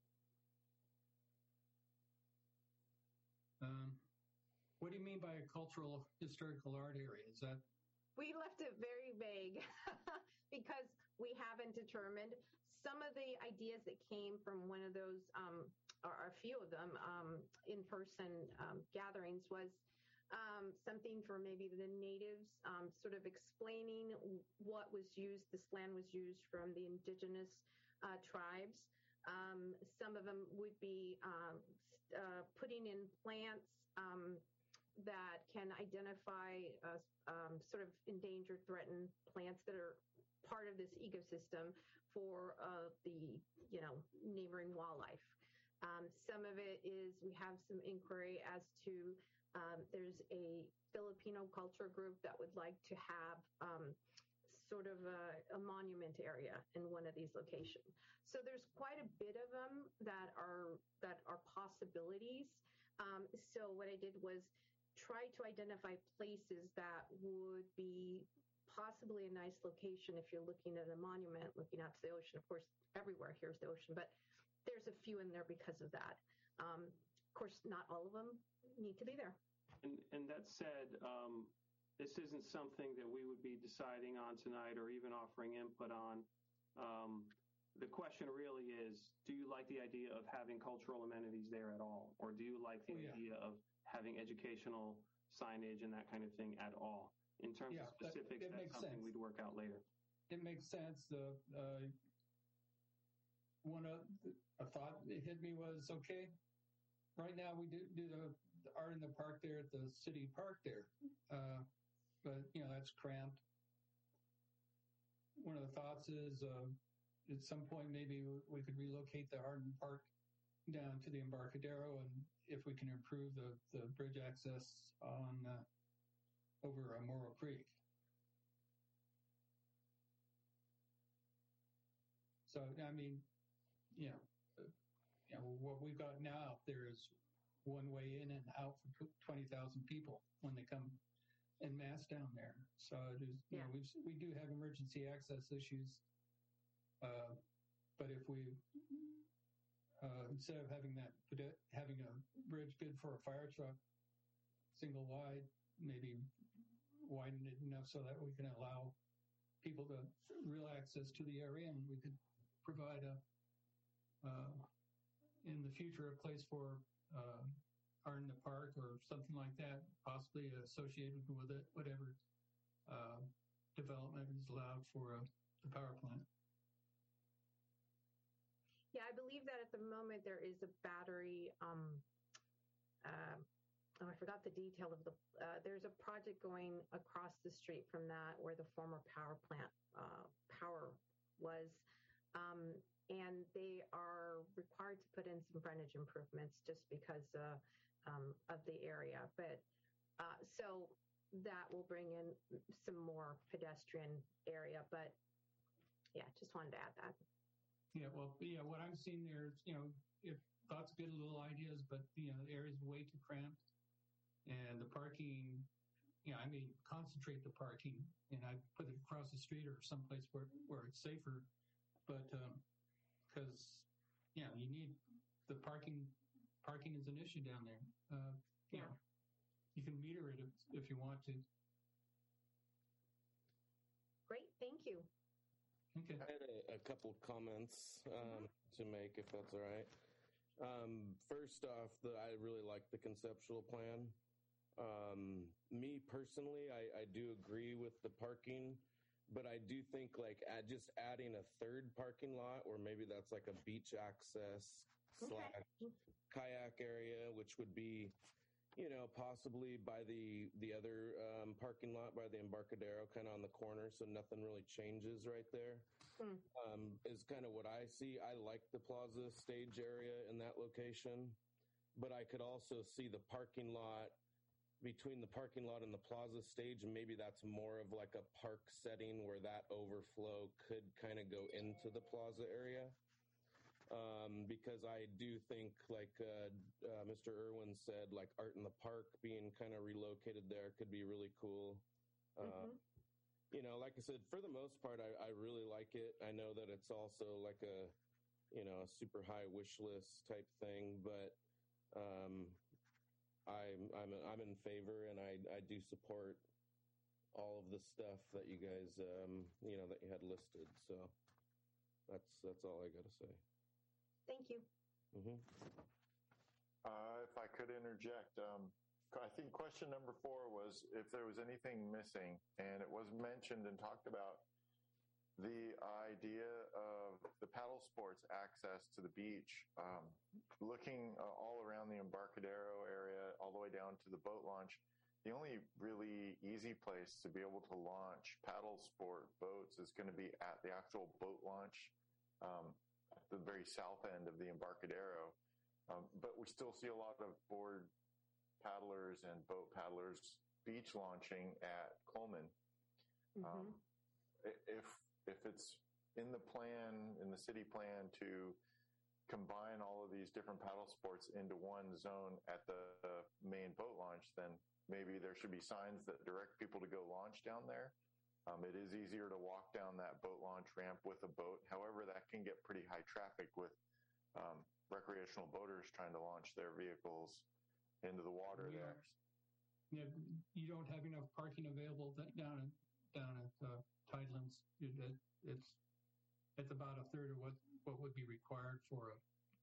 um, what do you mean by a cultural historical art area? Is that We left it very vague because we haven't determined. Some of the ideas that came from one of those, um, or a few of them, um, in-person um, gatherings was um, something for maybe the natives, um, sort of explaining what was used, this land was used from the indigenous uh, tribes. Um, some of them would be um, uh, putting in plants um, that can identify uh, um, sort of endangered, threatened plants that are part of this ecosystem for uh, the, you know, neighboring wildlife. Um, some of it is we have some inquiry as to um, there's a Filipino culture group that would like to have um, sort of a, a monument area in one of these locations. So there's quite a bit of them that are that are possibilities. Um, so what I did was try to identify places that would be possibly a nice location if you're looking at a monument, looking out to the ocean. Of course, everywhere here's the ocean, but there's a few in there because of that. Um, of course, not all of them need to be there. And, and that said, um, this isn't something that we would be deciding on tonight or even offering input on. Um, the question really is, do you like the idea of having cultural amenities there at all? Or do you like the Oh, yeah. idea of having educational signage and that kind of thing at all? in terms Yeah, of that- specifics, it that's makes something sense. we'd work out later. It makes sense. The uh, one of a thought that hit me was okay. Right now we do do the, the art in the park there at the city park there, uh, but you know that's cramped. One of the thoughts is uh, at some point maybe we could relocate the Arden Park down to the Embarcadero, and if we can improve the, the bridge access on uh, over uh, Morrow Creek. So I mean, you know, uh, you know what we've got now out there is one way in and out for twenty thousand people when they come en masse down there. So it is, you Yeah. know, we we do have emergency access issues, uh, but if we uh, instead of having that having a bridge good for a fire truck, single wide, maybe widen it enough so that we can allow people to real access to the area, and we could provide a uh, in the future a place for uh, art in the park or something like that, possibly associated with it, whatever uh, development is allowed for uh, the power plant. Yeah, I believe that at the moment there is a battery. Um, uh, oh, I forgot the detail of the. Uh, there's a project going across the street from that where the former power plant uh, power was, um, and they are required to put in some frontage improvements just because uh, um, of the area. But uh, so that will bring in some more pedestrian area. But yeah, just wanted to add that. Yeah, well, yeah, what I'm seeing there is, you know, if lots of good little ideas, but, you know, the area's way too cramped. And the parking, you know, I mean, concentrate the parking and I put it across the street or someplace where, where it's safer. But, um, because, you know, you need the parking, parking is an issue down there. Uh, you Yeah. know, you can meter it if, if you want to. Great, thank you. Okay. I had a, a couple comments um, to make, if that's all right. Um, first off, the, I really like the conceptual plan. Um, me personally, I, I do agree with the parking, but I do think like add, just adding a third parking lot, or maybe that's like a beach access slash kayak area, which would be, you know, possibly by the the other um, parking lot by the Embarcadero, kind of on the corner, so nothing really changes right there. Hmm. Um, is kind of what I see. I like the plaza stage area in that location, but I could also see the parking lot between the parking lot and the plaza stage, and maybe that's more of like a park setting where that overflow could kind of go into the plaza area. Um, because I do think, like uh, uh, Mister Irwin said, like art in the park being kind of relocated there could be really cool. Uh, Mhm. You know, like I said, for the most part, I, I really like it. I know that it's also like a, you know, a super high wish list type thing, but um, I'm I'm I'm in favor, and I I do support all of the stuff that you guys um, you know that you had listed. So that's that's all I got to say. Thank you. Mm-hmm. Uh, if I could interject, um, I think question number four was if there was anything missing, and it was mentioned and talked about the idea of the paddle sports access to the beach. Um, looking uh, all around the Embarcadero area, all the way down to the boat launch, the only really easy place to be able to launch paddle sport boats is going to be at the actual boat launch. Um, at the very south end of the Embarcadero. Um, but we still see a lot of board paddlers and boat paddlers beach launching at Coleman. Mm-hmm. Um, if, if it's in the plan, in the city plan to combine all of these different paddle sports into one zone at the, the main boat launch, then maybe there should be signs that direct people to go launch down there. Um, it is easier to walk down that boat launch ramp with a boat. However, that can get pretty high traffic with um, recreational boaters trying to launch their vehicles into the water Yeah. there. Yeah, you don't have enough parking available th- down at, down at uh, Tidelands. It, it, it's it's about a third of what, what would be required for a.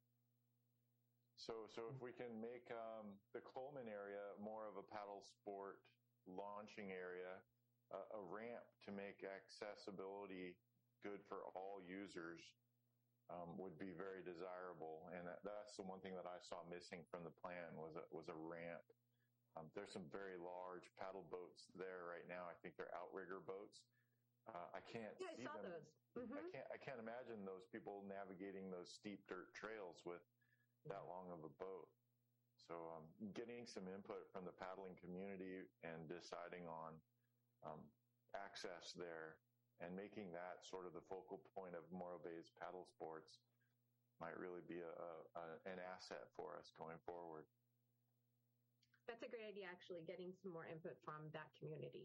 So, so if we can make um, the Coleman area more of a paddle sport launching area, a, a ramp to make accessibility good for all users um, would be very desirable. And that, that's the one thing that I saw missing from the plan was a, was a ramp. Um, there's some very large paddle boats there right now. I think they're outrigger boats. Uh, I can't Yeah, I see saw them. those. Mm-hmm. I can't. I can't imagine those people navigating those steep dirt trails with that long of a boat. So, um, getting some input from the paddling community and deciding on um, access there and making that sort of the focal point of Morro Bay's paddle sports might really be a, a, an asset for us going forward. That's a great idea, actually, getting some more input from that community.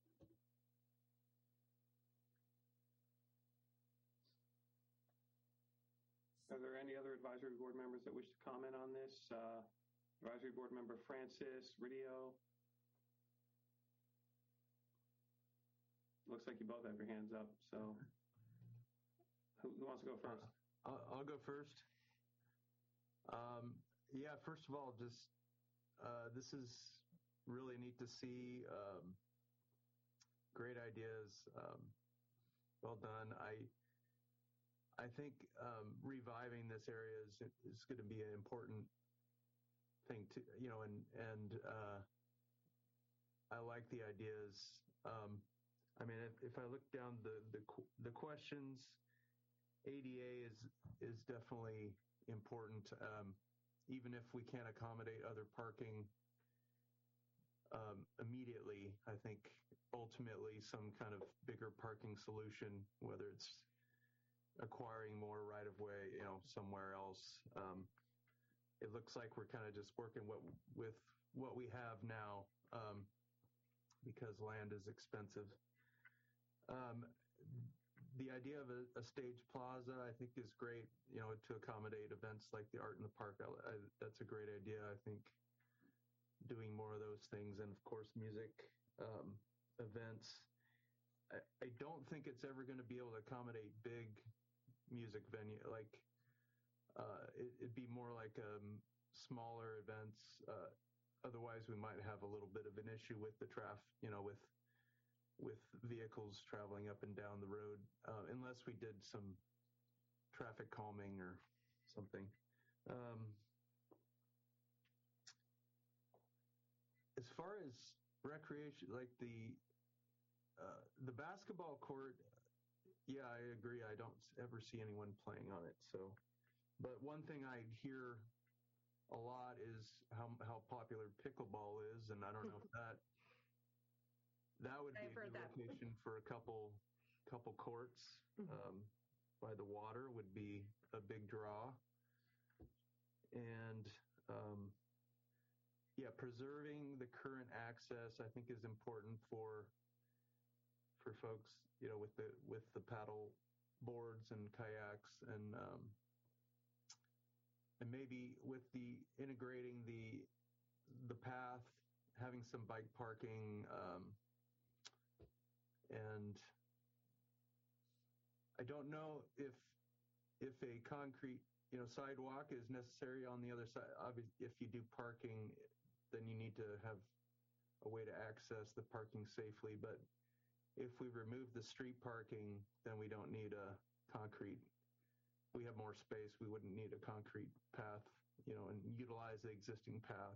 Are there any other advisory board members that wish to comment on this? Uh, advisory board member Francis, Ridio. Looks like you both have your hands up. So, who, who wants to go first? Uh, I'll, I'll go first. Um, yeah, first of all, just uh, this is really neat to see. Um, great ideas. Um, well done. I. I think um, reviving this area is is going to be an important thing to you know, and and uh, I like the ideas. Um, I mean, if, if I look down the the the questions, A D A is is definitely important. Um, even if we can't accommodate other parking um, immediately, I think ultimately some kind of bigger parking solution, whether it's acquiring more right of way, you know, somewhere else. Um, it looks like we're kind of just working what, with what we have now um, because land is expensive. Um, the idea of a, a stage plaza, I think, is great, you know, to accommodate events like the Art in the Park. I, I, that's a great idea. I think doing more of those things, and of course, music um, events. I, I don't think it's ever going to be able to accommodate big music venue, like uh, it, it'd be more like um, smaller events. Uh, otherwise, we might have a little bit of an issue with the traffic, you know, with with vehicles traveling up and down the road, uh, unless we did some traffic calming or something. Um, as far as recreation, like the uh, the basketball court. Yeah, I agree. I don't ever see anyone playing on it. So, but one thing I hear a lot is how how popular pickleball is, and I don't know if that that would be I've a good heard that. location for a couple couple courts um, by the water would be a big draw. And um, yeah, preserving the current access I think is important for. for folks, you know, with the with the paddle boards and kayaks, and um, and maybe with the integrating the the path, having some bike parking, um, and I don't know if if a concrete, you know, sidewalk is necessary on the other side. Obviously, if you do parking, then you need to have a way to access the parking safely, but if we remove the street parking, then we don't need a concrete. We have more space. We wouldn't need a concrete path, you know, and utilize the existing path.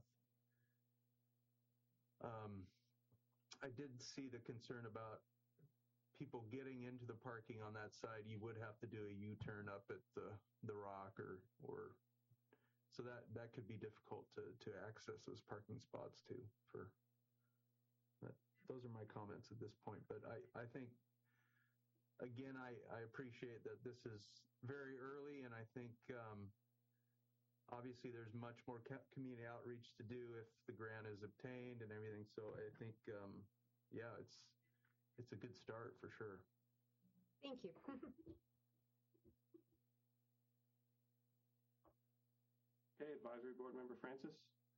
Um, I did see the concern about people getting into the parking on that side. You would have to do a U-turn up at the the rock, or or so that that could be difficult to to access those parking spots too. For that. Those are my comments at this point, but I, I think, again, I, I appreciate that this is very early, and I think um, obviously there's much more community outreach to do if the grant is obtained and everything. So I think, um, yeah, it's it's a good start for sure. Thank you. Okay, advisory board member Francis.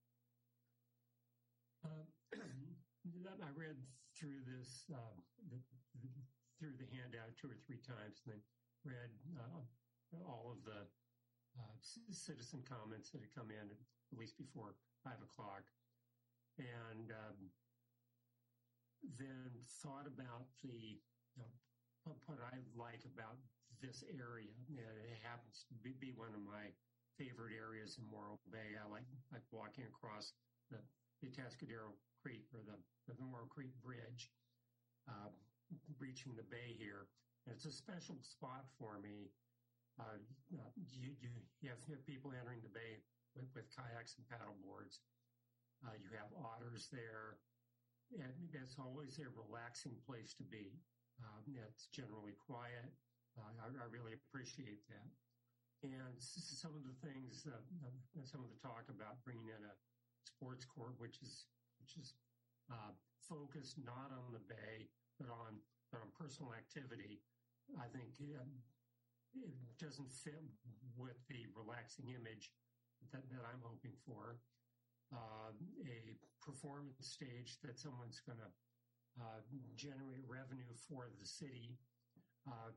Um, I read through this, uh, the, through the handout two or three times, and then read uh, all of the uh, citizen comments that had come in at least before five o'clock. And um, then thought about the, you know, what I like about this area. And it happens to be, be one of my favorite areas in Morro Bay. I like like walking across the, the Atascadero Creek or the, the Morro Creek Bridge, uh, reaching the bay here. And it's a special spot for me. Uh, you, you, you, have, you have people entering the bay with, with kayaks and paddle boards. Uh, you have otters there. And it's always a relaxing place to be. Uh, it's generally quiet. Uh, I, I really appreciate that. And some of the things, uh, some of the talk about bringing in a sports court, which is which is uh, focused not on the bay but on but on personal activity, I think uh, it doesn't fit with the relaxing image that, that I'm hoping for. Uh, a performance stage that someone's going to uh, generate revenue for the city. Uh,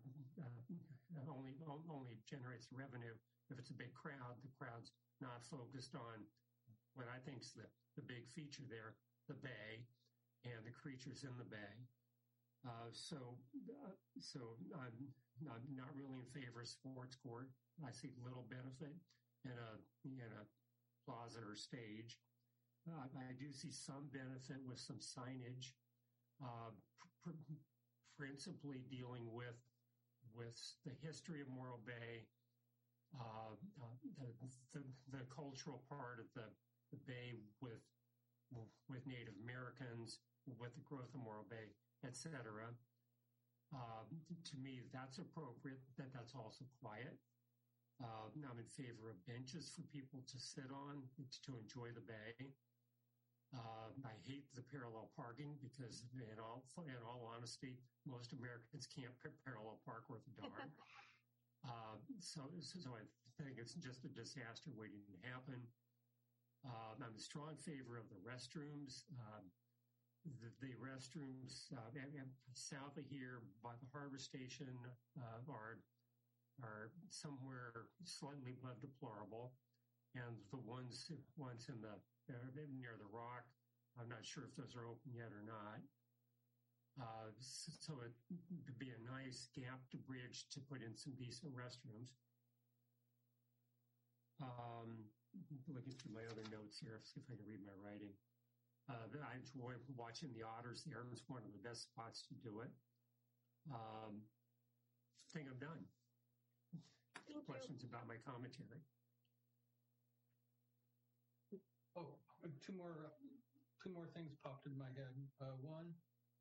uh, only only generates revenue if it's a big crowd. The crowd's not focused on what I think is the, the big feature there, the bay and the creatures in the bay. Uh, so uh, so I'm, I'm not really in favor of sports court. I see little benefit in a in a plaza or stage. Uh, I do see some benefit with some signage, uh, pr- principally dealing with with the history of Morro Bay, uh, uh, the, the the cultural part of the, the bay with with Native Americans, with the growth of Morro Bay, et cetera. Uh, to me, that's appropriate. That that's also quiet. Uh, I'm in favor of benches for people to sit on to enjoy the bay. Uh, I hate the parallel parking because, in all in all honesty, most Americans can't parallel park worth a darn. uh, so, so I think it's just a disaster waiting to happen. Uh, I'm in strong favor of the restrooms. Uh, the, the restrooms uh, south of here by the harbor station uh, are are somewhere slightly above deplorable, and the ones ones in the uh, near the rock, I'm not sure if those are open yet or not. Uh, so it would be a nice gap to bridge to put in some decent restrooms. Um, looking through my other notes here, see if I can read my writing. Uh, I enjoy watching the otters there. It's one of the best spots to do it. Um, I think I'm done. Thank Questions you. about my commentary? Oh, two more, two more things popped in my head. Uh, one,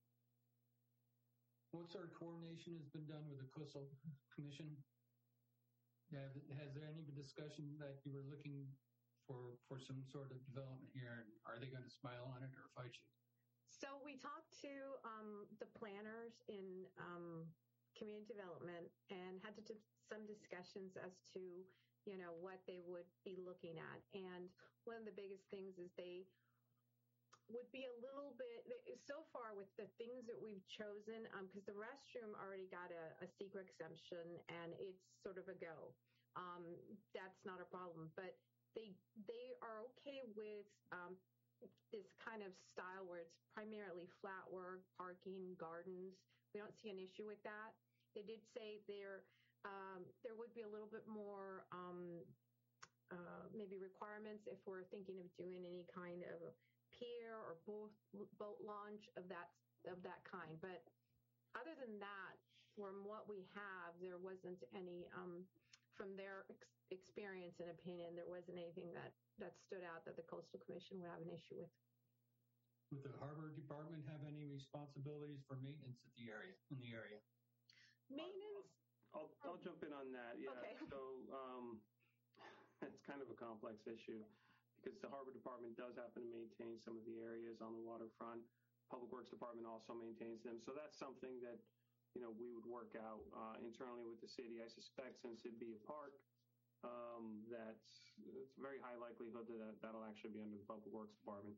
what sort of coordination has been done with the Coastal Commission? Have, has there any discussion that you were looking for for some sort of development here? And are they going to smile on it or fight you? So we talked to um, the planners in um, community development and had to do some discussions as to, you know, what they would be looking at. And one of the biggest things is they would be a little bit, so far with the things that we've chosen, because um, the restroom already got a, a secret exemption and it's sort of a go. Um, that's not a problem. But they they are okay with um, this kind of style where it's primarily flat work, parking, gardens. We don't see an issue with that. They did say there um, there would be a little bit more um, uh, maybe requirements if we're thinking of doing any kind of pier or boat boat launch of that of that kind. But other than that, from what we have, there wasn't any um, from their ex- experience and opinion, there wasn't anything that that stood out that the Coastal Commission would have an issue with. Would the Harbor Department have any responsibilities for maintenance at the area in the area? Maintenance? I'll, I'll jump in on that. Yeah. Okay. So um, it's kind of a complex issue because the Harbor Department does happen to maintain some of the areas on the waterfront. Public Works Department also maintains them. So that's something that, you know, we would work out uh, internally with the city. I suspect since it'd be a park, um, that's it's a very high likelihood that that'll actually be under the Public Works Department.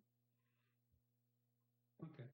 Okay.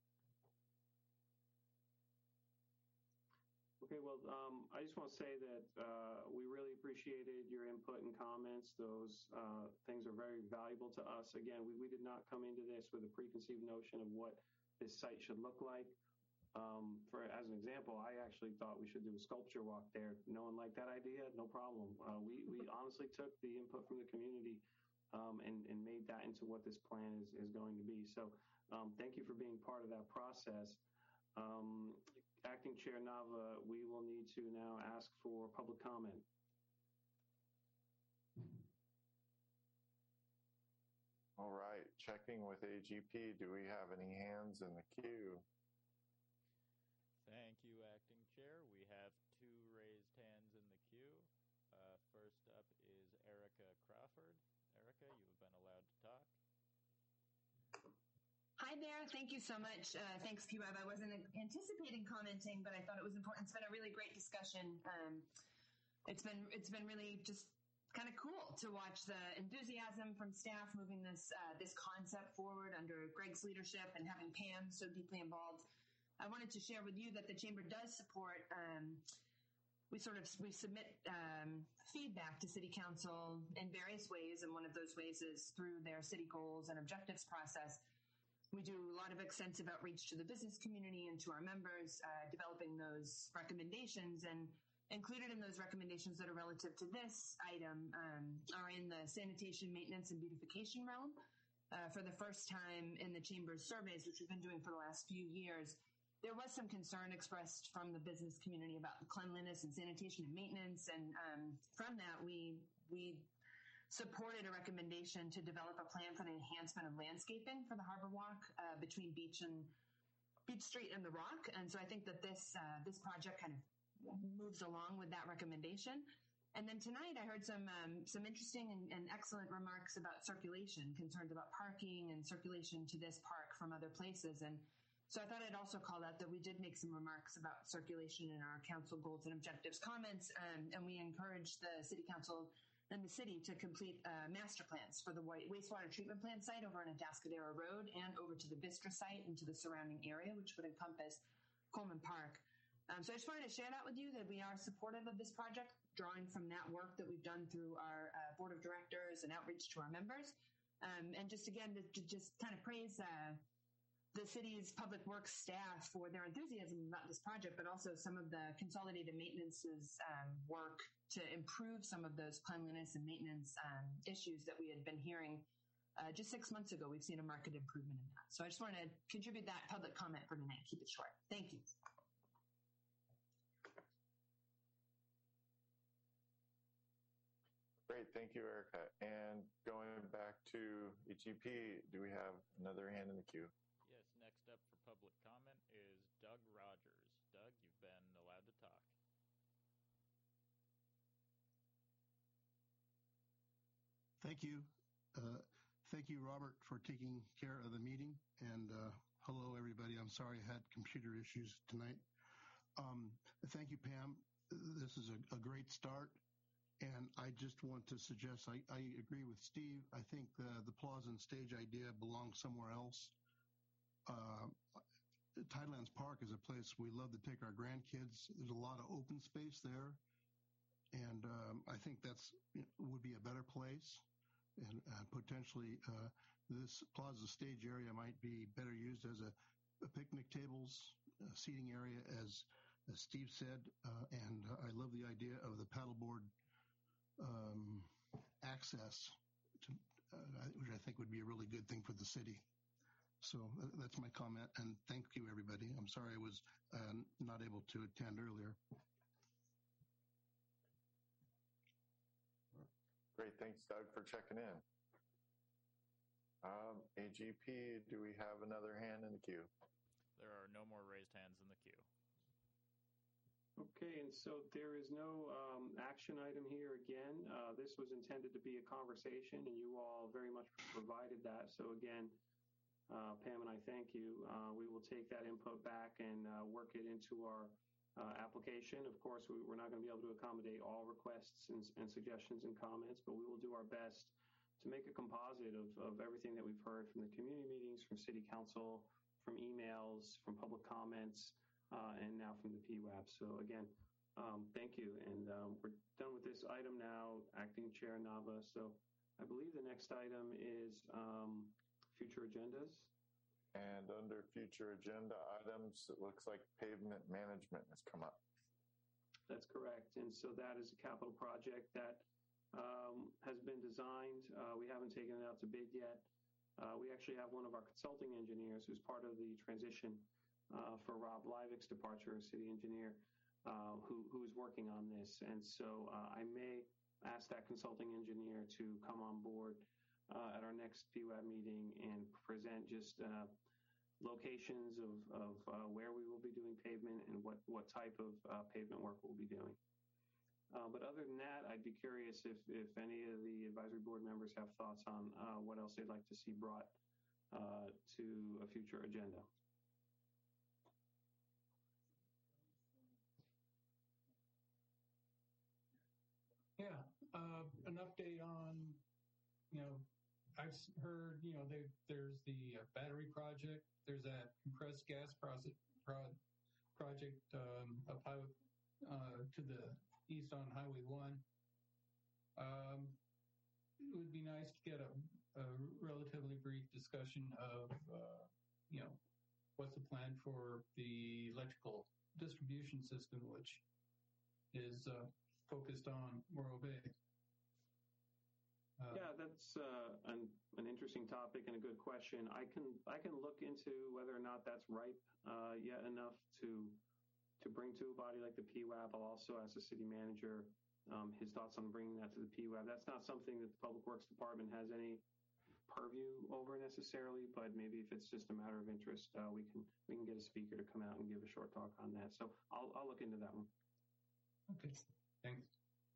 Okay, well, um, I just want to say that uh, we really appreciated your input and comments. Those uh, things are very valuable to us. Again, we, we did not come into this with a preconceived notion of what this site should look like. Um, for as an example, I actually thought we should do a sculpture walk there. No one liked that idea? No problem. Uh, we, we honestly took the input from the community um, and, and made that into what this plan is, is going to be. So um, thank you for being part of that process. Um, Acting Chair Nava, we will need to now ask for public comment. All right, checking with A G P. Do we have any hands in the queue? Thank you, Acting Chair. We have two raised hands in the queue. Uh, first up is Erica Crawford. Erica, you have been allowed to talk. Hi there. Thank you so much. Uh, thanks, P WAB. I wasn't anticipating commenting, but I thought it was important. It's been a really great discussion. Um, it's been it's been really just kind of cool to watch the enthusiasm from staff moving this uh, this concept forward under Greg's leadership and having Pam so deeply involved. I wanted to share with you that the Chamber does support. Um, we sort of we submit um, feedback to City Council in various ways, and one of those ways is through their city goals and objectives process. We do a lot of extensive outreach to the business community and to our members, uh, developing those recommendations. And included in those recommendations that are relative to this item um, are in the sanitation, maintenance, and beautification realm. Uh, for the first time in the Chamber's surveys, which we've been doing for the last few years, there was some concern expressed from the business community about cleanliness and sanitation and maintenance. And um, from that, we we supported a recommendation to develop a plan for the enhancement of landscaping for the Harbor Walk uh, between Beach and Beach Street and the Rock. And so I think that this uh, this project kind of moves along with that recommendation. And then tonight I heard some um, some interesting and, and excellent remarks about circulation, concerns about parking and circulation to this park from other places. And so I thought I'd also call out that we did make some remarks about circulation in our council goals and objectives comments, um, and we encouraged the City Council and the city to complete uh, master plans for the wastewater treatment plant site over on Atascadero Road and over to the Vistra site and to the surrounding area, which would encompass Coleman Park. Um, so I just wanted to share that with you, that we are supportive of this project, drawing from that work that we've done through our uh, board of directors and outreach to our members. Um, and just again, to, to just kind of praise uh, the city's public works staff for their enthusiasm about this project, but also some of the consolidated maintenance's um, work to improve some of those cleanliness and maintenance um, issues that we had been hearing uh, just six months ago. We've seen a marked improvement in that. So I just want to contribute that public comment for tonight. Keep it short. Thank you. Great. Thank you, Erica. And going back to E G P, do we have another hand in the queue? Yes, next up for public comment is Doug Rogers. Doug, you've been allowed to talk. Thank you. Uh, thank you, Robert, for taking care of the meeting. And uh, hello, everybody. I'm sorry I had computer issues tonight. Um, thank you, Pam. This is a, a great start. And I just want to suggest, I, I agree with Steve. I think the, the plaza and stage idea belongs somewhere else. Uh, Tidelands Park is a place we love to take our grandkids. There's a lot of open space there. And um, I think that's would be a better place. And uh, potentially uh, this plaza stage area might be better used as a, a picnic tables, uh, seating area, as, as Steve said. Uh, and uh, I love the idea of the paddleboard um, access, to, uh, which I think would be a really good thing for the city. So uh, that's my comment, and thank you, everybody. I'm sorry I was uh, not able to attend earlier. Great. Thanks, Doug, for checking in. Um, A G P, do we have another hand in the queue? There are no more raised hands in the queue. Okay, and so there is no um, action item here again. Uh, this was intended to be a conversation, and you all very much provided that. So again, uh, Pam and I thank you. Uh, we will take that input back and uh, work it into our uh, application. Of course, we, we're not going to be able to accommodate all requests and, and suggestions and comments, but we will do our best to make a composite of, of everything that we've heard from the community meetings, from City Council, from emails, from public comments, Uh, and now from the P WAB. So again, um, thank you. And um, we're done with this item now, Acting Chair Nava. So I believe the next item is um, future agendas. And under future agenda items, it looks like pavement management has come up. That's correct. And so that is a capital project that um, has been designed. Uh, we haven't taken it out to bid yet. Uh, we actually have one of our consulting engineers who's part of the transition uh, for Rob Leivick's departure as city engineer, uh, who, who is working on this. And so uh, I may ask that consulting engineer to come on board Uh, at our next P W A B meeting and present just uh, locations of, of uh, where we will be doing pavement and what, what type of uh, pavement work we'll be doing. Uh, but other than that, I'd be curious if, if any of the advisory board members have thoughts on uh, what else they'd like to see brought uh, to a future agenda. Yeah, uh, an update on, you know, I've heard, you know, they, there's the uh, battery project. There's that compressed gas project, pro, project um, up high, uh, to the east on Highway one. Um, it would be nice to get a, a relatively brief discussion of, uh, you know, what's the plan for the electrical distribution system, which is uh, focused on Morro Bay. Uh, yeah, that's uh, an, an interesting topic and a good question. I can I can look into whether or not that's ripe uh, yet enough to to bring to a body like the P W A B. I'll also ask the city manager um, his thoughts on bringing that to the P W A B. That's not something that the Public Works Department has any purview over necessarily, but maybe if it's just a matter of interest, uh, we can we can get a speaker to come out and give a short talk on that. So I'll I'll look into that one. Okay, thanks.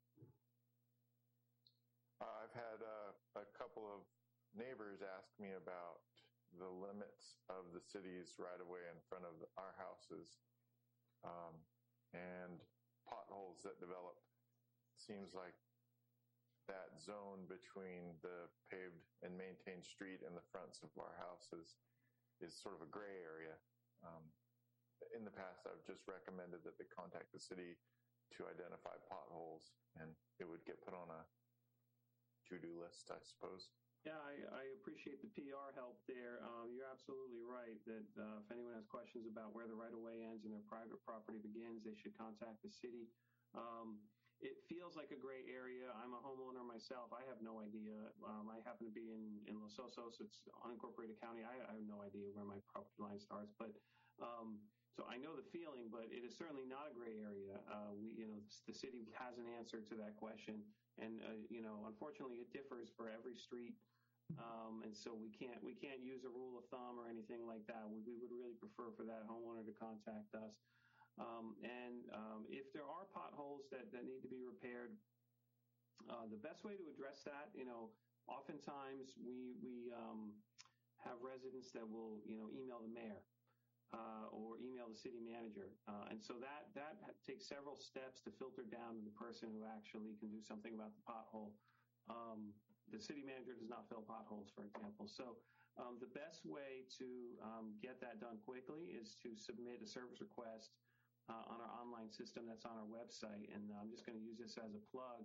Uh, I've had uh, a couple of neighbors ask me about the limits of the city's right-of-way in front of our houses um, and potholes that develop. Seems like that zone between the paved and maintained street and the fronts of our houses is sort of a gray area. Um, in the past, I've just recommended that they contact the city to identify potholes, and it would get put on a to-do list, I suppose. Yeah, I, I appreciate the P R help there. Um, you're absolutely right that uh, if anyone has questions about where the right-of-way ends and their private property begins, they should contact the city. Um, it feels like a gray area. I'm a homeowner myself. I have no idea. Um, I happen to be in, in Los Osos. It's unincorporated county. I, I have no idea where my property line starts. But um, so I know the feeling, but it is certainly not a gray area. Uh, we, you know, the city has an answer to that question. And, uh, you know, unfortunately, it differs for every street. Um, and so we can't we can't use a rule of thumb or anything like that. We, we would really prefer for that homeowner to contact us. Um, and um, if there are potholes that, that need to be repaired, uh, the best way to address that, you know, oftentimes we we um, have residents that will, you know, email the mayor. Uh, or email the city manager. Uh, and so that, that takes several steps to filter down to the person who actually can do something about the pothole. Um, the city manager does not fill potholes, for example. So um, the best way to um, get that done quickly is to submit a service request uh, on our online system that's on our website. And I'm just going to use this as a plug.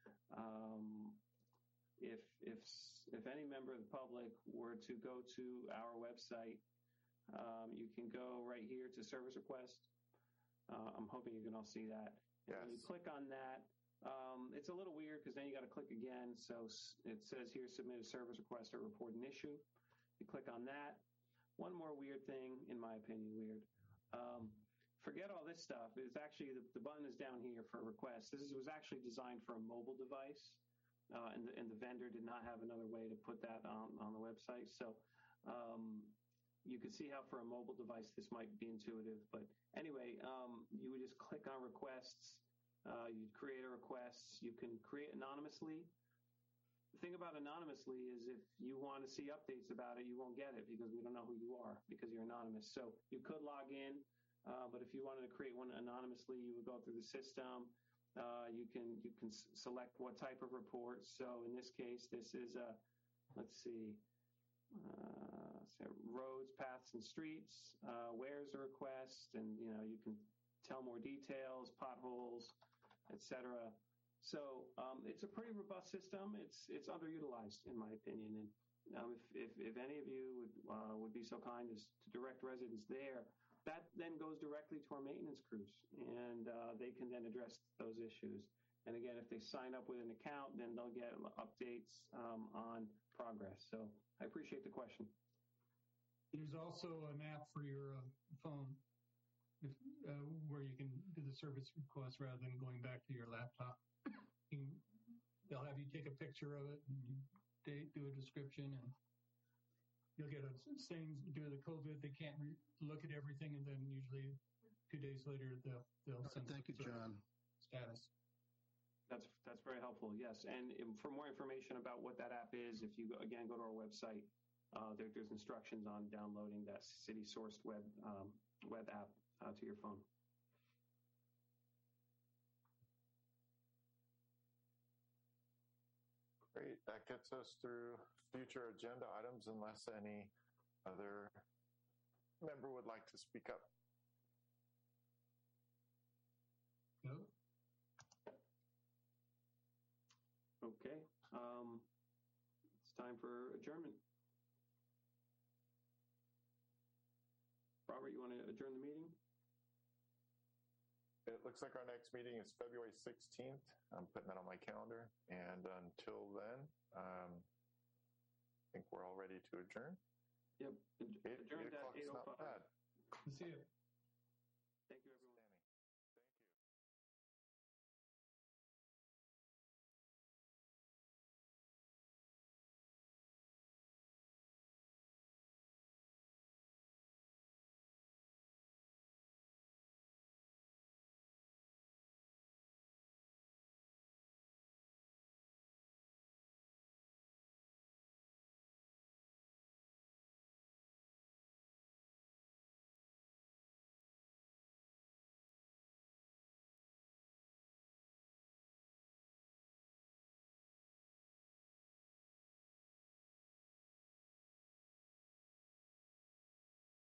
Um, if, if, if any member of the public were to go to our website, Um, you can go right here to service request. Uh, I'm hoping you can all see that. Yes. When you click on that, um, it's a little weird because then you got to click again. So it says here, submit a service request or report an issue. You click on that. One more weird thing, in my opinion, weird. Um, forget all this stuff. It's actually, the, the button is down here for requests. This is, was actually designed for a mobile device. Uh, and, the, and the vendor did not have another way to put that on, on the website. So, um, you can see how for a mobile device this might be intuitive. But anyway, um, you would just click on requests. Uh, you'd create a request. You can create anonymously. The thing about anonymously is if you want to see updates about it, you won't get it because we don't know who you are because you're anonymous. So you could log in, uh, but if you wanted to create one anonymously, you would go through the system. Uh, you can you can s- select what type of report. So in this case, this is a, let's see, Uh, so roads, paths, and streets. Uh, where's the request? And you know you can tell more details, potholes, et cetera. So um, it's a pretty robust system. It's it's underutilized in my opinion, and um, if, if, if any of you would, uh, would be so kind as to direct residents there, that then goes directly to our maintenance crews, and uh, they can then address those issues. And again, if they sign up with an account, then they'll get updates um, on progress. So I appreciate the question. There's also an app for your uh, phone if, uh, where you can do the service request rather than going back to your laptop. You can, they'll have you take a picture of it and you date, do a description, and you'll get a saying due to the COVID they can't re- look at everything, and then usually two days later they'll they'll send. Thank you, John. Status. That's that's very helpful. Yes, and for more information about what that app is, if you again go to our website, uh, there, there's instructions on downloading that city-sourced web um, web app uh, to your phone. Great. That gets us through future agenda items unless any other member would like to speak up. No. Okay. Um, it's time for adjournment. Robert, you want to adjourn the meeting? It looks like our next meeting is February sixteenth. I'm putting that on my calendar. And until then, um, I think we're all ready to adjourn. Yep. Eight, Adjourned eight at o'clock is eight oh not five. bad. See you.